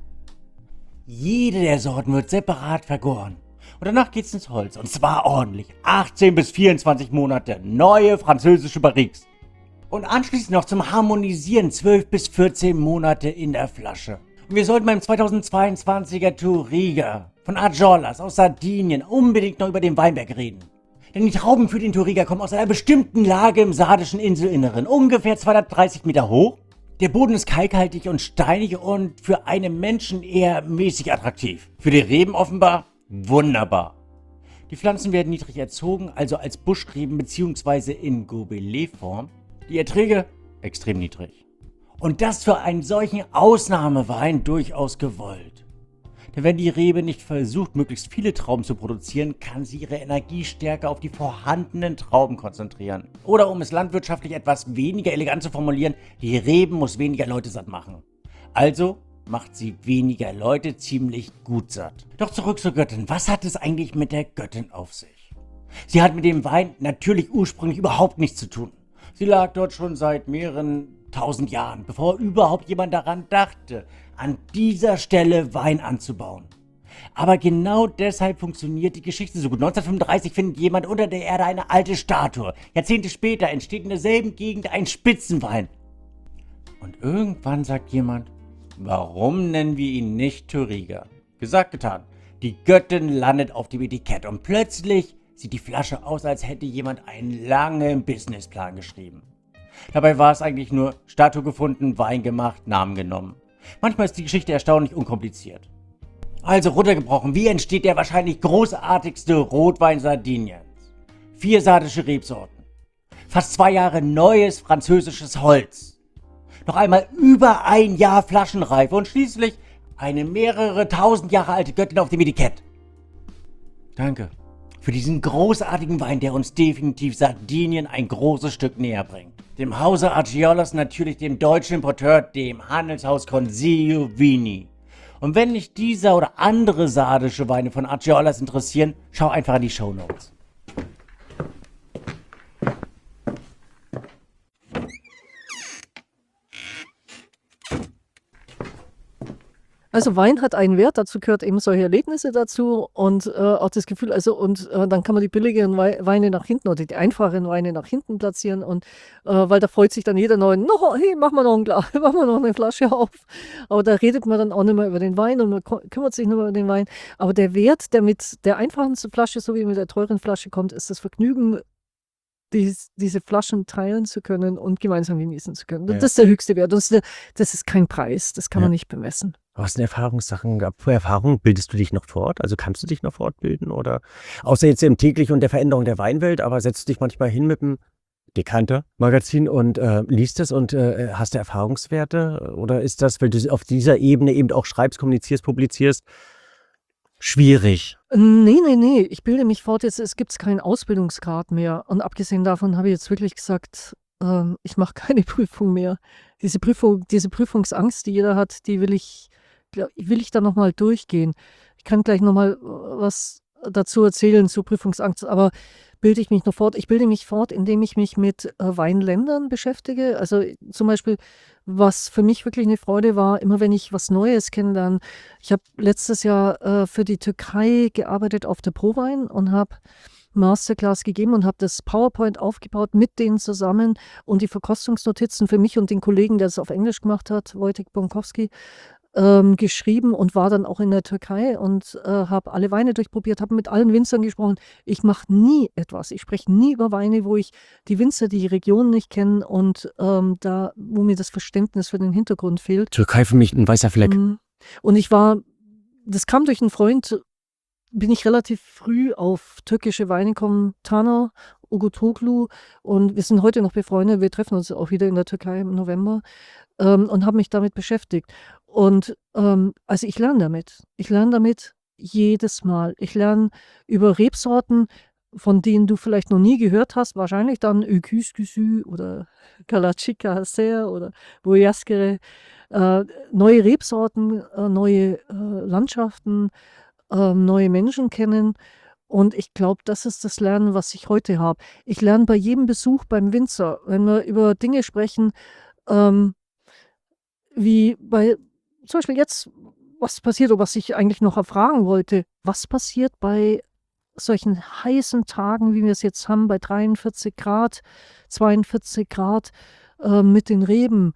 Jede der Sorten wird separat vergoren. Und danach geht's ins Holz. Und zwar ordentlich. achtzehn bis vierundzwanzig Monate. Neue französische Barriques. Und anschließend noch zum Harmonisieren zwölf bis vierzehn Monate in der Flasche. Und wir sollten beim zweitausendzweiundzwanziger Touriga von Argiolas aus Sardinien unbedingt noch über den Weinberg reden. Denn die Trauben für den Touriga kommen aus einer bestimmten Lage im sardischen Inselinneren, ungefähr zweihundertdreißig Meter hoch. Der Boden ist kalkhaltig und steinig und für einen Menschen eher mäßig attraktiv. Für die Reben offenbar wunderbar. Die Pflanzen werden niedrig erzogen, also als Buschreben bzw. in Gobelet-Form. Die Erträge extrem niedrig. Und das für einen solchen Ausnahmewein durchaus gewollt. Denn wenn die Rebe nicht versucht, möglichst viele Trauben zu produzieren, kann sie ihre Energiestärke auf die vorhandenen Trauben konzentrieren. Oder um es landwirtschaftlich etwas weniger elegant zu formulieren, die Reben muss weniger Leute satt machen. Also macht sie weniger Leute ziemlich gut satt. Doch zurück zur Göttin. Was hat es eigentlich mit der Göttin auf sich? Sie hat mit dem Wein natürlich ursprünglich überhaupt nichts zu tun. Sie lag dort schon seit mehreren tausend Jahren, bevor überhaupt jemand daran dachte, an dieser Stelle Wein anzubauen. Aber genau deshalb funktioniert die Geschichte so gut. neunzehnhundertfünfunddreißig findet jemand unter der Erde eine alte Statue. Jahrzehnte später entsteht in derselben Gegend ein Spitzenwein. Und irgendwann sagt jemand, warum nennen wir ihn nicht Touriga? Gesagt, getan. Die Göttin landet auf dem Etikett und plötzlich sieht die Flasche aus, als hätte jemand einen langen Businessplan geschrieben. Dabei war es eigentlich nur Statue gefunden, Wein gemacht, Namen genommen. Manchmal ist die Geschichte erstaunlich unkompliziert. Also runtergebrochen, wie entsteht der wahrscheinlich großartigste Rotwein Sardiniens? Vier sardische Rebsorten. Fast zwei Jahre neues französisches Holz. Noch einmal über ein Jahr Flaschenreife und schließlich eine mehrere tausend Jahre alte Göttin auf dem Etikett. Danke für diesen großartigen Wein, der uns definitiv Sardinien ein großes Stück näher bringt. Dem Hause Argiolas, natürlich dem deutschen Importeur, dem Handelshaus Consiglio Vini. Und wenn dich dieser oder andere sardische Weine von Argiolas interessieren, schau einfach in die Shownotes. Also Wein hat einen Wert, dazu gehört eben solche Erlebnisse dazu und äh, auch das Gefühl, also und äh, dann kann man die billigeren Wei Weine nach hinten oder die einfacheren Weine nach hinten platzieren und äh, weil da freut sich dann jeder neuen, no, hey, mach mal noch ein Glas, mach mal noch eine Flasche auf. Aber da redet man dann auch nicht mehr über den Wein und man kümmert sich nicht mehr über den Wein. Aber der Wert, der mit der einfachen Flasche sowie mit der teuren Flasche kommt, ist das Vergnügen, dies, diese Flaschen teilen zu können und gemeinsam genießen zu können. Ja. Das ist der höchste Wert. Das ist, der, das ist kein Preis, das kann Ja. man nicht bemessen. Du hast Erfahrungssachen gehabt. Vor Erfahrung bildest du dich noch fort? Also kannst du dich noch fortbilden? Oder außer jetzt im täglichen und der Veränderung der Weinwelt, aber setzt du dich manchmal hin mit dem Dekanter-Magazin und äh, liest es und äh, hast du Erfahrungswerte? Oder ist das, weil du auf dieser Ebene eben auch schreibst, kommunizierst, publizierst, schwierig? Nee, nee, nee, ich bilde mich fort. Jetzt es gibt keinen Ausbildungsgrad mehr. Und abgesehen davon habe ich jetzt wirklich gesagt, ähm, ich mache keine Prüfung mehr. Diese Prüfung, diese Prüfungsangst, die jeder hat, die will ich, glaub, will ich dann nochmal durchgehen. Ich kann gleich nochmal was dazu erzählen zur Prüfungsangst, aber bilde ich mich noch fort? Ich bilde mich fort, indem ich mich mit äh, Weinländern beschäftige. Also zum Beispiel, was für mich wirklich eine Freude war, immer wenn ich was Neues kennenlerne. Ich habe letztes Jahr äh, für die Türkei gearbeitet auf der Prowein und habe Masterclass gegeben und habe das PowerPoint aufgebaut mit denen zusammen und die Verkostungsnotizen für mich und den Kollegen, der es auf Englisch gemacht hat, Wojtek Bonkowski, ähm, geschrieben und war dann auch in der Türkei und äh, habe alle Weine durchprobiert, habe mit allen Winzern gesprochen. Ich mache nie etwas, ich spreche nie über Weine, wo ich die Winzer, die Region nicht kenne und ähm, da, wo mir das Verständnis für den Hintergrund fehlt. Türkei für mich ein weißer Fleck. Mhm. Und ich war, das kam durch einen Freund, bin ich relativ früh auf türkische Weine gekommen, Taner, Ogutoglu, und wir sind heute noch befreundet. Wir treffen uns auch wieder in der Türkei im November ähm, und habe mich damit beschäftigt. Und ähm, also ich lerne damit. Ich lerne damit jedes Mal. Ich lerne über Rebsorten, von denen du vielleicht noch nie gehört hast, wahrscheinlich dann Öküsküsü oder Kalachika Haser oder Boyaskere. Äh, neue Rebsorten, äh, neue äh, Landschaften, äh, neue Menschen kennen. Und ich glaube, das ist das Lernen, was ich heute habe. Ich lerne bei jedem Besuch beim Winzer, wenn wir über Dinge sprechen, ähm, wie bei, zum Beispiel jetzt, was passiert, oder was ich eigentlich noch erfragen wollte, was passiert bei solchen heißen Tagen, wie wir es jetzt haben, bei dreiundvierzig Grad, zweiundvierzig Grad äh, mit den Reben.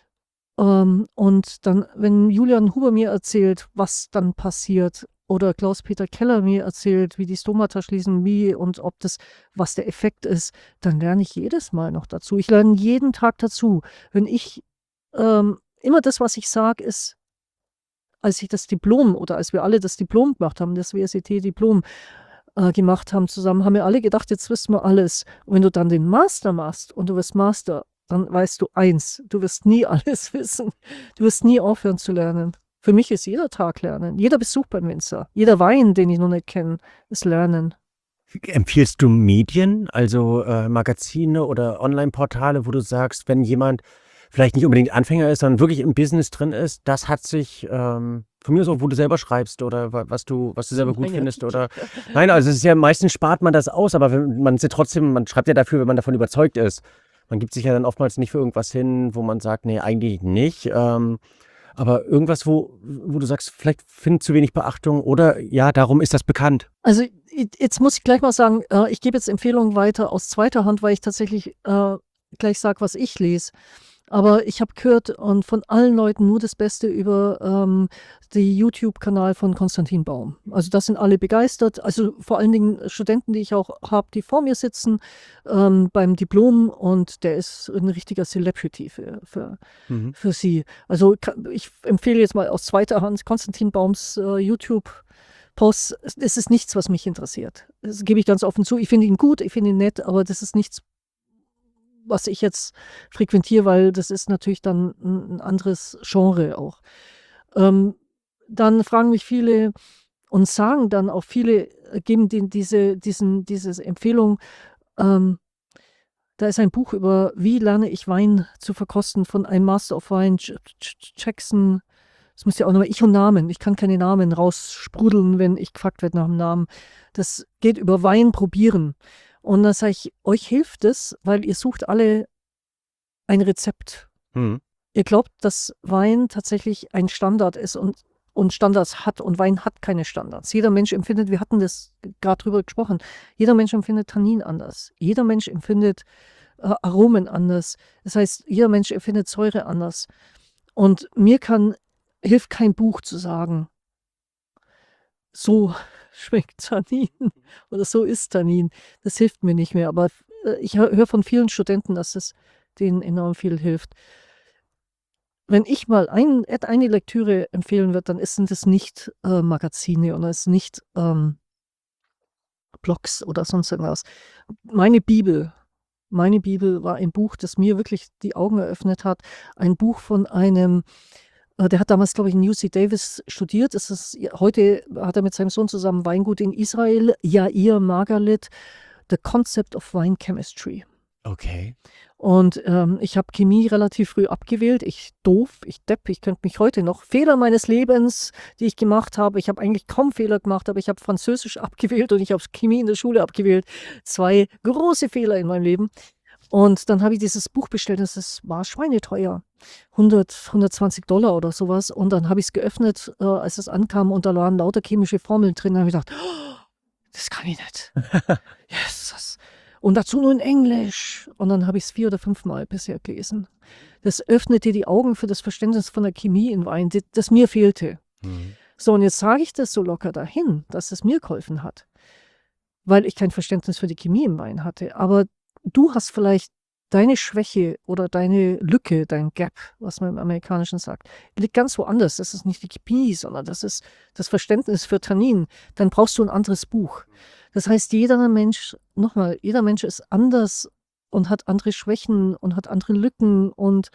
Ähm, und dann, wenn Julian Huber mir erzählt, was dann passiert, oder Klaus-Peter Keller mir erzählt, wie die Stomata schließen, wie und ob das, was der Effekt ist, dann lerne ich jedes Mal noch dazu. Ich lerne jeden Tag dazu. Wenn ich, ähm, immer das, was ich sage, ist, als ich das Diplom oder als wir alle das Diplom gemacht haben, das W S E T-Diplom äh, gemacht haben zusammen, haben wir alle gedacht, jetzt wissen wir alles. Und wenn du dann den Master machst und du wirst Master, dann weißt du eins, du wirst nie alles wissen. Du wirst nie aufhören zu lernen. Für mich ist jeder Tag Lernen, jeder Besuch beim Winzer, jeder Wein, den ich noch nicht kenne, ist Lernen. Empfiehlst du Medien, also äh, Magazine oder Online-Portale, wo du sagst, wenn jemand vielleicht nicht unbedingt Anfänger ist, sondern wirklich im Business drin ist, das hat sich, ähm, von mir aus auch, wo du selber schreibst oder wa- was du, was du selber gut Nein, findest oder, nein, also es ist ja, meistens spart man das aus, aber wenn, man ist ja trotzdem, man schreibt ja dafür, wenn man davon überzeugt ist. Man gibt sich ja dann oftmals nicht für irgendwas hin, wo man sagt, nee, eigentlich nicht. Ähm, aber irgendwas, wo, wo du sagst, vielleicht findet zu wenig Beachtung oder ja, darum ist das bekannt. Also i- jetzt muss ich gleich mal sagen, äh, ich gebe jetzt Empfehlungen weiter aus zweiter Hand, weil ich tatsächlich äh, gleich sage, was ich lese. Aber ich habe gehört und von allen Leuten nur das Beste über ähm, den YouTube-Kanal von Konstantin Baum. Also das sind alle begeistert. Also vor allen Dingen Studenten, die ich auch habe, die vor mir sitzen ähm, beim Diplom, und der ist ein richtiger Celebrity für, für, Mhm. für sie. Also ka- ich empfehle jetzt mal aus zweiter Hand Konstantin Baums äh, YouTube. Posts, das ist nichts, was mich interessiert. Das gebe ich ganz offen zu. Ich finde ihn gut, ich finde ihn nett, aber das ist nichts, was ich jetzt frequentiere, weil das ist natürlich dann ein, ein anderes Genre auch. Ähm, dann fragen mich viele und sagen dann auch viele, äh, geben die, diese, diesen, diese Empfehlung, ähm, da ist ein Buch über, wie lerne ich Wein zu verkosten von einem Master of Wine, J- J- Jackson. Das muss ja auch nochmal, ich und Namen. Ich kann keine Namen raussprudeln, wenn ich gefragt werde nach dem Namen. Das geht über Wein probieren. Und dann sage ich, euch hilft es, weil ihr sucht alle ein Rezept. Mhm. Ihr glaubt, dass Wein tatsächlich ein Standard ist und, und Standards hat, und Wein hat keine Standards. Jeder Mensch empfindet, wir hatten das gerade drüber gesprochen, jeder Mensch empfindet Tannin anders. Jeder Mensch empfindet äh, Aromen anders. Das heißt, jeder Mensch empfindet Säure anders. Und mir kann, hilft kein Buch zu sagen, so schmeckt Tannin oder so ist Tannin. Das hilft mir nicht mehr. Aber äh, ich hö- höre von vielen Studenten, dass es denen enorm viel hilft. Wenn ich mal ein, et- eine Lektüre empfehlen würde, dann ist- sind es nicht äh, Magazine oder es ist nicht ähm, Blogs oder sonst irgendwas. Meine Bibel, Meine Bibel war ein Buch, das mir wirklich die Augen eröffnet hat. Ein Buch von einem, äh, der hat damals, glaube ich, in U C Davis studiert. Es ist, heute hat er mit seinem Sohn zusammen Weingut in Israel, Yair Margalit, The Concept of Wine Chemistry. Okay. Und ähm, ich habe Chemie relativ früh abgewählt. Ich doof, ich depp, ich könnte mich heute noch. Fehler meines Lebens, die ich gemacht habe. Ich habe eigentlich kaum Fehler gemacht, aber ich habe Französisch abgewählt und ich habe Chemie in der Schule abgewählt. Zwei große Fehler in meinem Leben. Und dann habe ich dieses Buch bestellt, das ist, war schweineteuer. hundert, hundertzwanzig Dollar oder sowas. Und dann habe ich es geöffnet, äh, als es ankam und da waren lauter chemische Formeln drin. Da habe ich gedacht, oh, das kann ich nicht. Jesus. Und dazu nur in Englisch. Und dann habe ich es vier oder fünf Mal bisher gelesen. Das öffnete die Augen für das Verständnis von der Chemie in Wein, das, das mir fehlte. Mhm. So, und jetzt sage ich das so locker dahin, dass es mir geholfen hat. Weil ich kein Verständnis für die Chemie im Wein hatte. Aber du hast vielleicht deine Schwäche oder deine Lücke, dein Gap, was man im Amerikanischen sagt, liegt ganz woanders. Das ist nicht die Chemie, sondern das ist das Verständnis für Tannin. Dann brauchst du ein anderes Buch. Das heißt, jeder Mensch, nochmal, jeder Mensch ist anders und hat andere Schwächen und hat andere Lücken und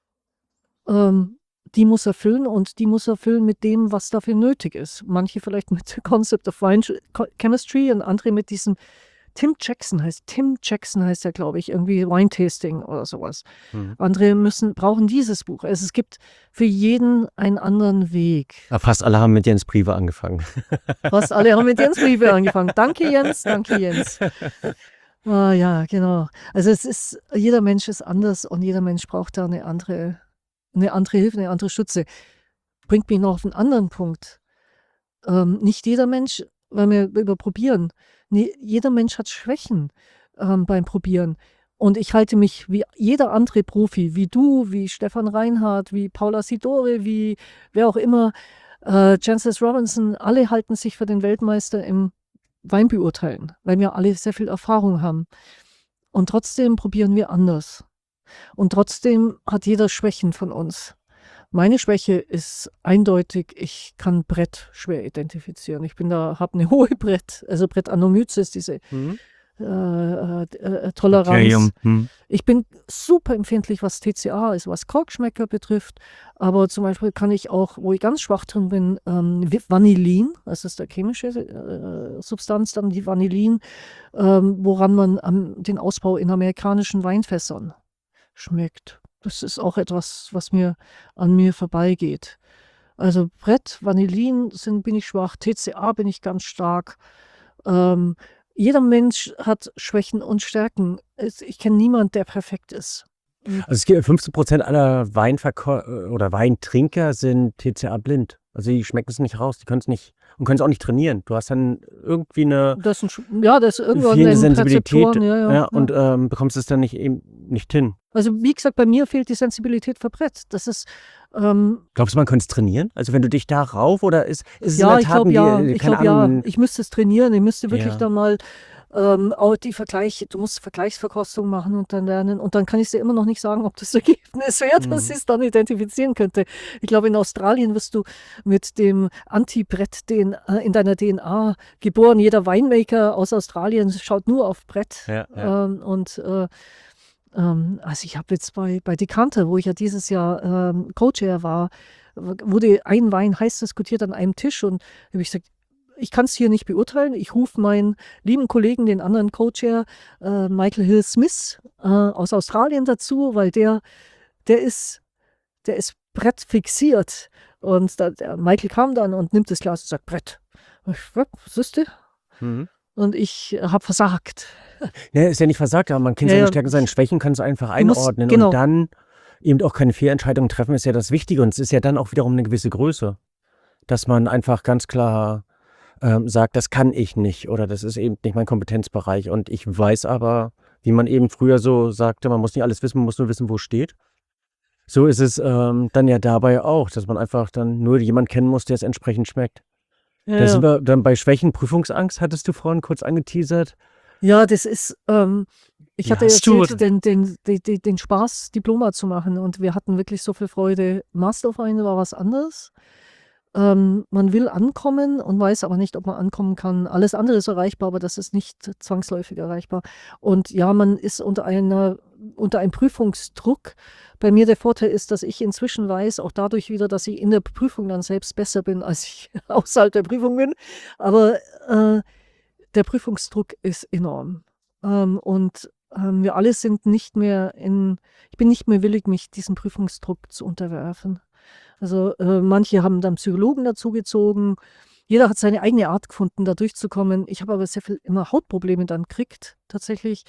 ähm, die muss er füllen und die muss er füllen mit dem, was dafür nötig ist. Manche vielleicht mit Concept of Wine Chemistry und andere mit diesem Tim Jackson heißt, Tim Jackson heißt er, glaube ich, irgendwie Wine Tasting oder sowas. Mhm. Andere müssen, brauchen dieses Buch. Also es gibt für jeden einen anderen Weg. Aber fast alle haben mit Jens Briefe angefangen. Fast alle haben mit Jens Briefe angefangen. Danke Jens, danke Jens. Ah, ja, genau. Also es ist, jeder Mensch ist anders und jeder Mensch braucht da eine andere, eine andere Hilfe, eine andere Stütze. Bringt mich noch auf einen anderen Punkt. Ähm, nicht jeder Mensch, weil wir über Probieren, nee, jeder Mensch hat Schwächen ähm, beim Probieren. Und ich halte mich wie jeder andere Profi, wie du, wie Stefan Reinhardt, wie Paula Sidore, wie wer auch immer, äh, Jancis Robinson, alle halten sich für den Weltmeister im Weinbeurteilen, weil wir alle sehr viel Erfahrung haben. Und trotzdem probieren wir anders. Und trotzdem hat jeder Schwächen von uns. Meine Schwäche ist eindeutig, ich kann Brett schwer identifizieren. Ich bin da, habe eine hohe Brett, also Brettanomyces, diese Mhm. äh, äh, äh, Toleranz. Okay, um, hm. Ich bin super empfindlich, was T C A, also was Korkschmecker betrifft. Aber zum Beispiel kann ich auch, wo ich ganz schwach drin bin, ähm, Vanillin, das ist der chemische äh, Substanz, dann die Vanillin, ähm, woran man am, den Ausbau in amerikanischen Weinfässern schmeckt. Das ist auch etwas, was mir an mir vorbeigeht. Also Brett, Vanillin sind, bin ich schwach, T C A bin ich ganz stark. Ähm, jeder Mensch hat Schwächen und Stärken. Es- Ich kenne niemanden, der perfekt ist. Und Also es gibt fünfzehn Prozent aller Weinverkäufer oder Weintrinker sind T C A blind. Also die schmecken es nicht raus, die können es nicht und können es auch nicht trainieren. Du hast dann irgendwie eine das sind, schon- ja, das ist irgendwann fehlende ein Sensibilität, Rezeptoren, ja, ja, ja, ja. und ähm, bekommst es dann nicht eben nicht hin. Also wie gesagt, bei mir fehlt die Sensibilität für Brett. Das ist, ähm, Glaubst du, man könnte es trainieren? Also wenn du dich da rauf oder ist, ist es in ja, der ich Tat glaube ein, ja, Ge- ich keine glaube ja, Ahnung, ich müsste es trainieren, ich müsste wirklich ja. dann mal ähm, auch die Vergleiche, du musst Vergleichsverkostung machen und dann lernen und dann kann ich dir immer noch nicht sagen, ob das Ergebnis wäre, dass Mhm. ich es dann identifizieren könnte. Ich glaube, in Australien wirst du mit dem Anti-Brett in deiner D N A geboren. Jeder Winemaker aus Australien schaut nur auf Brett Ja, ja. ähm, und äh, ähm, also ich habe jetzt bei, bei Decanter, wo ich ja dieses Jahr ähm, Co-Chair war, w- wurde ein Wein heiß diskutiert an einem Tisch und da habe ich gesagt, ich kann es hier nicht beurteilen. Ich rufe meinen lieben Kollegen, den anderen Co-Chair, äh, Michael Hill Smith äh, aus Australien dazu, weil der, der ist, der ist Brett fixiert. Und da, der Michael kam dann und nimmt das Glas und sagt, Brett. Und ich, "Ja, siehst du?" Mhm. Und ich habe versagt. Ja, ist ja nicht versagt, aber man kennt Ja, seine ja, Stärken, seine Schwächen, kann es einfach du musst, einordnen genau, und dann eben auch keine Fehlentscheidungen treffen, ist ja das Wichtige. Und es ist ja dann auch wiederum eine gewisse Größe, dass man einfach ganz klar ähm, sagt, das kann ich nicht oder das ist eben nicht mein Kompetenzbereich. Und ich weiß aber, wie man eben früher so sagte, man muss nicht alles wissen, man muss nur wissen, wo es steht. So ist es ähm, dann ja dabei auch, dass man einfach dann nur jemanden kennen muss, der es entsprechend schmeckt. ja, Da sind ja. wir dann bei Schwächen, Prüfungsangst, hattest du vorhin kurz angeteasert. Ja, das ist, ähm, ich Wie hatte hast du, erzählt, den, den, den, den den Spaß, Diploma zu machen und wir hatten wirklich so viel Freude. Master of Wine war was anderes. Ähm, man will ankommen und weiß aber nicht, ob man ankommen kann. Alles andere ist erreichbar, aber das ist nicht zwangsläufig erreichbar. Und ja, man ist unter einer unter einem Prüfungsdruck. Bei mir der Vorteil ist, dass ich inzwischen weiß, auch dadurch wieder, dass ich in der Prüfung dann selbst besser bin, als ich außerhalb der Prüfung bin. Aber äh, der Prüfungsdruck ist enorm. Ähm, und ähm, wir alle sind nicht mehr in, ich bin nicht mehr willig, mich diesem Prüfungsdruck zu unterwerfen. Also äh, manche haben dann Psychologen dazugezogen. Jeder hat seine eigene Art gefunden, da durchzukommen. Ich habe aber sehr viel immer Hautprobleme dann gekriegt, tatsächlich.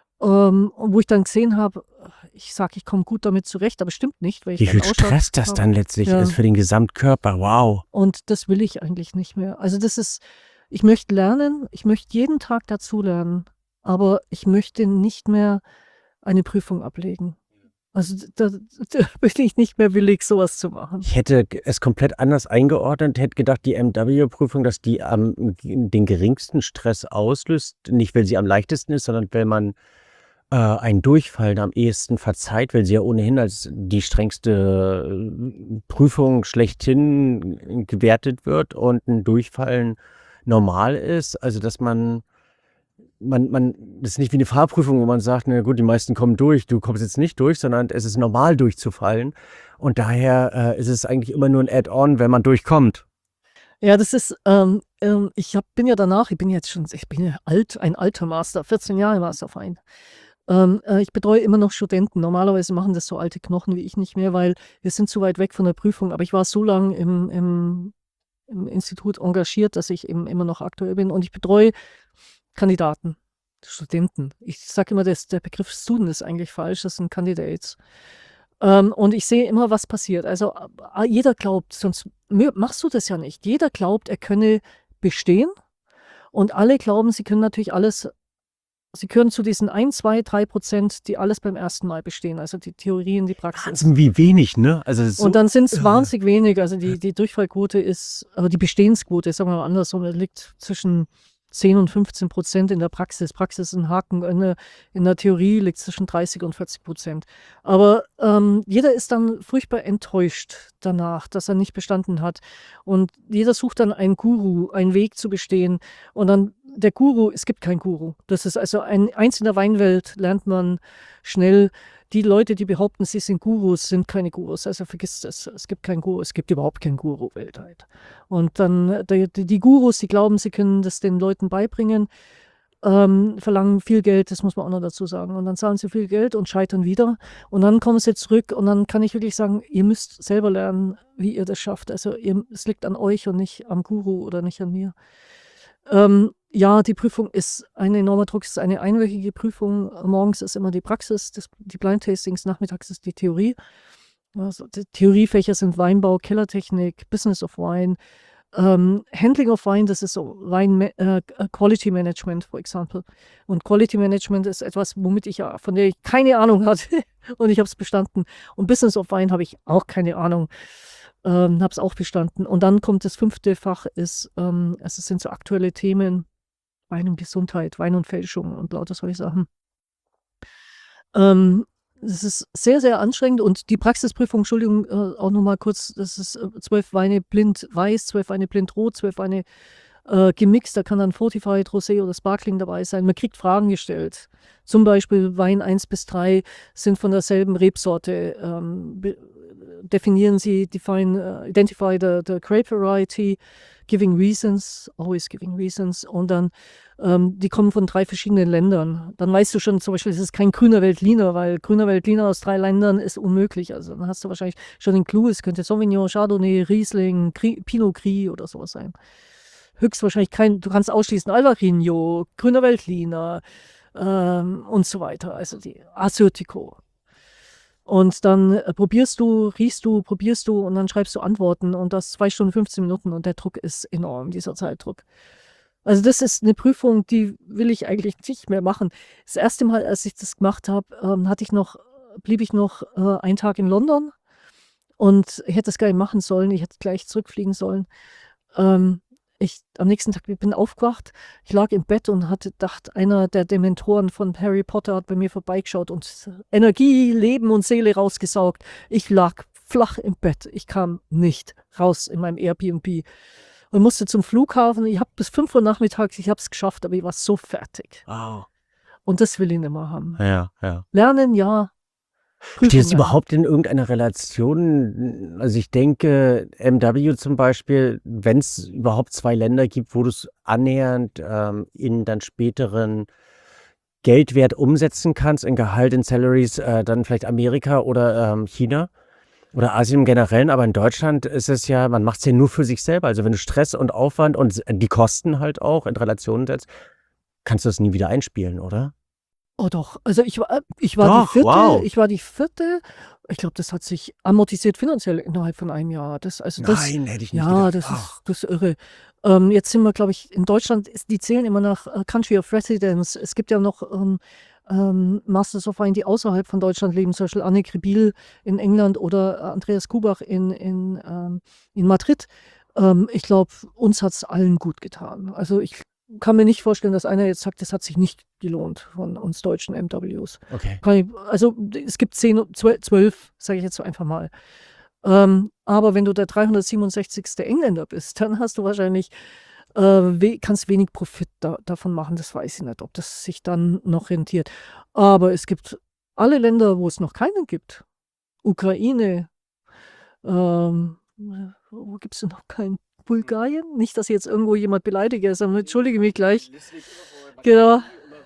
Ähm, und wo ich dann gesehen habe, ich sage, ich komme gut damit zurecht, aber stimmt nicht, weil ich Wie dann viel Ausschlag Stress das habe. dann letztlich Ja. ist für den Gesamtkörper. Wow. Und das will ich eigentlich nicht mehr. Also das ist, ich möchte lernen, ich möchte jeden Tag dazulernen, aber ich möchte nicht mehr eine Prüfung ablegen. Also da, da bin ich nicht mehr willig, sowas zu machen. Ich hätte g- es komplett anders eingeordnet, hätte gedacht, die M W-Prüfung, dass die am den geringsten Stress auslöst. Nicht, weil sie am leichtesten ist, sondern weil man äh, einen Durchfall am ehesten verzeiht, weil sie ja ohnehin als die strengste äh, Prüfung schlechthin gewertet wird und ein Durchfallen normal ist. Also, dass man, man, man, das ist nicht wie eine Fahrprüfung, wo man sagt, na gut, die meisten kommen durch, du kommst jetzt nicht durch, sondern es ist normal durchzufallen. Und daher äh, ist es eigentlich immer nur ein Add-on, wenn man durchkommt. Ja, das ist, ähm, ähm, ich hab, bin ja danach, ich bin jetzt schon, ich bin ja alt, ein alter Master, vierzehn Jahre Masterverein. Ähm, äh, ich betreue immer noch Studenten. Normalerweise machen das so alte Knochen wie ich nicht mehr, weil wir sind zu weit weg von der Prüfung. Aber ich war so lange im, im, im Institut engagiert, dass ich eben immer noch aktuell bin. Und ich betreue Kandidaten, Studenten. Ich sage immer, das, der Begriff Student ist eigentlich falsch, das sind Candidates. Ähm, und ich sehe immer, was passiert. Also äh, jeder glaubt, sonst mö- machst du das ja nicht. Jeder glaubt, er könne bestehen. Und alle glauben, sie können natürlich alles, sie gehören zu diesen ein, zwei, drei Prozent, die alles beim ersten Mal bestehen. Also die Theorien, die Praxis. Wahnsinn, wie wenig, ne? Also es ist so, Und dann sind es wahnsinnig wenig. Also die, die Durchfallquote ist, aber die Bestehensquote, sagen wir mal andersrum, liegt zwischen zehn und fünfzehn Prozent in der Praxis. Praxis ist ein Haken, in der, in der Theorie liegt es zwischen dreißig und vierzig Prozent. Aber ähm, jeder ist dann furchtbar enttäuscht danach, dass er nicht bestanden hat. Und jeder sucht dann einen Guru, einen Weg zu bestehen. Und dann der Guru, es gibt keinen Guru. Das ist also ein, eins in der Weinwelt, lernt man schnell. Die Leute, die behaupten, sie sind Gurus, sind keine Gurus. Also vergiss das. Es gibt keinen Guru. Es gibt überhaupt keinen Guru weltweit. Und dann die, die Gurus, die glauben, sie können das den Leuten beibringen, ähm, verlangen viel Geld, das muss man auch noch dazu sagen. Und dann zahlen sie viel Geld und scheitern wieder. Und dann kommen sie zurück und dann kann ich wirklich sagen, ihr müsst selber lernen, wie ihr das schafft. Also ihr, es liegt an euch und nicht am Guru oder nicht an mir. Ähm, ja, die Prüfung ist ein enormer Druck. Es ist eine einwöchige Prüfung. Morgens ist immer die Praxis, das, die Blind Tastings, nachmittags ist die Theorie. Also die Theoriefächer sind Weinbau, Kellertechnik, Business of Wine, ähm, Handling of Wine, das ist so Wine äh, Quality Management, for example. Und Quality Management ist etwas, womit ich ja, von der ich keine Ahnung hatte und ich habe es bestanden. Und Business of Wine habe ich auch keine Ahnung. Ähm, habe es auch bestanden. Und dann kommt das fünfte Fach, ist, ähm, es sind so aktuelle Themen, Wein und Gesundheit, Wein und Fälschung und lauter solche Sachen. Ähm, das ist sehr, sehr anstrengend und die Praxisprüfung, Entschuldigung, äh, auch nochmal kurz, das ist äh, zwölf Weine blind weiß, zwölf Weine blind rot, zwölf Weine äh, gemixt, da kann dann Fortified, Rosé oder Sparkling dabei sein. Man kriegt Fragen gestellt. Zum Beispiel Wein eins bis drei sind von derselben Rebsorte. Ähm, definieren Sie, define, uh, identify the, the grape variety, giving reasons, always giving reasons. Und dann, ähm, die kommen von drei verschiedenen Ländern. Dann weißt du schon zum Beispiel, es ist kein grüner Veltliner, weil grüner Veltliner aus drei Ländern ist unmöglich. Also dann hast du wahrscheinlich schon den Clou, es könnte Sauvignon, Chardonnay, Riesling, Gris, Pinot Gris oder sowas sein. Höchstwahrscheinlich kein, du kannst ausschließen Alvarinho, grüner Veltliner ähm, und so weiter. Also die Assyrtiko. Und dann äh, probierst du, riechst du, probierst du und dann schreibst du Antworten und das zwei Stunden, fünfzehn Minuten und der Druck ist enorm, dieser Zeitdruck. Also das ist eine Prüfung, die will ich eigentlich nicht mehr machen. Das erste Mal, als ich das gemacht habe, ähm, hatte ich noch, blieb ich noch äh, einen Tag in London und ich hätte das gar nicht machen sollen, ich hätte gleich zurückfliegen sollen. Ähm, ich am nächsten Tag bin aufgewacht, ich lag im Bett und hatte gedacht, einer der Dementoren von Harry Potter hat bei mir vorbeigeschaut und Energie, Leben und Seele rausgesaugt. Ich lag flach im Bett. Ich kam nicht raus in meinem Airbnb und musste zum Flughafen. Ich habe bis fünf Uhr nachmittags, ich habe es geschafft, aber ich war so fertig. Wow. Und das will ich nicht mehr haben. Ja, ja. Lernen, ja. Steht Prüfung es lernen. überhaupt in irgendeiner Relation? Also ich denke, M W zum Beispiel, wenn es überhaupt zwei Länder gibt, wo du es annähernd ähm, in dann späteren Geldwert umsetzen kannst, in Gehalt, in Salaries, äh, dann vielleicht Amerika oder ähm, China oder Asien im Generellen, aber in Deutschland ist es ja, man macht es ja nur für sich selber. Also wenn du Stress und Aufwand und s- die Kosten halt auch in Relation setzt, kannst du das nie wieder einspielen, oder? Oh doch, also ich war, ich war die Doch, vierte, wow. ich war die vierte. Ich glaube, das hat sich amortisiert finanziell innerhalb von einem Jahr. Das, also das, Nein, hätte ich nicht ja, gedacht. das Wow. ist, das ist irre. Ähm, jetzt sind wir, glaube ich, in Deutschland, ist, die zählen immer nach äh, Country of Residence. Es gibt ja noch ähm, ähm, Masters of Wine, die außerhalb von Deutschland leben, zum Beispiel Anne Kribil in England oder Andreas Kubach in, in, ähm, in Madrid. Ähm, ich glaube, uns hat es allen gut getan. Also ich kann mir nicht vorstellen, dass einer jetzt sagt, das hat sich nicht gelohnt von uns deutschen M Ws. Okay. Kann ich, also es gibt zehn, zwölf, zwölf sage ich jetzt so einfach mal. Ähm, aber wenn du der dreihundertsiebenundsechzigste Engländer bist, dann hast du wahrscheinlich, äh, we kannst wenig Profit da, davon machen. Das weiß ich nicht, ob das sich dann noch rentiert. Aber es gibt alle Länder, wo es noch keinen gibt. Ukraine, ähm, wo gibt es denn noch keinen? Bulgarien? Nicht, dass jetzt irgendwo jemand beleidige, sondern entschuldige mich gleich. Genau.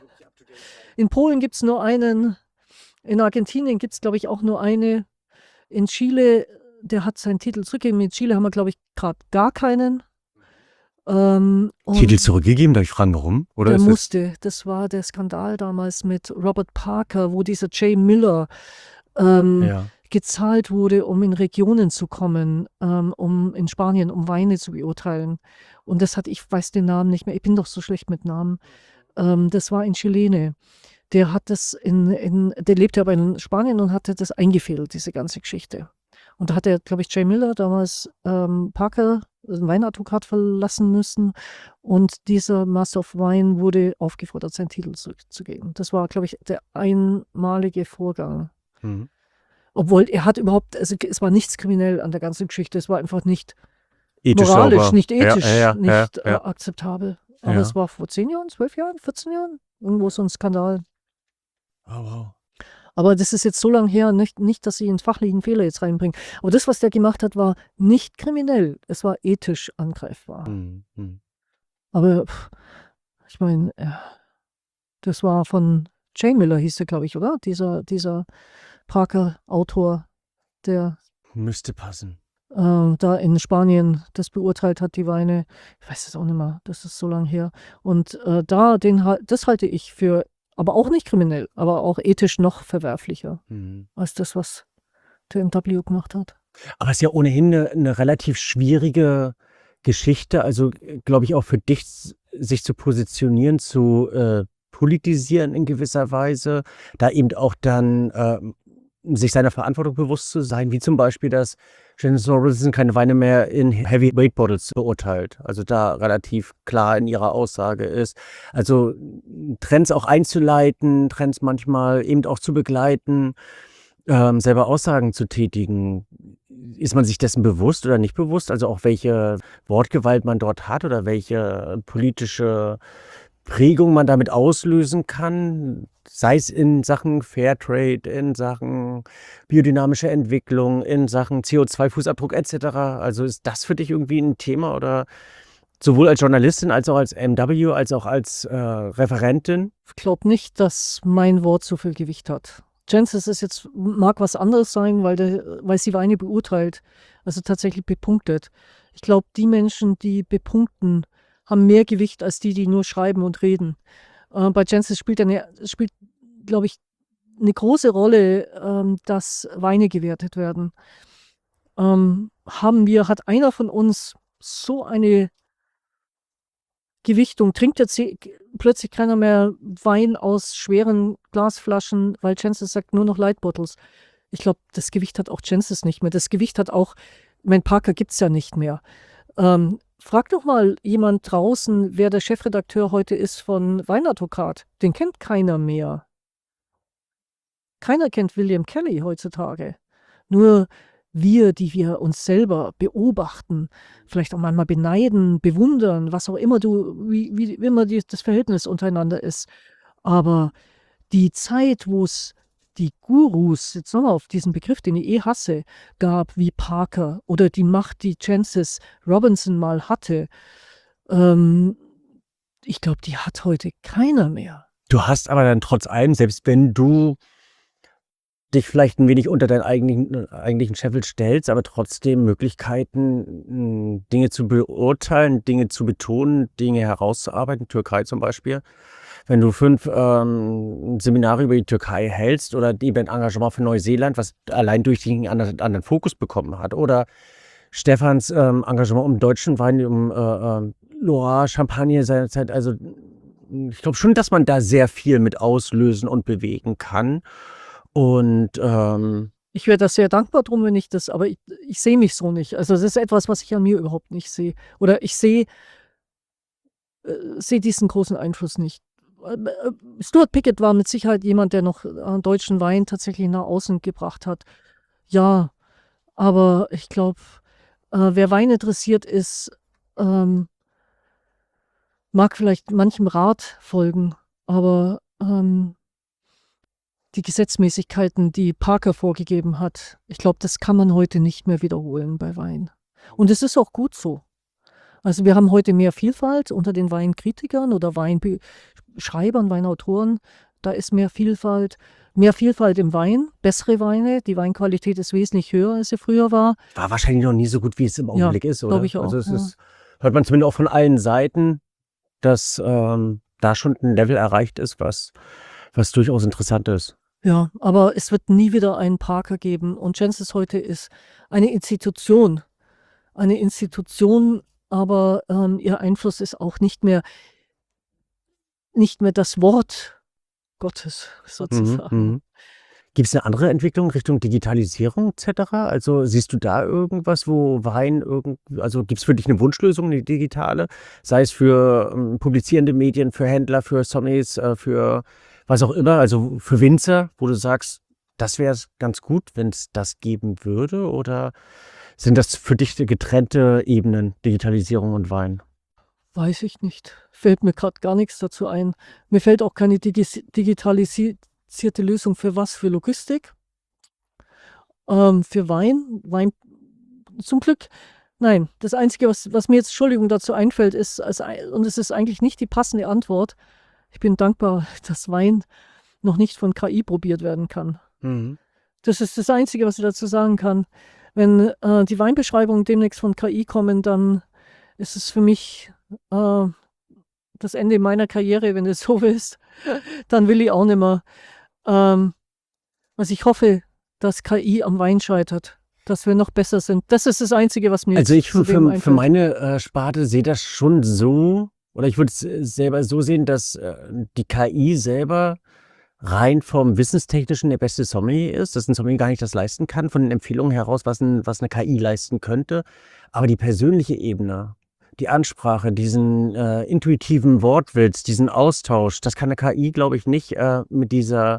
In Polen gibt es nur einen. In Argentinien gibt es, glaube ich, auch nur eine. In Chile, der hat seinen Titel zurückgegeben. In Chile haben wir, glaube ich, gerade gar keinen. Ähm, Titel und zurückgegeben, darf ich fragen, warum? Oder der ist es? musste. Das war der Skandal damals mit Robert Parker, wo dieser Jay Miller ähm, Ja. gezahlt wurde, um in Regionen zu kommen, ähm, um in Spanien, um Weine zu beurteilen. Und das hat, ich weiß den Namen nicht mehr, ich bin doch so schlecht mit Namen. Ähm, das war in Chilene. Der hat das in, in, der lebte aber in Spanien und hatte das eingefädelt, diese ganze Geschichte. Und da hat er, glaube ich, Jay Miller damals ähm, Parker, einen Weinadvokat, verlassen müssen. Und dieser Master of Wine wurde aufgefordert, seinen Titel zurückzugeben. Das war, glaube ich, der einmalige Vorgang. Mhm. Obwohl er hat überhaupt, also es war nichts kriminell an der ganzen Geschichte, es war einfach nicht Ethisch moralisch, sauber. nicht Ja, ethisch, ja, ja, nicht ja, äh, ja. akzeptabel. Aber Ja. es war vor zehn Jahren, zwölf Jahren, vierzehn Jahren, irgendwo so ein Skandal. Oh, wow. Aber das ist jetzt so lange her, nicht, nicht, dass ich einen fachlichen Fehler jetzt reinbringe. Aber das, was der gemacht hat, war nicht kriminell. Es war ethisch angreifbar. Mhm. Mhm. Aber pff, ich meine, äh, das war von Jay Miller, hieß der, glaube ich, oder? Dieser, dieser Parker-Autor, der Müsste passen. äh, da in Spanien das beurteilt hat, die Weine. Ich weiß es auch nicht mehr, das ist so lange her. Und äh, da, den, hal- das halte ich für, aber auch nicht kriminell, aber auch ethisch noch verwerflicher Mhm. als das, was der M W gemacht hat. Aber es ist ja ohnehin eine, eine relativ schwierige Geschichte. Also, glaube ich, auch für dich, s- sich zu positionieren, zu äh, politisieren in gewisser Weise, da eben auch dann ähm, sich seiner Verantwortung bewusst zu sein, wie zum Beispiel, dass Jameson Robinson keine Weine mehr in Heavyweight Bottles beurteilt. Also da relativ klar in ihrer Aussage ist. Also Trends auch einzuleiten, Trends manchmal eben auch zu begleiten, ähm, selber Aussagen zu tätigen. Ist man sich dessen bewusst oder nicht bewusst? Also auch welche Wortgewalt man dort hat oder welche politische Prägung man damit auslösen kann, sei es in Sachen Fairtrade, in Sachen biodynamische Entwicklung, in Sachen C O zwei Fußabdruck et cetera. Also ist das für dich irgendwie ein Thema oder sowohl als Journalistin als auch als M W, als auch als äh, Referentin? Ich glaube nicht, dass mein Wort so viel Gewicht hat. Jancis ist jetzt, mag was anderes sein, weil, der, weil sie Weine beurteilt, also tatsächlich bepunktet. Ich glaube, die Menschen, die bepunkten, haben mehr Gewicht als die, die nur schreiben und reden. Äh, bei Jancis spielt, eine, spielt glaube ich, eine große Rolle, ähm, dass Weine gewertet werden. Ähm, haben wir, hat einer von uns so eine Gewichtung, trinkt jetzt je- plötzlich keiner mehr Wein aus schweren Glasflaschen, weil Jancis sagt nur noch Light Bottles. Ich glaube, das Gewicht hat auch Jancis nicht mehr. Das Gewicht hat auch, mein Parker gibt es ja nicht mehr. Ähm, frag doch mal jemand draußen, wer der Chefredakteur heute ist von Weinadvokat. Den kennt keiner mehr. Keiner kennt William Kelly heutzutage. Nur wir, die wir uns selber beobachten, vielleicht auch manchmal beneiden, bewundern, was auch immer du, wie, wie wie immer die, das Verhältnis untereinander ist. Aber die Zeit, wo es die Gurus, jetzt nochmal auf diesen Begriff, den ich eh hasse, gab, wie Parker oder die Macht, die Francis Robinson mal hatte, ähm, ich glaube, die hat heute keiner mehr. Du hast aber dann trotz allem, selbst wenn du dich vielleicht ein wenig unter deinen eigentlichen, eigentlichen Scheffel stellst, aber trotzdem Möglichkeiten, mh, Dinge zu beurteilen, Dinge zu betonen, Dinge herauszuarbeiten, Türkei zum Beispiel. Wenn du fünf ähm, Seminare über die Türkei hältst oder eben ein Engagement für Neuseeland, was allein durch den anderen, anderen Fokus bekommen hat, oder Stefans ähm, Engagement um deutschen Wein, um äh, äh, Loire, Champagner seinerzeit, also ich glaube schon, dass man da sehr viel mit auslösen und bewegen kann. Und ähm, Ich wäre da sehr dankbar drum, wenn ich das, aber ich, ich sehe mich so nicht. Also das ist etwas, was ich an mir überhaupt nicht sehe. Oder ich sehe äh, sehe diesen großen Einfluss nicht. Äh, äh, Stuart Pickett war mit Sicherheit jemand, der noch äh, deutschen Wein tatsächlich nach außen gebracht hat. Ja, aber ich glaube, äh, wer Wein interessiert ist, ähm, mag vielleicht manchem Rat folgen, aber ähm, die Gesetzmäßigkeiten, die Parker vorgegeben hat, ich glaube, das kann man heute nicht mehr wiederholen bei Wein. Und es ist auch gut so. Also wir haben heute mehr Vielfalt unter den Weinkritikern oder Weinschreibern, Weinautoren. Da ist mehr Vielfalt, mehr Vielfalt im Wein, bessere Weine. Die Weinqualität ist wesentlich höher, als sie früher war. war wahrscheinlich noch nie so gut, wie es im Ja, Augenblick ist, oder? glaube ich auch. Also es Ja. ist, hört man zumindest auch von allen Seiten, dass ähm, da schon ein Level erreicht ist, was, was durchaus interessant ist. Ja, aber es wird nie wieder einen Parker geben. Und Francis heute ist eine Institution. Eine Institution, aber ähm, ihr Einfluss ist auch nicht mehr, nicht mehr das Wort Gottes Mhm, sozusagen. mhm. Gibt es eine andere Entwicklung Richtung Digitalisierung et cetera? Also siehst du da irgendwas, wo Wein irgend, also gibt es für dich eine Wunschlösung, eine digitale? Sei es für ähm, publizierende Medien, für Händler, für Sommeliers, äh, für was auch immer, also für Winzer, wo du sagst, das wäre ganz gut, wenn es das geben würde? Oder sind das für dich getrennte Ebenen, Digitalisierung und Wein? Weiß ich nicht. Fällt mir gerade gar nichts dazu ein. Mir fällt auch keine Digi digitalisierte Lösung für was? Für Logistik? Ähm, für Wein? Wein zum Glück, nein. Das Einzige, was, was mir jetzt, Entschuldigung, dazu einfällt, ist, als, ein- und es ist eigentlich nicht die passende Antwort, ich bin dankbar, dass Wein noch nicht von K I probiert werden kann. Mhm. Das ist das Einzige, was ich dazu sagen kann. Wenn äh, die Weinbeschreibungen demnächst von K I kommen, dann ist es für mich äh, das Ende meiner Karriere, wenn es so ist. Dann will ich auch nicht mehr. Ähm, also ich hoffe, dass K I am Wein scheitert, dass wir noch besser sind. Das ist das Einzige, was mir Also jetzt ich zu für, dem für, für einfällt. meine äh, Sparte sehe das schon so, oder ich würde es äh, selber so sehen, dass äh, die K I selber rein vom Wissenstechnischen der beste Sommelier ist, dass ein Sommelier gar nicht das leisten kann, von den Empfehlungen heraus, was, ein, was eine K I leisten könnte. Aber die persönliche Ebene, die Ansprache, diesen äh, intuitiven Wortwitz, diesen Austausch, das kann eine K I, glaube ich, nicht äh, mit dieser,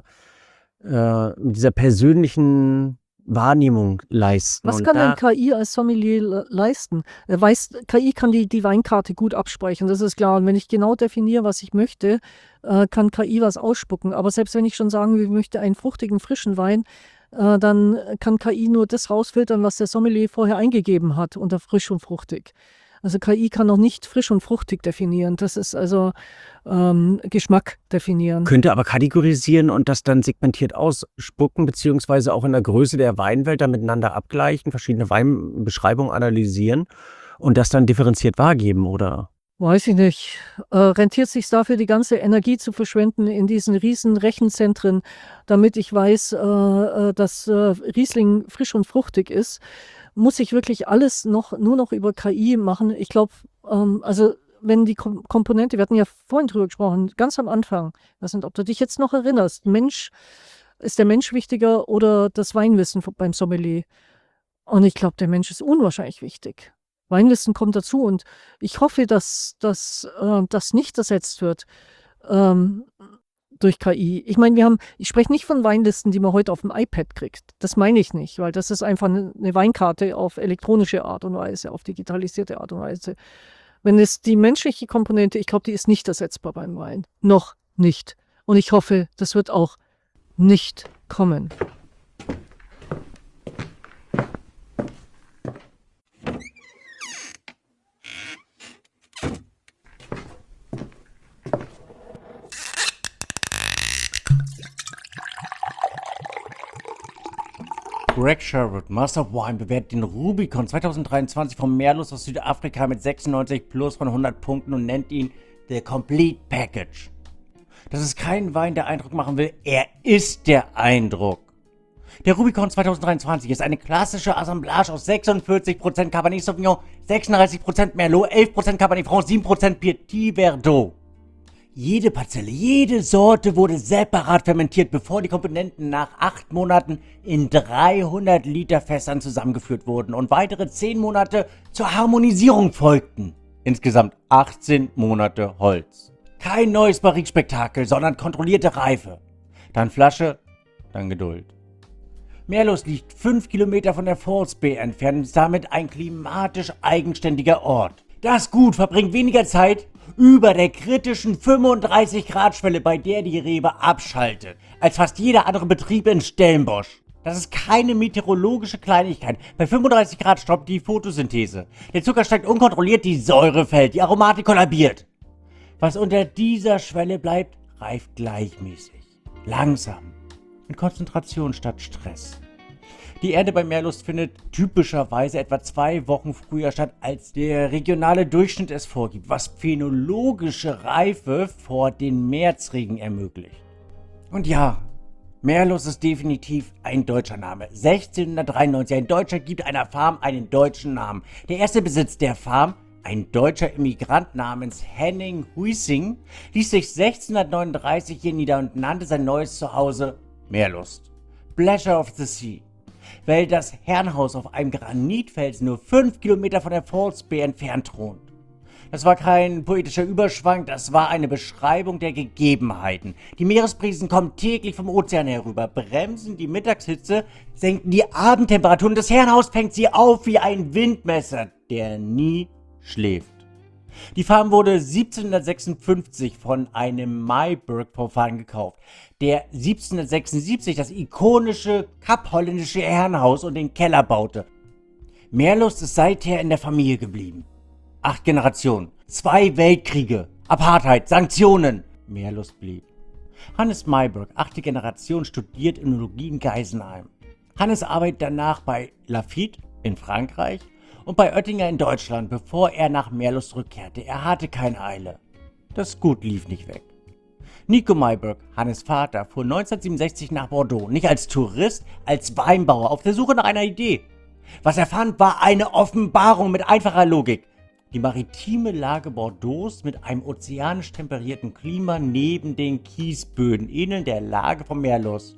äh, mit dieser persönlichen Wahrnehmung leisten. Was Und kann da, denn K I als Sommelier le leisten? Er weiß, K I kann die, die Weinkarte gut abspeichern, das ist klar. Und wenn ich genau definiere, was ich möchte, äh, kann K I was ausspucken. Aber selbst wenn ich schon sagen will, ich möchte einen fruchtigen, frischen Wein, äh, dann kann K I nur das rausfiltern, was der Sommelier vorher eingegeben hat unter frisch und fruchtig. Also K I kann noch nicht frisch und fruchtig definieren. Das ist also ähm, Geschmack definieren. könnte aber kategorisieren und das dann segmentiert ausspucken, beziehungsweise auch in der Größe der Weinwelt dann miteinander abgleichen, verschiedene Weinbeschreibungen analysieren und das dann differenziert wahrgeben, oder? Weiß ich nicht. Äh, rentiert sich dafür, die ganze Energie zu verschwenden in diesen riesen Rechenzentren, damit ich weiß, äh, äh, dass äh, Riesling frisch und fruchtig ist? Muss ich wirklich alles noch nur noch über K I machen? Ich glaube, ähm, also wenn die Kom Komponente, wir hatten ja vorhin drüber gesprochen, ganz am Anfang, ich weiß nicht, ob du dich jetzt noch erinnerst, Mensch, ist der Mensch wichtiger oder das Weinwissen v- beim Sommelier? Und ich glaube, der Mensch ist unwahrscheinlich wichtig. Weinwissen kommt dazu und ich hoffe, dass, dass äh, das nicht ersetzt wird. Ähm, durch K I. Ich meine, wir haben, ich spreche nicht von Weinlisten, die man heute auf dem iPad kriegt. Das meine ich nicht, weil das ist einfach eine, eine Weinkarte auf elektronische Art und Weise, auf digitalisierte Art und Weise. Wenn es die menschliche Komponente, ich glaube, die ist nicht ersetzbar beim Wein. Noch nicht. Und ich hoffe, das wird auch nicht kommen. Greg Sherwood, Master of Wine, bewertet den Rubicon zwanzig dreiundzwanzig vom Merlot aus Südafrika mit sechsundneunzig plus von hundert Punkten und nennt ihn The Complete Package. Das ist kein Wein, der Eindruck machen will, er ist der Eindruck. Der Rubicon zwanzig dreiundzwanzig ist eine klassische Assemblage aus sechsundvierzig Prozent Cabernet Sauvignon, sechsunddreißig Prozent Merlot, elf Prozent Cabernet Franc, sieben Prozent Petit Verdot. Jede Parzelle, jede Sorte wurde separat fermentiert, bevor die Komponenten nach acht Monaten in dreihundert Liter Fässern zusammengeführt wurden und weitere zehn Monate zur Harmonisierung folgten. Insgesamt achtzehn Monate Holz. Kein neues Barrique-Spektakel, sondern kontrollierte Reife. Dann Flasche, dann Geduld. Merlot liegt fünf Kilometer von der False Bay entfernt und ist damit ein klimatisch eigenständiger Ort. Das Gut verbringt weniger Zeit über der kritischen fünfunddreißig Grad Schwelle, bei der die Rebe abschaltet, als fast jeder andere Betrieb in Stellenbosch. Das ist keine meteorologische Kleinigkeit. Bei fünfunddreißig Grad stoppt die Photosynthese. Der Zucker steigt unkontrolliert, die Säure fällt, die Aromatik kollabiert. Was unter dieser Schwelle bleibt, reift gleichmäßig, langsam, mit Konzentration statt Stress. Die Ernte bei Merlot findet typischerweise etwa zwei Wochen früher statt, als der regionale Durchschnitt es vorgibt, was phänologische Reife vor den Märzregen ermöglicht. Und ja, Merlot ist definitiv ein deutscher Name. sechzehnhundertdreiundneunzig, ein Deutscher gibt einer Farm einen deutschen Namen. Der erste Besitz der Farm, ein deutscher Immigrant namens Henning Huising, ließ sich sechzehnhundertneununddreißig hier nieder und nannte sein neues Zuhause Merlust. Pleasure of the Sea. Weil das Herrenhaus auf einem Granitfelsen nur fünf Kilometer von der False Bay entfernt thront. Das war kein poetischer Überschwang, das war eine Beschreibung der Gegebenheiten. Die Meeresbrisen kommen täglich vom Ozean herüber, bremsen die Mittagshitze, senken die Abendtemperaturen und das Herrenhaus fängt sie auf wie ein Windmesser, der nie schläft. Die Farm wurde siebzehnhundertsechsundfünfzig von einem Myburgh-Vorfahren gekauft, der siebzehnhundertsechsundsiebzig das ikonische kap-holländische Herrenhaus und den Keller baute. Merlot ist seither in der Familie geblieben. Acht Generationen, zwei Weltkriege, Apartheid, Sanktionen. Merlot blieb. Hannes Myburgh, achte Generation, studiert Önologie in Geisenheim. Hannes arbeitet danach bei Lafite in Frankreich und bei Oettinger in Deutschland, bevor er nach Merlot zurückkehrte. Er hatte keine Eile. Das Gut lief nicht weg. Nico Myburgh, Hannes' Vater, fuhr neunzehnhundertsiebenundsechzig nach Bordeaux, nicht als Tourist, als Weinbauer, auf der Suche nach einer Idee. Was er fand, war eine Offenbarung mit einfacher Logik. Die maritime Lage Bordeaux mit einem ozeanisch temperierten Klima neben den Kiesböden ähneln der Lage von Merlot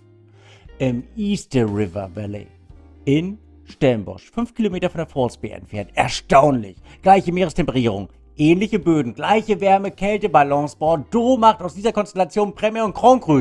im Easter River Valley in Stellenbosch, fünf Kilometer von der False Bay entfernt. Erstaunlich. Gleiche Meerestemperierung, ähnliche Böden, gleiche Wärme-Kälte-Balance. Bordeaux macht aus dieser Konstellation Premier und Grand Cru.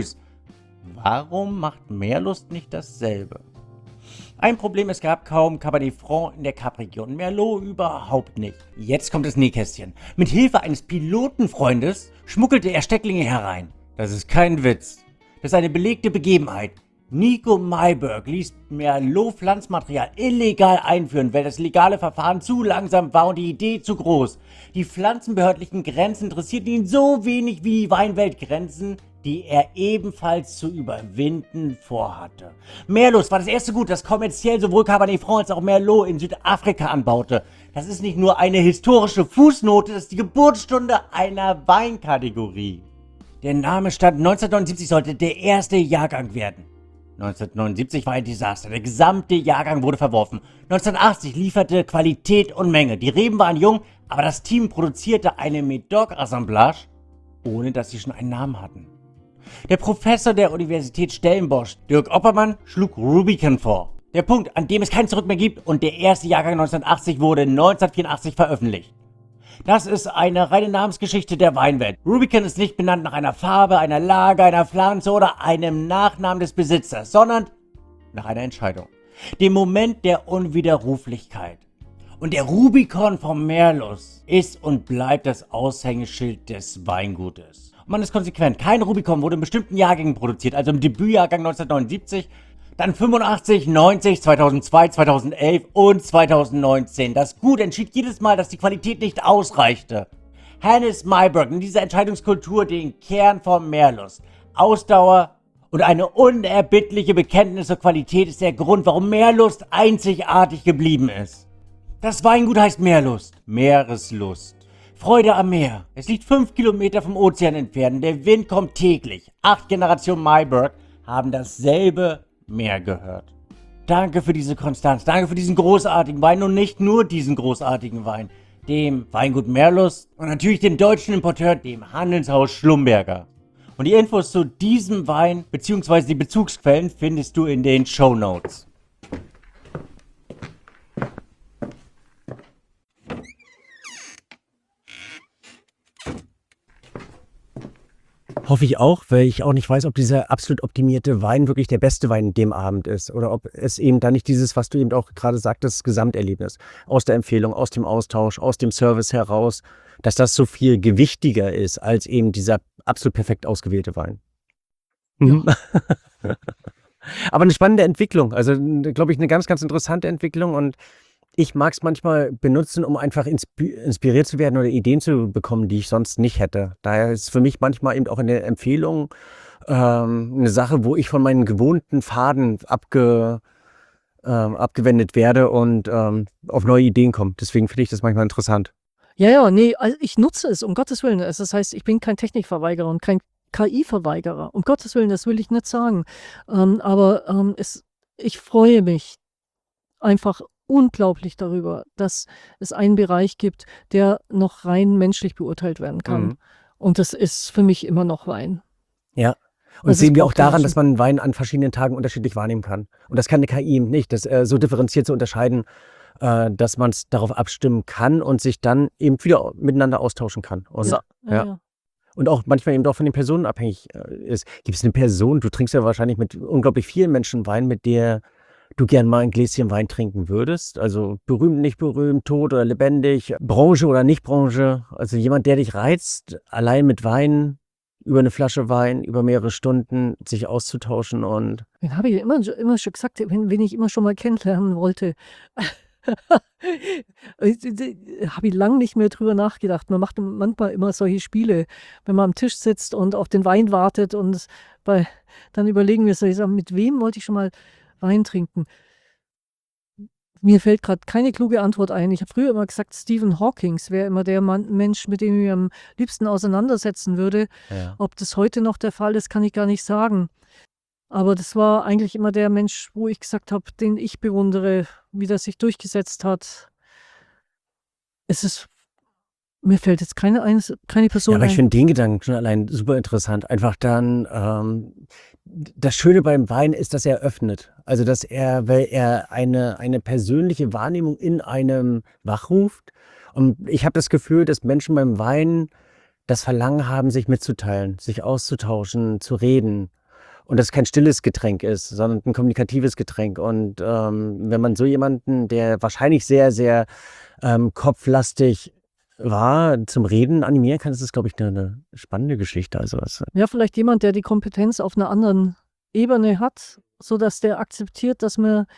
Warum macht Merlot nicht dasselbe? Ein Problem, es gab kaum Cabernet Franc in der Kap-Region, Merlot überhaupt nicht. Jetzt kommt das Nähkästchen. Mit Hilfe eines Pilotenfreundes schmuggelte er Stecklinge herein. Das ist kein Witz. Das ist eine belegte Begebenheit. Nico Myburgh ließ Merlot-Pflanzmaterial illegal einführen, weil das legale Verfahren zu langsam war und die Idee zu groß. Die pflanzenbehördlichen Grenzen interessierten ihn so wenig wie die Weinweltgrenzen, die er ebenfalls zu überwinden vorhatte. Merlot war das erste Gut, das kommerziell sowohl Cabernet Franc als auch Merlot in Südafrika anbaute. Das ist nicht nur eine historische Fußnote, das ist die Geburtsstunde einer Weinkategorie. Der Name stand neunzehnhundertneunundsiebzig, sollte der erste Jahrgang werden. neunzehnhundertneunundsiebzig war ein Desaster, der gesamte Jahrgang wurde verworfen. neunzehnhundertachtzig lieferte Qualität und Menge. Die Reben waren jung, aber das Team produzierte eine Medoc-Assemblage, ohne dass sie schon einen Namen hatten. Der Professor der Universität Stellenbosch, Dirk Oppermann, schlug Rubicon vor. Der Punkt, an dem es kein Zurück mehr gibt, und der erste Jahrgang neunzehnhundertachtzig wurde neunzehnhundertvierundachtzig veröffentlicht. Das ist eine reine Namensgeschichte der Weinwelt. Rubicon ist nicht benannt nach einer Farbe, einer Lage, einer Pflanze oder einem Nachnamen des Besitzers, sondern nach einer Entscheidung. Dem Moment der Unwiderruflichkeit. Und der Rubicon vom Merlus ist und bleibt das Aushängeschild des Weingutes. Und man ist konsequent. Kein Rubicon wurde in bestimmten Jahrgängen produziert, also im Debütjahrgang neunzehnhundertneunundsiebzig, dann fünfundachtzig, neunzig, zweitausendzwei, zweitausendelf und zweitausendneunzehn. Das Gut entschied jedes Mal, dass die Qualität nicht ausreichte. Hannes Maiberg in dieser Entscheidungskultur den Kern vom Merlus. Ausdauer und eine unerbittliche Bekenntnis zur Qualität ist der Grund, warum Merlust einzigartig geblieben ist. Das Weingut heißt Meerlust, Meereslust. Freude am Meer. Es liegt fünf Kilometer vom Ozean entfernt. Der Wind kommt täglich. Acht Generationen Maiberg haben dasselbe Meer gehört. Danke für diese Konstanz. Danke für diesen großartigen Wein und nicht nur diesen großartigen Wein. Dem Weingut Meerlust und natürlich dem deutschen Importeur, dem Handelshaus Schlumberger. Und die Infos zu diesem Wein bzw. die Bezugsquellen findest du in den Shownotes. Hoffe ich auch, weil ich auch nicht weiß, ob dieser absolut optimierte Wein wirklich der beste Wein in dem Abend ist oder ob es eben dann nicht dieses, was du eben auch gerade sagtest, Gesamterlebnis aus der Empfehlung, aus dem Austausch, aus dem Service heraus, dass das so viel gewichtiger ist als eben dieser absolut perfekt ausgewählte Wein. Mhm. Aber eine spannende Entwicklung, also glaube ich eine ganz, ganz interessante Entwicklung und ich mag es manchmal benutzen, um einfach inspi- inspiriert zu werden oder Ideen zu bekommen, die ich sonst nicht hätte. Daher ist für mich manchmal eben auch eine Empfehlung ähm, eine Sache, wo ich von meinen gewohnten Pfaden abge, ähm, abgewendet werde und ähm, auf neue Ideen komme. Deswegen finde ich das manchmal interessant. Ja, ja, nee, also ich nutze es, um Gottes Willen. Also das heißt, ich bin kein Technikverweigerer und kein K I-Verweigerer. Um Gottes Willen, das will ich nicht sagen. Ähm, aber ähm, es, ich freue mich einfach unglaublich darüber, dass es einen Bereich gibt, der noch rein menschlich beurteilt werden kann. Mhm. Und das ist für mich immer noch Wein. Ja. Und Also es sehen wir auch braucht ja daran, so- dass man Wein an verschiedenen Tagen unterschiedlich wahrnehmen kann. Und das kann eine K I eben nicht, das äh, so differenziert zu unterscheiden, äh, dass man es darauf abstimmen kann und sich dann eben wieder miteinander austauschen kann. Und, Ja, ja, ja. ja. und auch manchmal eben auch von den Personen abhängig äh, ist. Gibt es eine Person, du trinkst ja wahrscheinlich mit unglaublich vielen Menschen Wein, mit der du gern mal ein Gläschen Wein trinken würdest? Also berühmt, nicht berühmt, tot oder lebendig, Branche oder nicht Branche. Also jemand, der dich reizt, allein mit Wein, über eine Flasche Wein, über mehrere Stunden sich auszutauschen und Den habe ich immer, immer schon gesagt, wen, wen ich immer schon mal kennenlernen wollte. Habe ich lange nicht mehr drüber nachgedacht. Man macht manchmal immer solche Spiele, wenn man am Tisch sitzt und auf den Wein wartet und bei, dann überlegen wir so, ich sag, mit wem wollte ich schon mal Wein trinken? Mir fällt gerade keine kluge Antwort ein. Ich habe früher immer gesagt, Stephen Hawking wäre immer der Mann, Mensch, mit dem ich mich am liebsten auseinandersetzen würde. ja. Ob das heute noch der Fall ist, kann ich gar nicht sagen. Aber das war eigentlich immer der Mensch, wo ich gesagt habe, den ich bewundere, wie der sich durchgesetzt hat. Es ist, mir fällt jetzt keine, eins, keine Person Ja, aber ich ein. finde den Gedanken schon allein super interessant. Einfach dann, ähm, das Schöne beim Wein ist, dass er öffnet. Also, dass er, weil er eine, eine persönliche Wahrnehmung in einem wachruft. Und ich habe das Gefühl, dass Menschen beim Wein das Verlangen haben, sich mitzuteilen, sich auszutauschen, zu reden. Und dass es kein stilles Getränk ist, sondern ein kommunikatives Getränk. Und ähm, wenn man so jemanden, der wahrscheinlich sehr, sehr ähm, kopflastig war, zum Reden animieren kann, ist das, glaube ich, eine, eine spannende Geschichte. Also was, Ja, vielleicht jemand, der die Kompetenz auf einer anderen Ebene hat, sodass der akzeptiert, dass man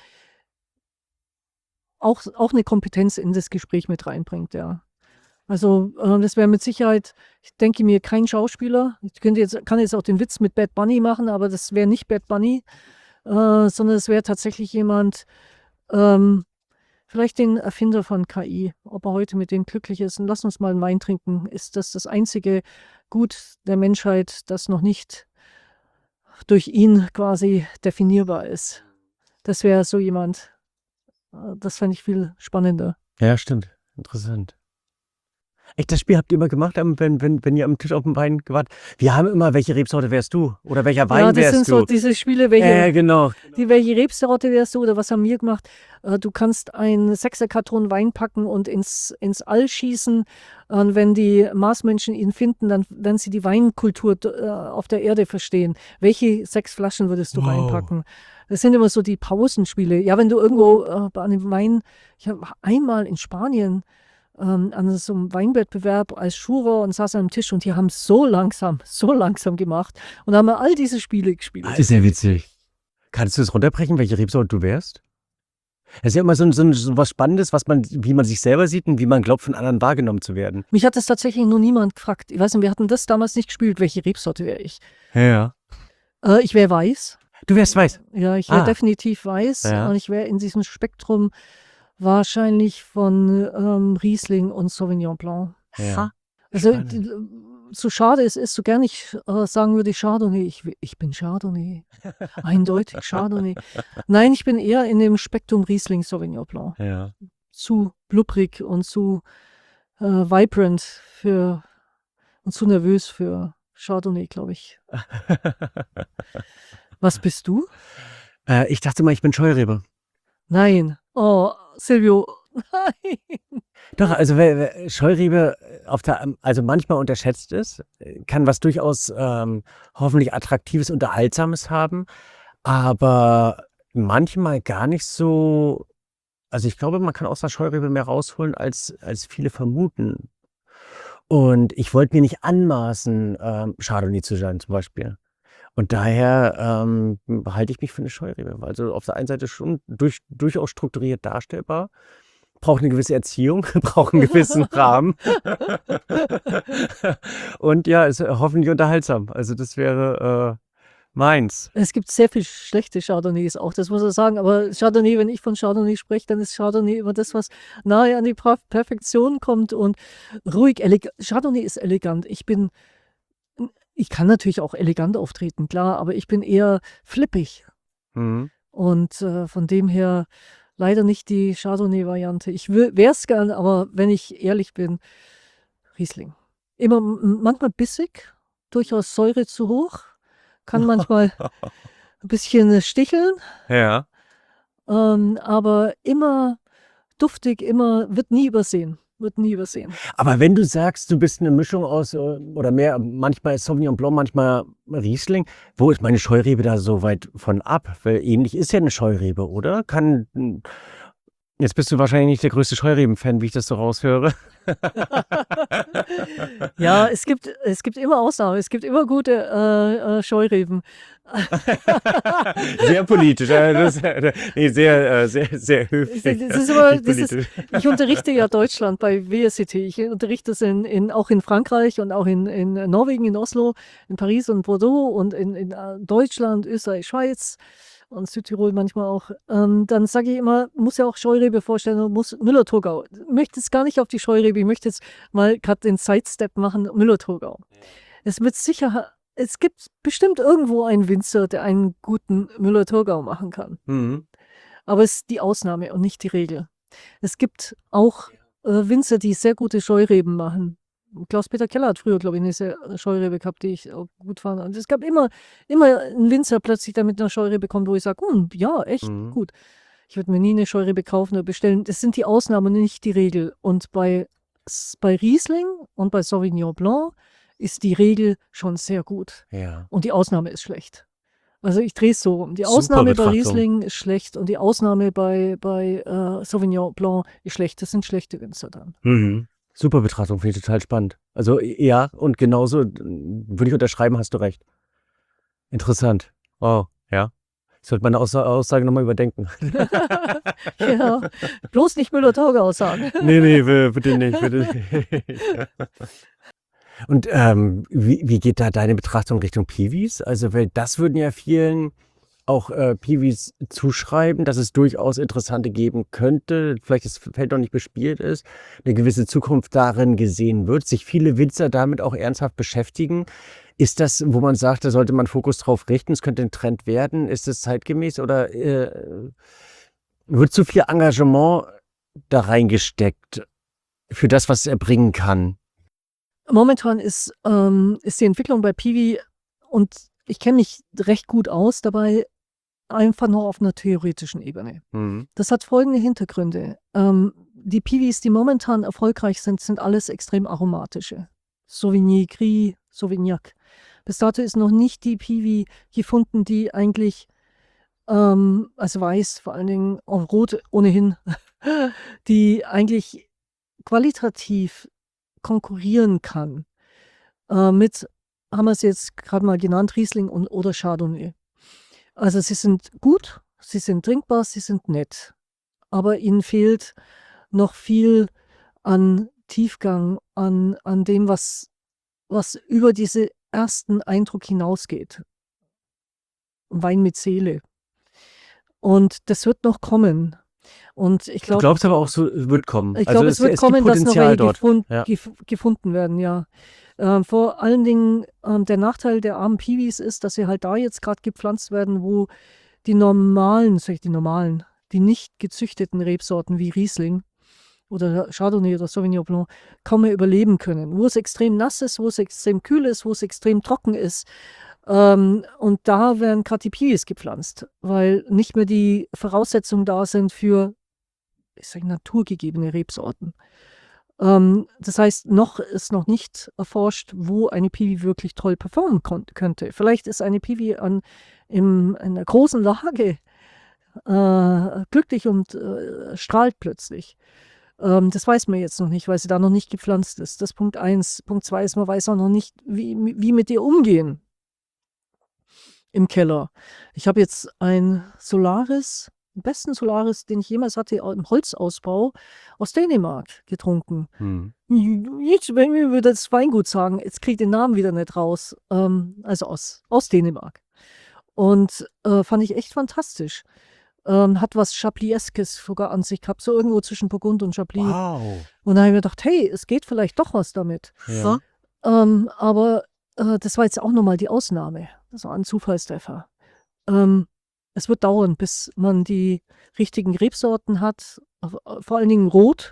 auch, auch eine Kompetenz in das Gespräch mit reinbringt, ja. Also äh, das wäre mit Sicherheit, ich denke mir, kein Schauspieler. Ich könnte jetzt, kann jetzt auch den Witz mit Bad Bunny machen, aber das wäre nicht Bad Bunny, äh, sondern es wäre tatsächlich jemand, ähm, vielleicht den Erfinder von K I, ob er heute mit dem glücklich ist. Und lass uns mal einen Wein trinken. Ist das das einzige Gut der Menschheit, das noch nicht durch ihn quasi definierbar ist? Das wäre so jemand. äh, Das fände ich viel spannender. ja, stimmt. Interessant. Echt, das Spiel habt ihr immer gemacht, am- wenn, wenn, wenn ihr am Tisch auf dem Wein gewartet? Wir haben immer, welche Rebsorte wärst du? Oder welcher Ja, Wein das sind wärst so du? diese Spiele, welche, Äh, genau. die welche Rebsorte wärst du oder was haben wir gemacht? Äh, Du kannst einen Sechserkarton Wein packen und ins, ins All schießen. Und wenn die Marsmenschen ihn finden, dann werden sie die Weinkultur äh, auf der Erde verstehen. Welche sechs Flaschen würdest du Wow. reinpacken? Das sind immer so die Pausenspiele. Ja, wenn du irgendwo äh, bei einem Wein, ich habe einmal in Spanien ähm, an so einem Weinwettbewerb als Juror und saß am Tisch und die haben so langsam, so langsam gemacht und haben all diese Spiele gespielt. Ah, ist ja witzig. Kannst du es runterbrechen, welche Rebsorte du wärst? Das ist ja immer so, ein- so, ein- so was Spannendes, was man, wie man sich selber sieht und wie man glaubt, von anderen wahrgenommen zu werden. Mich hat das tatsächlich noch niemand gefragt. Ich weiß nicht, wir hatten das damals nicht gespielt, welche Rebsorte wäre ich. Ja. Äh, ich wäre weiß. Du wärst weiß. Ja, ich wäre Ah. definitiv weiß. Ja. Und ich wäre in diesem Spektrum wahrscheinlich von ähm, Riesling und Sauvignon Blanc. Ja. Also Spannend. d- so schade es ist, so gern ich äh, sagen würde Chardonnay, ich, w- ich bin Chardonnay. Eindeutig Chardonnay. Nein, ich bin eher in dem Spektrum Riesling Sauvignon Blanc. Ja. Zu blubbrig und zu äh, vibrant für und zu nervös für Chardonnay, glaube ich. Was bist du? äh, ich dachte mal, ich bin Scheurebe. Nein. Oh, Silvio. Nein. Doch, also wer, wer Scheurebe auf der, also manchmal unterschätzt ist, kann was durchaus ähm, hoffentlich Attraktives, Unterhaltsames haben, aber manchmal gar nicht so. Also ich glaube, man kann aus der Scheurebe mehr rausholen, als, als viele vermuten. Und ich wollte mir nicht anmaßen, ähm, Chardonnay zu sein zum Beispiel. Und daher ähm, halte ich mich für eine Scheurebe. Also auf der einen Seite schon durch, durchaus strukturiert darstellbar, braucht eine gewisse Erziehung, braucht einen gewissen Rahmen. Und ja, ist hoffentlich unterhaltsam. Also das wäre äh, meins. Es gibt sehr viel schlechte Chardonnays auch, das muss ich sagen. Aber Chardonnay, wenn ich von Chardonnay spreche, dann ist Chardonnay immer das, was nahe an die Per- Perfektion kommt und ruhig, elegant. Chardonnay ist elegant. Ich bin, ich kann natürlich auch elegant auftreten, klar, aber ich bin eher flippig. Mhm. Und äh, von dem her leider nicht die Chardonnay-Variante. Ich wäre es gern, aber wenn ich ehrlich bin, Riesling. Immer m- manchmal bissig, durchaus Säure zu hoch, kann manchmal ein bisschen sticheln, Ja. ähm, aber immer duftig, immer, wird nie übersehen. Wird nie übersehen. Aber wenn du sagst, du bist eine Mischung aus, äh, oder mehr, manchmal ist Sauvignon Blanc, manchmal Riesling, wo ist meine Scheurebe da so weit von ab? Weil ähnlich ist ja eine Scheurebe, oder? Kann, jetzt bist du wahrscheinlich nicht der größte Scheureben-Fan, wie ich das so raushöre. Ja, es gibt, es gibt immer Ausnahmen, es gibt immer gute äh, äh, Scheureben. Sehr politisch, äh, das, äh, nee, sehr, äh, sehr, sehr höflich. Das ist immer, Nicht das ist, politisch. ich unterrichte ja Deutschland bei W S C T. Ich unterrichte das in, in, auch in Frankreich und auch in, in Norwegen, in Oslo, in Paris und Bordeaux und in, in äh, Deutschland, Österreich, Schweiz und Südtirol manchmal auch. Ähm, dann sage ich immer, muss ja auch Scheurebe vorstellen, und muss Müller-Thurgau. Ich möchte jetzt gar nicht auf die Scheurebe, ich möchte jetzt mal gerade den Sidestep machen, Müller-Thurgau. Es wird sicher, es gibt bestimmt irgendwo einen Winzer, der einen guten Müller-Thurgau machen kann. Mhm. Aber es ist die Ausnahme und nicht die Regel. Es gibt auch äh, Winzer, die sehr gute Scheureben machen. Klaus-Peter Keller hat früher, glaube ich, eine sehr Scheurebe gehabt, die ich auch gut fand. Und es gab immer, immer einen Winzer plötzlich, der mit einer Scheurebe kommt, wo ich sage, hm, ja, echt Mhm. gut. Ich würde mir nie eine Scheurebe kaufen oder bestellen. Das sind die Ausnahmen, nicht die Regel. Und bei, S- bei Riesling und bei Sauvignon Blanc ist die Regel schon sehr gut. Ja. Und die Ausnahme ist schlecht. Also ich drehe es so rum. Die Super Ausnahme bei Betrachtung. Riesling ist schlecht und die Ausnahme bei, bei äh, Sauvignon Blanc ist schlecht. Das sind schlechte Winzer dann. Mhm. Super Betrachtung, finde ich total spannend. Also ja, und genauso äh, würde ich unterschreiben, hast du recht. Interessant. Wow, ja. Ich sollte meine Aussa Aussage nochmal überdenken. Ja, bloß nicht Müller-Thurgau sagen. Nee, nee, b- bitte nicht. Bitte nicht. Und ähm, wie, wie geht da deine Betrachtung Richtung Piwis? Also, weil das würden ja vielen auch äh, Piwis zuschreiben, dass es durchaus Interessante geben könnte, vielleicht das Feld noch nicht bespielt ist, eine gewisse Zukunft darin gesehen wird, sich viele Winzer damit auch ernsthaft beschäftigen. Ist das, wo man sagt, da sollte man Fokus drauf richten, es könnte ein Trend werden? Ist es zeitgemäß oder äh, wird zu viel Engagement da reingesteckt? für das, was er bringen kann? Momentan ist, ähm, ist die Entwicklung bei Piwi, und ich kenne mich recht gut aus dabei, einfach nur auf einer theoretischen Ebene. Mhm. Das hat folgende Hintergründe. Ähm, die Piwis, die momentan erfolgreich sind, sind alles extrem aromatische. Sauvigny Gris, Sauvignac. Bis dato ist noch nicht die Piwi gefunden, die eigentlich, ähm, also weiß, vor allen Dingen auch rot ohnehin, die eigentlich qualitativ konkurrieren kann äh, mit, haben wir es jetzt gerade mal genannt, Riesling und, oder Chardonnay. Also sie sind gut, sie sind trinkbar, sie sind nett, aber ihnen fehlt noch viel an Tiefgang, an, an dem, was, was über diese ersten Eindruck hinausgeht. Wein mit Seele. Und das wird noch kommen. Und ich Du glaube, glaubst aber auch, so wird kommen. ich Also glaube, es es, wird es gibt kommen, dass noch Potenzial welche dort. gefund, Ja. gef gefunden werden, ja. Ähm, vor allen Dingen, ähm, der Nachteil der armen Piwis ist, dass sie halt da jetzt gerade gepflanzt werden, wo die normalen, sag ich die normalen, die nicht gezüchteten Rebsorten wie Riesling oder Chardonnay oder Sauvignon Blanc kaum mehr überleben können. Wo es extrem nass ist, wo es extrem kühl ist, wo es extrem trocken ist. Ähm, und da werden gerade die Piwis gepflanzt, weil nicht mehr die Voraussetzungen da sind für, ich sag, naturgegebene Rebsorten. Ähm, das heißt, noch ist noch nicht erforscht, wo eine Piwi wirklich toll performen könnte. Vielleicht ist eine Piwi an, im, in einer großen Lage äh, glücklich und äh, strahlt plötzlich. Ähm, das weiß man jetzt noch nicht, weil sie da noch nicht gepflanzt ist. Das ist Punkt eins. Punkt zwei ist, man weiß auch noch nicht, wie, wie mit ihr umgehen im Keller. Ich habe jetzt ein Solaris, den besten Solaris, den ich jemals hatte, im Holzausbau aus Dänemark getrunken. Hm. Jetzt, wenn wir das Weingut sagen, jetzt kriege ich den Namen wieder nicht raus. Ähm, also aus, aus Dänemark. Und äh, fand ich echt fantastisch. Ähm, hat was Chablieskes sogar an sich gehabt, so irgendwo zwischen Burgund und Chablis. Wow. Und da habe ich mir gedacht, hey, es geht vielleicht doch was damit. Ja. Ähm, aber äh, das war jetzt auch nochmal die Ausnahme. Das war ein Zufallstreffer. Ähm, es wird dauern, bis man die richtigen Rebsorten hat, äh, vor allen Dingen Rot.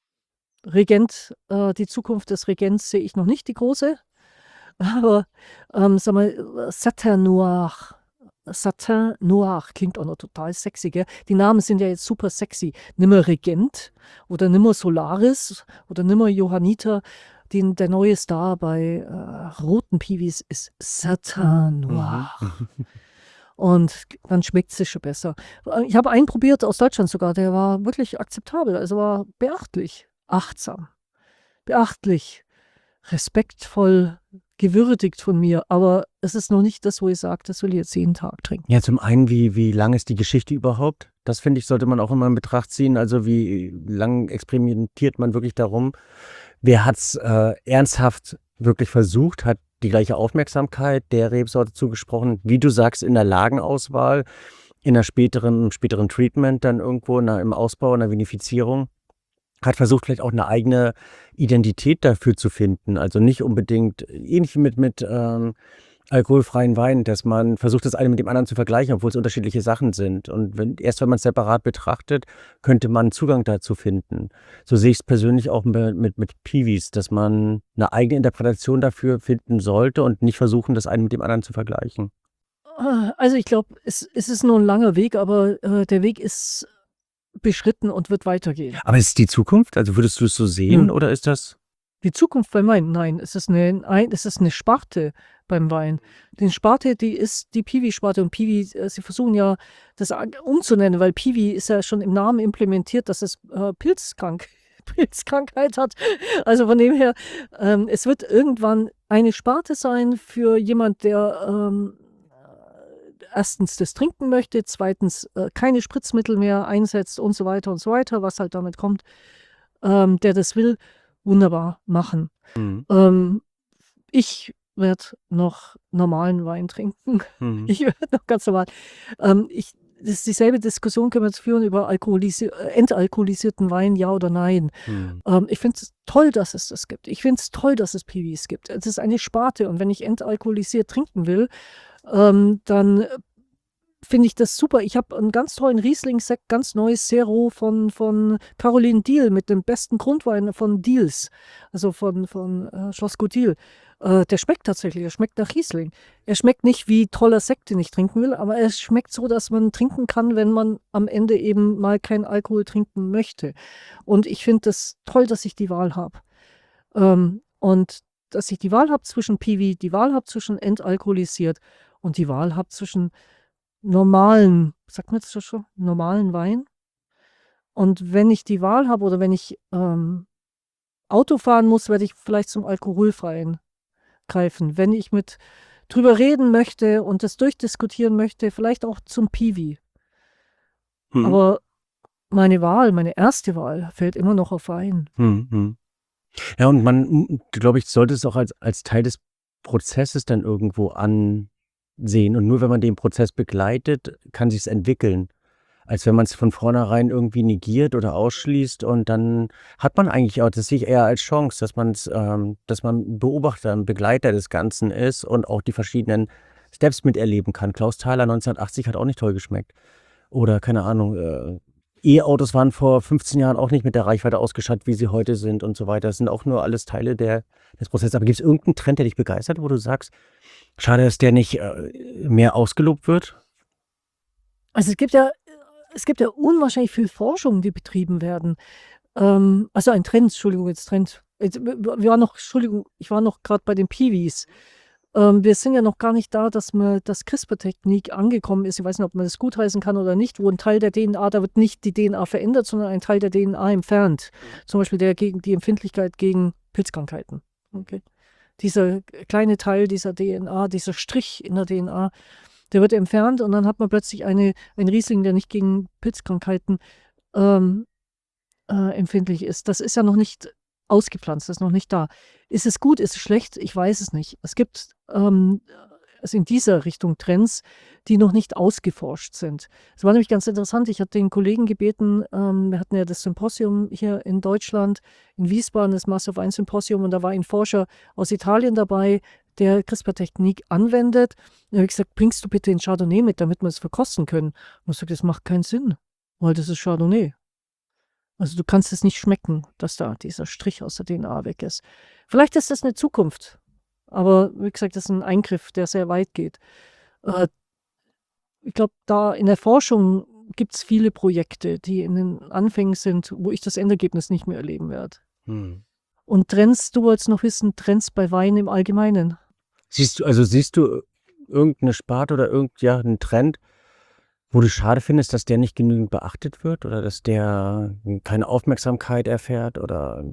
Regent, äh, die Zukunft des Regents sehe ich noch nicht, die große. Aber, ähm, sag mal, Satin Noir. Satin Noir klingt auch noch total sexy, gell? Die Namen sind ja jetzt super sexy. Nimmer Regent oder nimmer Solaris oder nimmer Johanniter. Den, der neue Star bei äh, roten Piwis ist Satin Noir. Mhm. Und dann schmeckt es schon besser. Ich habe einen probiert aus Deutschland sogar, der war wirklich akzeptabel, also war beachtlich, achtsam, beachtlich, respektvoll gewürdigt von mir, aber es ist noch nicht das, wo ich sage, das will ich jetzt jeden Tag trinken. Ja, zum einen, wie, wie lang ist die Geschichte überhaupt? Das finde ich, sollte man auch immer in Betracht ziehen. Also wie lang experimentiert man wirklich darum? Wer hat es äh, ernsthaft wirklich versucht, hat die gleiche Aufmerksamkeit der Rebsorte zugesprochen, wie du sagst, in der Lagenauswahl, in der späteren, späteren Treatment, dann irgendwo in der, im Ausbau, in der Vinifizierung. Hat versucht, vielleicht auch eine eigene Identität dafür zu finden. Also nicht unbedingt, ähnlich wie mit, mit ähm, alkoholfreien Wein, dass man versucht, das eine mit dem anderen zu vergleichen, obwohl es unterschiedliche Sachen sind. Und wenn, erst wenn man es separat betrachtet, könnte man Zugang dazu finden. So sehe ich es persönlich auch mit, mit, mit Piwis, dass man eine eigene Interpretation dafür finden sollte und nicht versuchen, das eine mit dem anderen zu vergleichen. Also ich glaube, es, es ist nur ein langer Weg, aber äh, der Weg ist beschritten und wird weitergehen. Aber ist es die Zukunft? Also würdest du es so sehen, Hm. oder ist das... Die Zukunft beim Wein? Nein, es ist eine, ein, es ist eine Sparte beim Wein. Die Sparte, die ist die Piwi-Sparte. Und Piwi, äh, sie versuchen ja, das a- umzunennen, weil Piwi ist ja schon im Namen implementiert, dass es äh, pilzkrank, Pilzkrankheit hat. Also von dem her, ähm, es wird irgendwann eine Sparte sein für jemand, der ähm, erstens das trinken möchte, zweitens äh, keine Spritzmittel mehr einsetzt und so weiter und so weiter, was halt damit kommt, ähm, der das will, wunderbar machen. Mhm. Ähm, ich werde noch normalen Wein trinken. Mhm. Ich werde noch ganz normal. Ähm, ich, das ist dieselbe Diskussion können wir jetzt führen über alkoholisi äh, entalkoholisierten Wein, ja oder nein. Mhm. Ähm, ich finde es toll, dass es das gibt. Ich finde es toll, dass es Piwis gibt. Es ist eine Sparte und wenn ich entalkoholisiert trinken will, ähm, dann finde ich das super. Ich habe einen ganz tollen Riesling-Sekt, ganz neues Zero von, von Caroline Diehl mit dem besten Grundwein von Diels, also von, von äh, Schloss Gottil. Äh, der schmeckt tatsächlich, er schmeckt nach Riesling. Er schmeckt nicht wie toller Sekt, den ich trinken will, aber er schmeckt so, dass man trinken kann, wenn man am Ende eben mal keinen Alkohol trinken möchte. Und ich finde das toll, dass ich die Wahl habe. Ähm, und dass ich die Wahl habe zwischen Piwi, die Wahl habe zwischen entalkoholisiert und die Wahl habe zwischen normalen, sagt man jetzt das schon, normalen Wein. Und wenn ich die Wahl habe oder wenn ich ähm, Auto fahren muss, werde ich vielleicht zum alkoholfreien greifen. Wenn ich mit drüber reden möchte und das durchdiskutieren möchte, vielleicht auch zum Piwi. Hm. Aber meine Wahl, meine erste Wahl, fällt immer noch auf Wein. Hm, hm. Ja, und man, glaube ich, sollte es auch als, als Teil des Prozesses dann irgendwo ansehen. Und nur wenn man den Prozess begleitet, kann sich es entwickeln. Als wenn man es von vornherein irgendwie negiert oder ausschließt. Und dann hat man eigentlich auch, das sehe ich eher als Chance, dass man es, ähm, dass man Beobachter, ein Begleiter des Ganzen ist und auch die verschiedenen Steps miterleben kann. Klaus Thaler neunzehnhundertachtzig hat auch nicht toll geschmeckt. Oder keine Ahnung, äh, E-Autos waren vor fünfzehn Jahren auch nicht mit der Reichweite ausgestattet, wie sie heute sind und so weiter. Das sind auch nur alles Teile der, des Prozesses. Aber gibt es irgendeinen Trend, der dich begeistert, wo du sagst, schade, dass der nicht äh, mehr ausgelobt wird? Also es gibt ja, es gibt ja unwahrscheinlich viel Forschung, die betrieben werden. Ähm, also ein Trend, Entschuldigung, jetzt Trend. Jetzt, wir wir waren noch, Entschuldigung, ich war noch gerade bei den Piwis. Ähm, wir sind ja noch gar nicht da, dass man, dass CRISPR-Technik angekommen ist. Ich weiß nicht, ob man das gutheißen kann oder nicht, wo ein Teil der D N A, da wird nicht die D N A verändert, sondern ein Teil der D N A entfernt. Zum Beispiel der gegen die Empfindlichkeit gegen Pilzkrankheiten. Okay. Dieser kleine Teil dieser D N A, dieser Strich in der D N A, der wird entfernt und dann hat man plötzlich eine, ein Riesling, der nicht gegen Pilzkrankheiten ähm, äh, empfindlich ist. Das ist ja noch nicht ausgepflanzt, das ist noch nicht da. Ist es gut, ist es schlecht? Ich weiß es nicht. Es gibt ähm, also in dieser Richtung Trends, die noch nicht ausgeforscht sind. Es war nämlich ganz interessant. Ich hatte den Kollegen gebeten, ähm, wir hatten ja das Symposium hier in Deutschland, in Wiesbaden, das Master of Wine Symposium, und da war ein Forscher aus Italien dabei, der CRISPR-Technik anwendet. Da habe ich gesagt, bringst du bitte den Chardonnay mit, damit wir es verkosten können? Und er sagt, das macht keinen Sinn, weil das ist Chardonnay. Also du kannst es nicht schmecken, dass da dieser Strich aus der D N A weg ist. Vielleicht ist das eine Zukunft, aber wie gesagt, das ist ein Eingriff, der sehr weit geht. Äh, ich glaube, da in der Forschung gibt es viele Projekte, die in den Anfängen sind, wo ich das Endergebnis nicht mehr erleben werde. Hm. Und Trends, du wolltest noch wissen, Trends bei Wein im Allgemeinen. Siehst du, also siehst du irgendeine Sparte oder irgend, ja, einen Trend, wo du schade findest, dass der nicht genügend beachtet wird oder dass der keine Aufmerksamkeit erfährt oder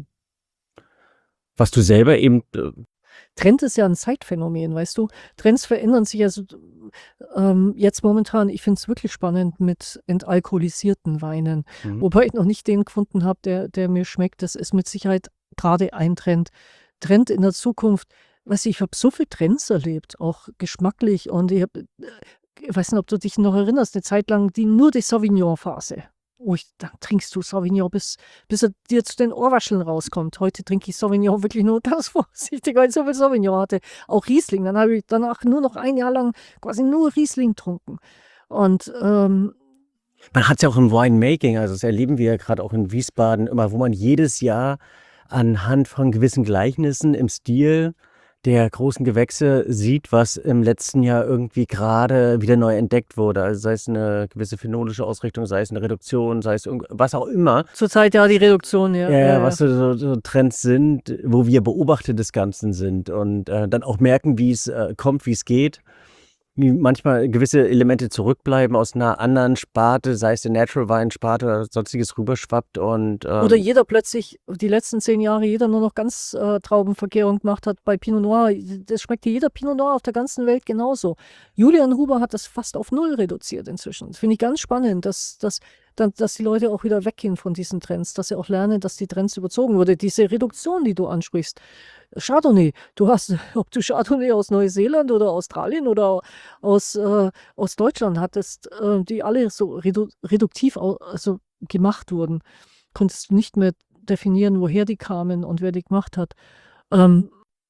was du selber eben. Äh, Trend ist ja ein Zeitphänomen, weißt du? Trends verändern sich also ähm, jetzt momentan. Ich finde es wirklich spannend mit entalkoholisierten Weinen, mhm. wobei ich noch nicht den gefunden habe, der, der mir schmeckt. Das ist mit Sicherheit gerade ein Trend. Trend in der Zukunft. Weißt du, ich habe so viele Trends erlebt, auch geschmacklich, und ich habe, ich weiß nicht, ob du dich noch erinnerst, eine Zeit lang die, nur die Sauvignon-Phase. Oh, ich, dann trinkst du Sauvignon, bis, bis er dir zu den Ohrwascheln rauskommt. Heute trinke ich Sauvignon wirklich nur ganz vorsichtig, weil ich so viel Sauvignon hatte. Auch Riesling. Dann habe ich danach nur noch ein Jahr lang quasi nur Riesling getrunken. Und ähm, man hat es ja auch im Winemaking, also das erleben wir ja gerade auch in Wiesbaden immer, wo man jedes Jahr anhand von gewissen Gleichnissen im Stil der großen Gewächse sieht, was im letzten Jahr irgendwie gerade wieder neu entdeckt wurde. Also sei es eine gewisse phenolische Ausrichtung, sei es eine Reduktion, sei es was auch immer. Zurzeit ja die Reduktion, ja. Ja, ja, ja, ja. was so, so, so Trends sind, wo wir Beobachter des Ganzen sind und äh, dann auch merken, wie es äh, kommt, wie es geht. Wie manchmal gewisse Elemente zurückbleiben aus einer anderen Sparte, sei es der Natural Wine Sparte oder sonstiges rüberschwappt und ähm, Oder jeder plötzlich, die letzten zehn Jahre, jeder nur noch ganz äh, Traubenvergärung gemacht hat bei Pinot Noir. Das schmeckt jeder Pinot Noir auf der ganzen Welt genauso. Julian Huber hat das fast auf null reduziert inzwischen. Das finde ich ganz spannend, dass, dass, dass die Leute auch wieder weggehen von diesen Trends, dass sie auch lernen, dass die Trends überzogen wurden. Diese Reduktion, die du ansprichst, Chardonnay, du hast, ob du Chardonnay aus Neuseeland oder Australien oder aus, äh, aus Deutschland hattest, äh, die alle so redu reduktiv also gemacht wurden, konntest du nicht mehr definieren, woher die kamen und wer die gemacht hat. Ähm,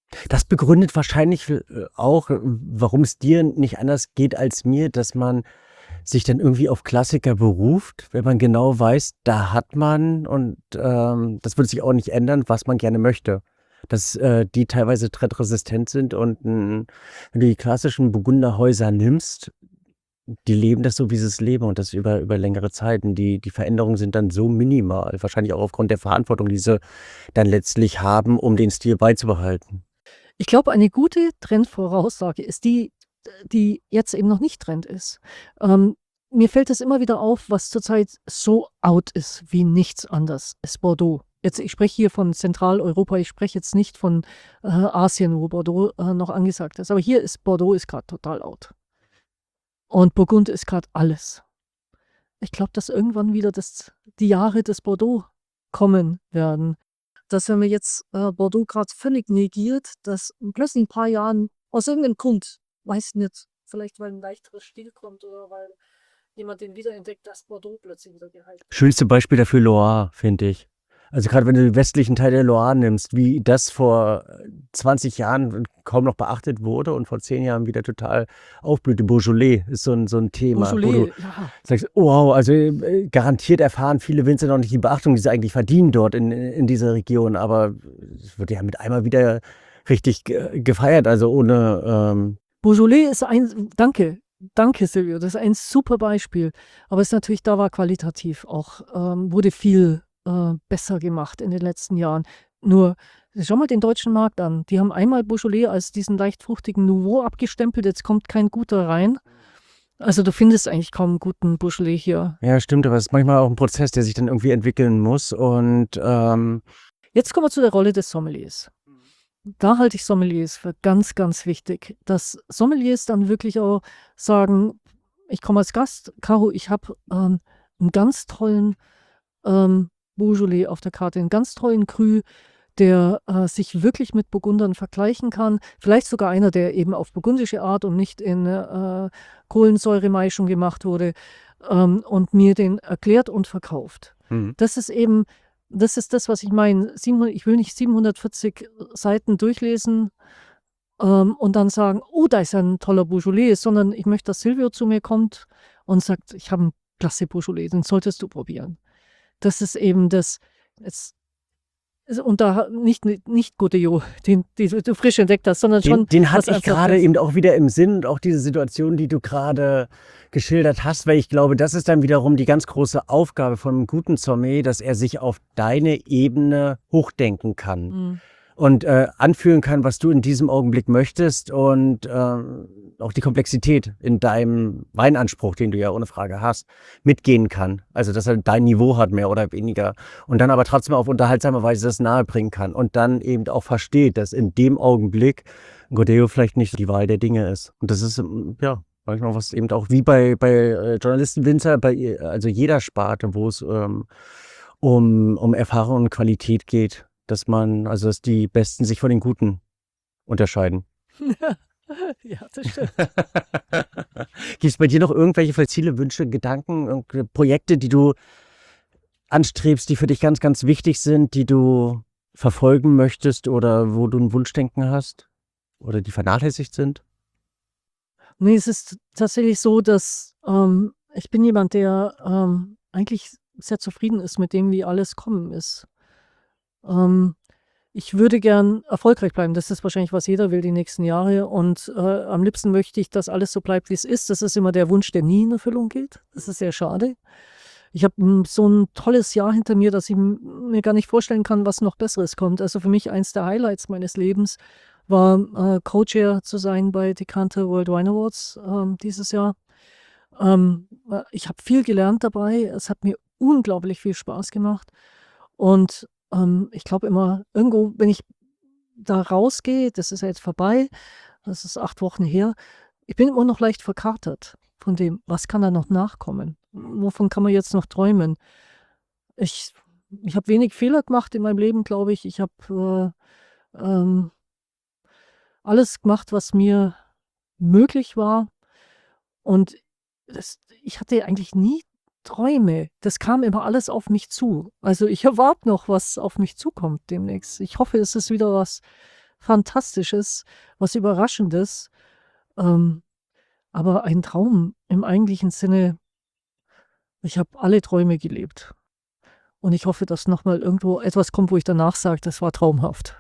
Das begründet wahrscheinlich äh, auch, äh, warum es dir nicht anders geht als mir, dass man sich dann irgendwie auf Klassiker beruft, wenn man genau weiß, da hat man und ähm, das wird sich auch nicht ändern, was man gerne möchte. Dass äh, die teilweise trendresistent sind und n, wenn du die klassischen Burgunderhäuser nimmst, die leben das so, wie sie es leben und das über, über längere Zeiten. Die, die Veränderungen sind dann so minimal, wahrscheinlich auch aufgrund der Verantwortung, die sie dann letztlich haben, um den Stil beizubehalten. Ich glaube, eine gute Trendvoraussage ist die, die jetzt eben noch nicht Trend ist. Ähm, mir fällt es immer wieder auf, was zurzeit so out ist wie nichts anderes, ist Bordeaux. Jetzt, ich spreche hier von Zentraleuropa, ich spreche jetzt nicht von äh, Asien, wo Bordeaux äh, noch angesagt ist. Aber hier ist Bordeaux ist gerade total out. Und Burgund ist gerade alles. Ich glaube, dass irgendwann wieder das, die Jahre des Bordeaux kommen werden. Dass wenn man jetzt äh, Bordeaux gerade völlig negiert, dass plötzlich in ein paar Jahren aus irgendeinem Grund, weiß nicht, vielleicht weil ein leichteres Stil kommt oder weil jemand den wiederentdeckt, dass Bordeaux plötzlich wieder gehypt wird. Schönste Beispiel dafür Loire, finde ich. Also gerade wenn du den westlichen Teil der Loire nimmst, wie das vor zwanzig Jahren kaum noch beachtet wurde und vor zehn Jahren wieder total aufblühte. Beaujolais ist so ein, so ein Thema, wo du Beaujolais, ja. sagst, wow, also äh, garantiert erfahren viele Winzer noch nicht die Beachtung, die sie eigentlich verdienen dort in, in dieser Region, aber es wird ja mit einmal wieder richtig ge- gefeiert, also ohne... Ähm, Beaujolais ist ein, danke, danke Silvio, das ist ein super Beispiel. Aber es ist natürlich, da war qualitativ auch, ähm, wurde viel äh, besser gemacht in den letzten Jahren. Nur, schau mal den deutschen Markt an. Die haben einmal Beaujolais als diesen leicht fruchtigen Nouveau abgestempelt, jetzt kommt kein guter rein. Also du findest eigentlich kaum einen guten Beaujolais hier. ja, stimmt, aber es ist manchmal auch ein Prozess, der sich dann irgendwie entwickeln muss und ähm, Jetzt kommen wir zu der Rolle des Sommeliers. Da halte ich Sommeliers für ganz, ganz wichtig, dass Sommeliers dann wirklich auch sagen, ich komme als Gast, Caro, ich habe ähm, einen ganz tollen ähm, Beaujolais auf der Karte, einen ganz tollen Cru, der äh, sich wirklich mit Burgundern vergleichen kann. Vielleicht sogar einer, der eben auf burgundische Art und nicht in äh, Kohlensäuremaischung gemacht wurde ähm, und mir den erklärt und verkauft. mhm. Das ist eben, das ist das, was ich meine. siebenhundert Ich will nicht siebenhundertvierzig Seiten durchlesen ähm, und dann sagen, oh, da ist ja ein toller Beaujolais, sondern ich möchte, dass Silvio zu mir kommt und sagt, ich habe einen klasse Beaujolais, den solltest du probieren. Das ist eben das, es, es- und da nicht, nicht Godeo, den, den du frisch entdeckt hast, sondern Den, schon den was hatte ich einfach gerade das- eben auch wieder im Sinn und auch diese Situation, die du gerade geschildert hast, weil ich glaube, das ist dann wiederum die ganz große Aufgabe von einem guten Sommelier, dass er sich auf deine Ebene hochdenken kann Mhm. und äh, anfühlen kann, was du in diesem Augenblick möchtest und ähm, auch die Komplexität in deinem Weinanspruch, den du ja ohne Frage hast, mitgehen kann. Also, dass er dein Niveau hat, mehr oder weniger. Und dann aber trotzdem auf unterhaltsame Weise das nahebringen kann und dann eben auch versteht, dass in dem Augenblick Godeo vielleicht nicht die Wahl der Dinge ist. Und das ist, ähm, ja, manchmal was eben auch wie bei, bei äh, Journalisten, Winzer, bei äh, also jeder Sparte, wo es ähm, um, um Erfahrung und Qualität geht, dass man, also dass die Besten sich von den Guten unterscheiden. Ja, das stimmt. Gibt es bei dir noch irgendwelche vielleicht Ziele, Wünsche, Gedanken, irgendwelche Projekte, die du anstrebst, die für dich ganz, ganz wichtig sind, die du verfolgen möchtest oder wo du ein Wunschdenken hast oder die vernachlässigt sind? Nee, es ist tatsächlich so, dass ähm, ich bin jemand, der ähm, eigentlich sehr zufrieden ist mit dem, wie alles kommen ist. Ähm, ich würde gern erfolgreich bleiben. Das ist wahrscheinlich, was jeder will die nächsten Jahre. Und äh, am liebsten möchte ich, dass alles so bleibt, wie es ist. Das ist immer der Wunsch, der nie in Erfüllung geht. Das ist sehr schade. Ich habe so ein tolles Jahr hinter mir, dass ich m- mir gar nicht vorstellen kann, was noch Besseres kommt. Also für mich eins der Highlights meines Lebens war äh, Co-Chair zu sein bei Decanter World Wine Awards ähm, dieses Jahr. Ähm, äh, ich habe viel gelernt dabei. Es hat mir unglaublich viel Spaß gemacht. Und ähm, ich glaube immer, irgendwo, wenn ich da rausgehe, das ist ja jetzt vorbei, das ist acht Wochen her, ich bin immer noch leicht verkatert von dem, was kann da noch nachkommen? Wovon kann man jetzt noch träumen? Ich, ich habe wenig Fehler gemacht in meinem Leben, glaube ich. Ich habe äh, ähm, alles gemacht, was mir möglich war. Und das, ich hatte eigentlich nie Träume. Das kam immer alles auf mich zu. Also ich erwarte noch, was auf mich zukommt demnächst. Ich hoffe, es ist wieder was Fantastisches, was Überraschendes, ähm, aber ein Traum im eigentlichen Sinne. Ich habe alle Träume gelebt. Und ich hoffe, dass noch mal irgendwo etwas kommt, wo ich danach sage, das war traumhaft.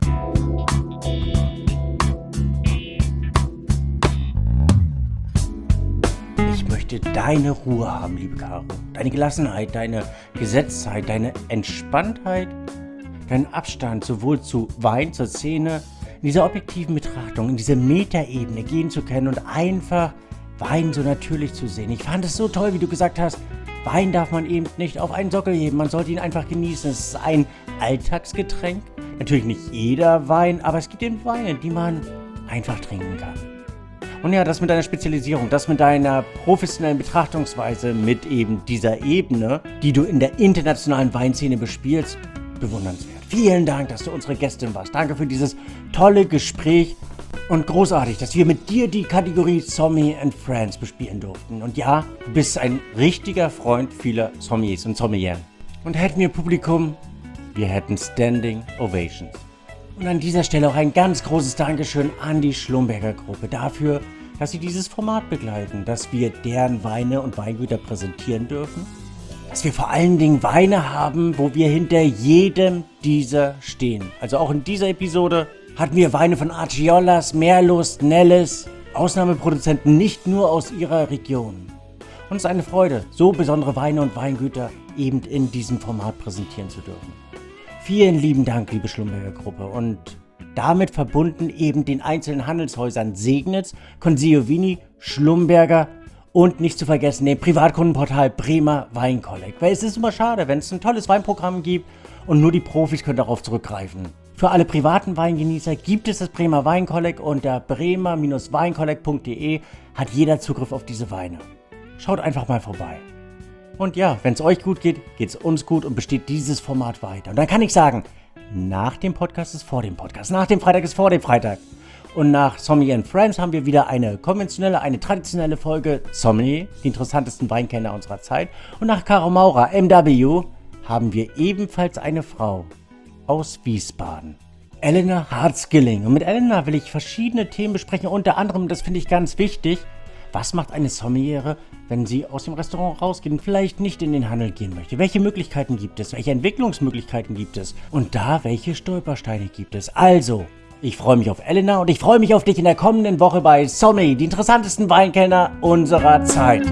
Ich möchte deine Ruhe haben, liebe Caro. Deine Gelassenheit, deine Gesetztheit, deine Entspanntheit, deinen Abstand sowohl zu Wein, zur Szene, in dieser objektiven Betrachtung, in diese Metaebene gehen zu können und einfach Wein so natürlich zu sehen. Ich fand es so toll, wie du gesagt hast, Wein darf man eben nicht auf einen Sockel heben, man sollte ihn einfach genießen. Es ist ein Alltagsgetränk. Natürlich nicht jeder Wein, aber es gibt eben Weine, die man einfach trinken kann. Und ja, das mit deiner Spezialisierung, das mit deiner professionellen Betrachtungsweise, mit eben dieser Ebene, die du in der internationalen Weinszene bespielst, bewundernswert. Vielen Dank, dass du unsere Gästin warst. Danke für dieses tolle Gespräch und großartig, dass wir mit dir die Kategorie Sommelier and Friends bespielen durften. Und ja, du bist ein richtiger Freund vieler Sommeliers und Sommeliers. Und hätten wir Publikum, wir hätten Standing Ovations. Und an dieser Stelle auch ein ganz großes Dankeschön an die Schlumberger Gruppe dafür, dass sie dieses Format begleiten, dass wir deren Weine und Weingüter präsentieren dürfen, dass wir vor allen Dingen Weine haben, wo wir hinter jedem dieser stehen. Also auch in dieser Episode hatten wir Weine von Argiolas, Merlot, Nelles, Ausnahmeproduzenten nicht nur aus ihrer Region. Und es ist eine Freude, so besondere Weine und Weingüter eben in diesem Format präsentieren zu dürfen. Vielen lieben Dank, liebe Schlumberger Gruppe, und damit verbunden eben den einzelnen Handelshäusern Segnitz, Consigliovini, Schlumberger und nicht zu vergessen dem Privatkundenportal Bremer Weinkolleg. Weil es ist immer schade, wenn es ein tolles Weinprogramm gibt und nur die Profis können darauf zurückgreifen. Für alle privaten Weingenießer gibt es das Bremer Weinkolleg. Unter bremer weinkolleg punkt de hat jeder Zugriff auf diese Weine. Schaut einfach mal vorbei. Und ja, wenn es euch gut geht, geht es uns gut und besteht dieses Format weiter. Und dann kann ich sagen, nach dem Podcast ist vor dem Podcast, nach dem Freitag ist vor dem Freitag. Und nach Sommelier and Friends haben wir wieder eine konventionelle, eine traditionelle Folge Sommelier, die interessantesten Weinkenner unserer Zeit. Und nach Caro Maurer, M W, haben wir ebenfalls eine Frau aus Wiesbaden, Elena Harzgilling. Und mit Elena will ich verschiedene Themen besprechen, unter anderem, das finde ich ganz wichtig, was macht eine Sommeliere, wenn sie aus dem Restaurant rausgeht und vielleicht nicht in den Handel gehen möchte? Welche Möglichkeiten gibt es? Welche Entwicklungsmöglichkeiten gibt es? Und da, welche Stolpersteine gibt es? Also, ich freue mich auf Elena und ich freue mich auf dich in der kommenden Woche bei Sommelier, die interessantesten Weinkenner unserer Zeit.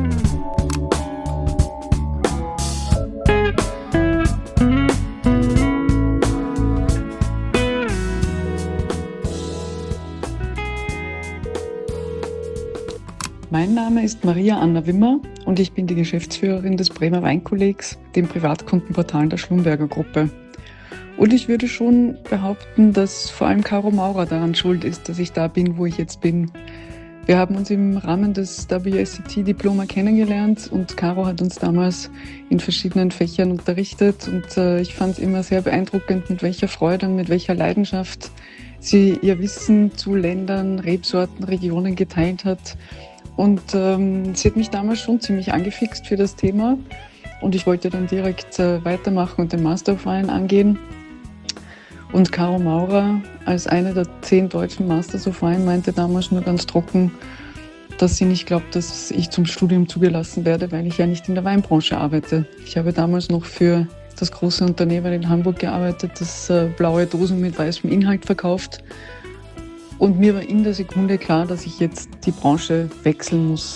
Mein Name ist Maria Anna Wimmer und ich bin die Geschäftsführerin des Bremer Weinkollegs, dem Privatkundenportal der Schlumberger Gruppe. Und ich würde schon behaupten, dass vor allem Caro Maurer daran schuld ist, dass ich da bin, wo ich jetzt bin. Wir haben uns im Rahmen des W S E T-Diploma kennengelernt und Caro hat uns damals in verschiedenen Fächern unterrichtet und äh, ich fand es immer sehr beeindruckend, mit welcher Freude und mit welcher Leidenschaft sie ihr Wissen zu Ländern, Rebsorten, Regionen geteilt hat. Und ähm, sie hat mich damals schon ziemlich angefixt für das Thema und ich wollte dann direkt äh, weitermachen und den Master of Wine angehen. Und Caro Maurer als eine der zehn deutschen Masters of Wine meinte damals nur ganz trocken, dass sie nicht glaubt, dass ich zum Studium zugelassen werde, weil ich ja nicht in der Weinbranche arbeite. Ich habe damals noch für das große Unternehmen in Hamburg gearbeitet, das äh, blaue Dosen mit weißem Inhalt verkauft. Und mir war in der Sekunde klar, dass ich jetzt die Branche wechseln muss.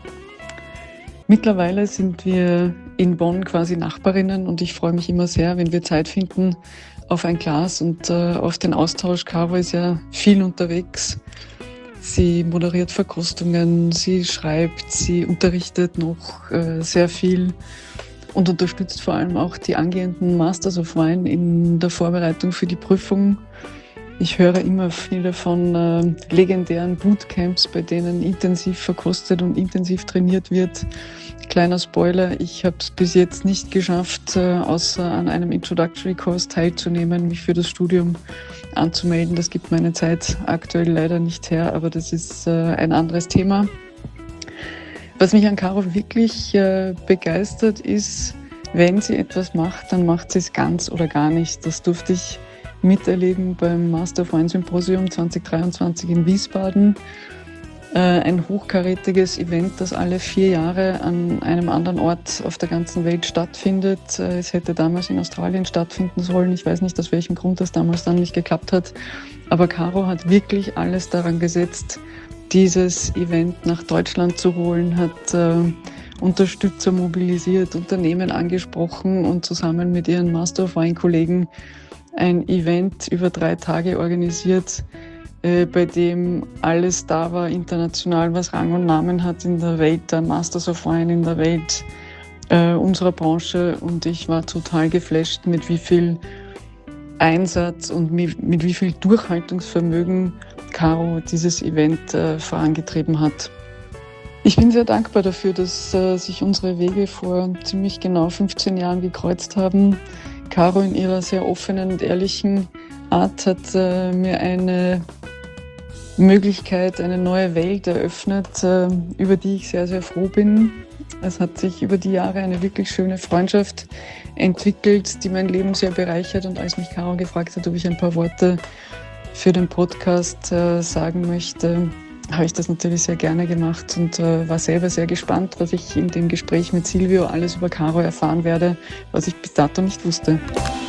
Mittlerweile sind wir in Bonn quasi Nachbarinnen und ich freue mich immer sehr, wenn wir Zeit finden auf ein Glas und äh, auf den Austausch. Caro ist ja viel unterwegs. Sie moderiert Verkostungen, sie schreibt, sie unterrichtet noch äh, sehr viel und unterstützt vor allem auch die angehenden Masters of Wine in der Vorbereitung für die Prüfung. Ich höre immer viele von äh, legendären Bootcamps, bei denen intensiv verkostet und intensiv trainiert wird. Kleiner Spoiler, ich habe es bis jetzt nicht geschafft, äh, außer an einem Introductory Course teilzunehmen, mich für das Studium anzumelden. Das gibt meine Zeit aktuell leider nicht her, aber das ist äh, ein anderes Thema. Was mich an Caro wirklich äh, begeistert ist, wenn sie etwas macht, dann macht sie es ganz oder gar nicht. Das durfte ich miterleben beim Master of Wine Symposium zwanzig dreiundzwanzig in Wiesbaden. Ein hochkarätiges Event, das alle vier Jahre an einem anderen Ort auf der ganzen Welt stattfindet. Es hätte damals in Australien stattfinden sollen. Ich weiß nicht, aus welchem Grund das damals dann nicht geklappt hat. Aber Caro hat wirklich alles daran gesetzt, dieses Event nach Deutschland zu holen, hat äh, Unterstützer mobilisiert, Unternehmen angesprochen und zusammen mit ihren Master of Wine-Kollegen ein Event über drei Tage organisiert, bei dem alles da war, international, was Rang und Namen hat in der Welt, der Masters of Wine in der Welt äh, unserer Branche. Und ich war total geflasht, mit wie viel Einsatz und mit, mit wie viel Durchhaltungsvermögen Caro dieses Event äh, vorangetrieben hat. Ich bin sehr dankbar dafür, dass äh, sich unsere Wege vor ziemlich genau fünfzehn Jahren gekreuzt haben. Caro in ihrer sehr offenen und ehrlichen Art hat äh, mir eine Möglichkeit, eine neue Welt eröffnet, äh, über die ich sehr, sehr froh bin. Es hat sich über die Jahre eine wirklich schöne Freundschaft entwickelt, die mein Leben sehr bereichert. Und als mich Caro gefragt hat, ob ich ein paar Worte für den Podcast äh, sagen möchte, habe ich das natürlich sehr gerne gemacht und äh, war selber sehr gespannt, was ich in dem Gespräch mit Silvio alles über Caro erfahren werde, was ich bis dato nicht wusste.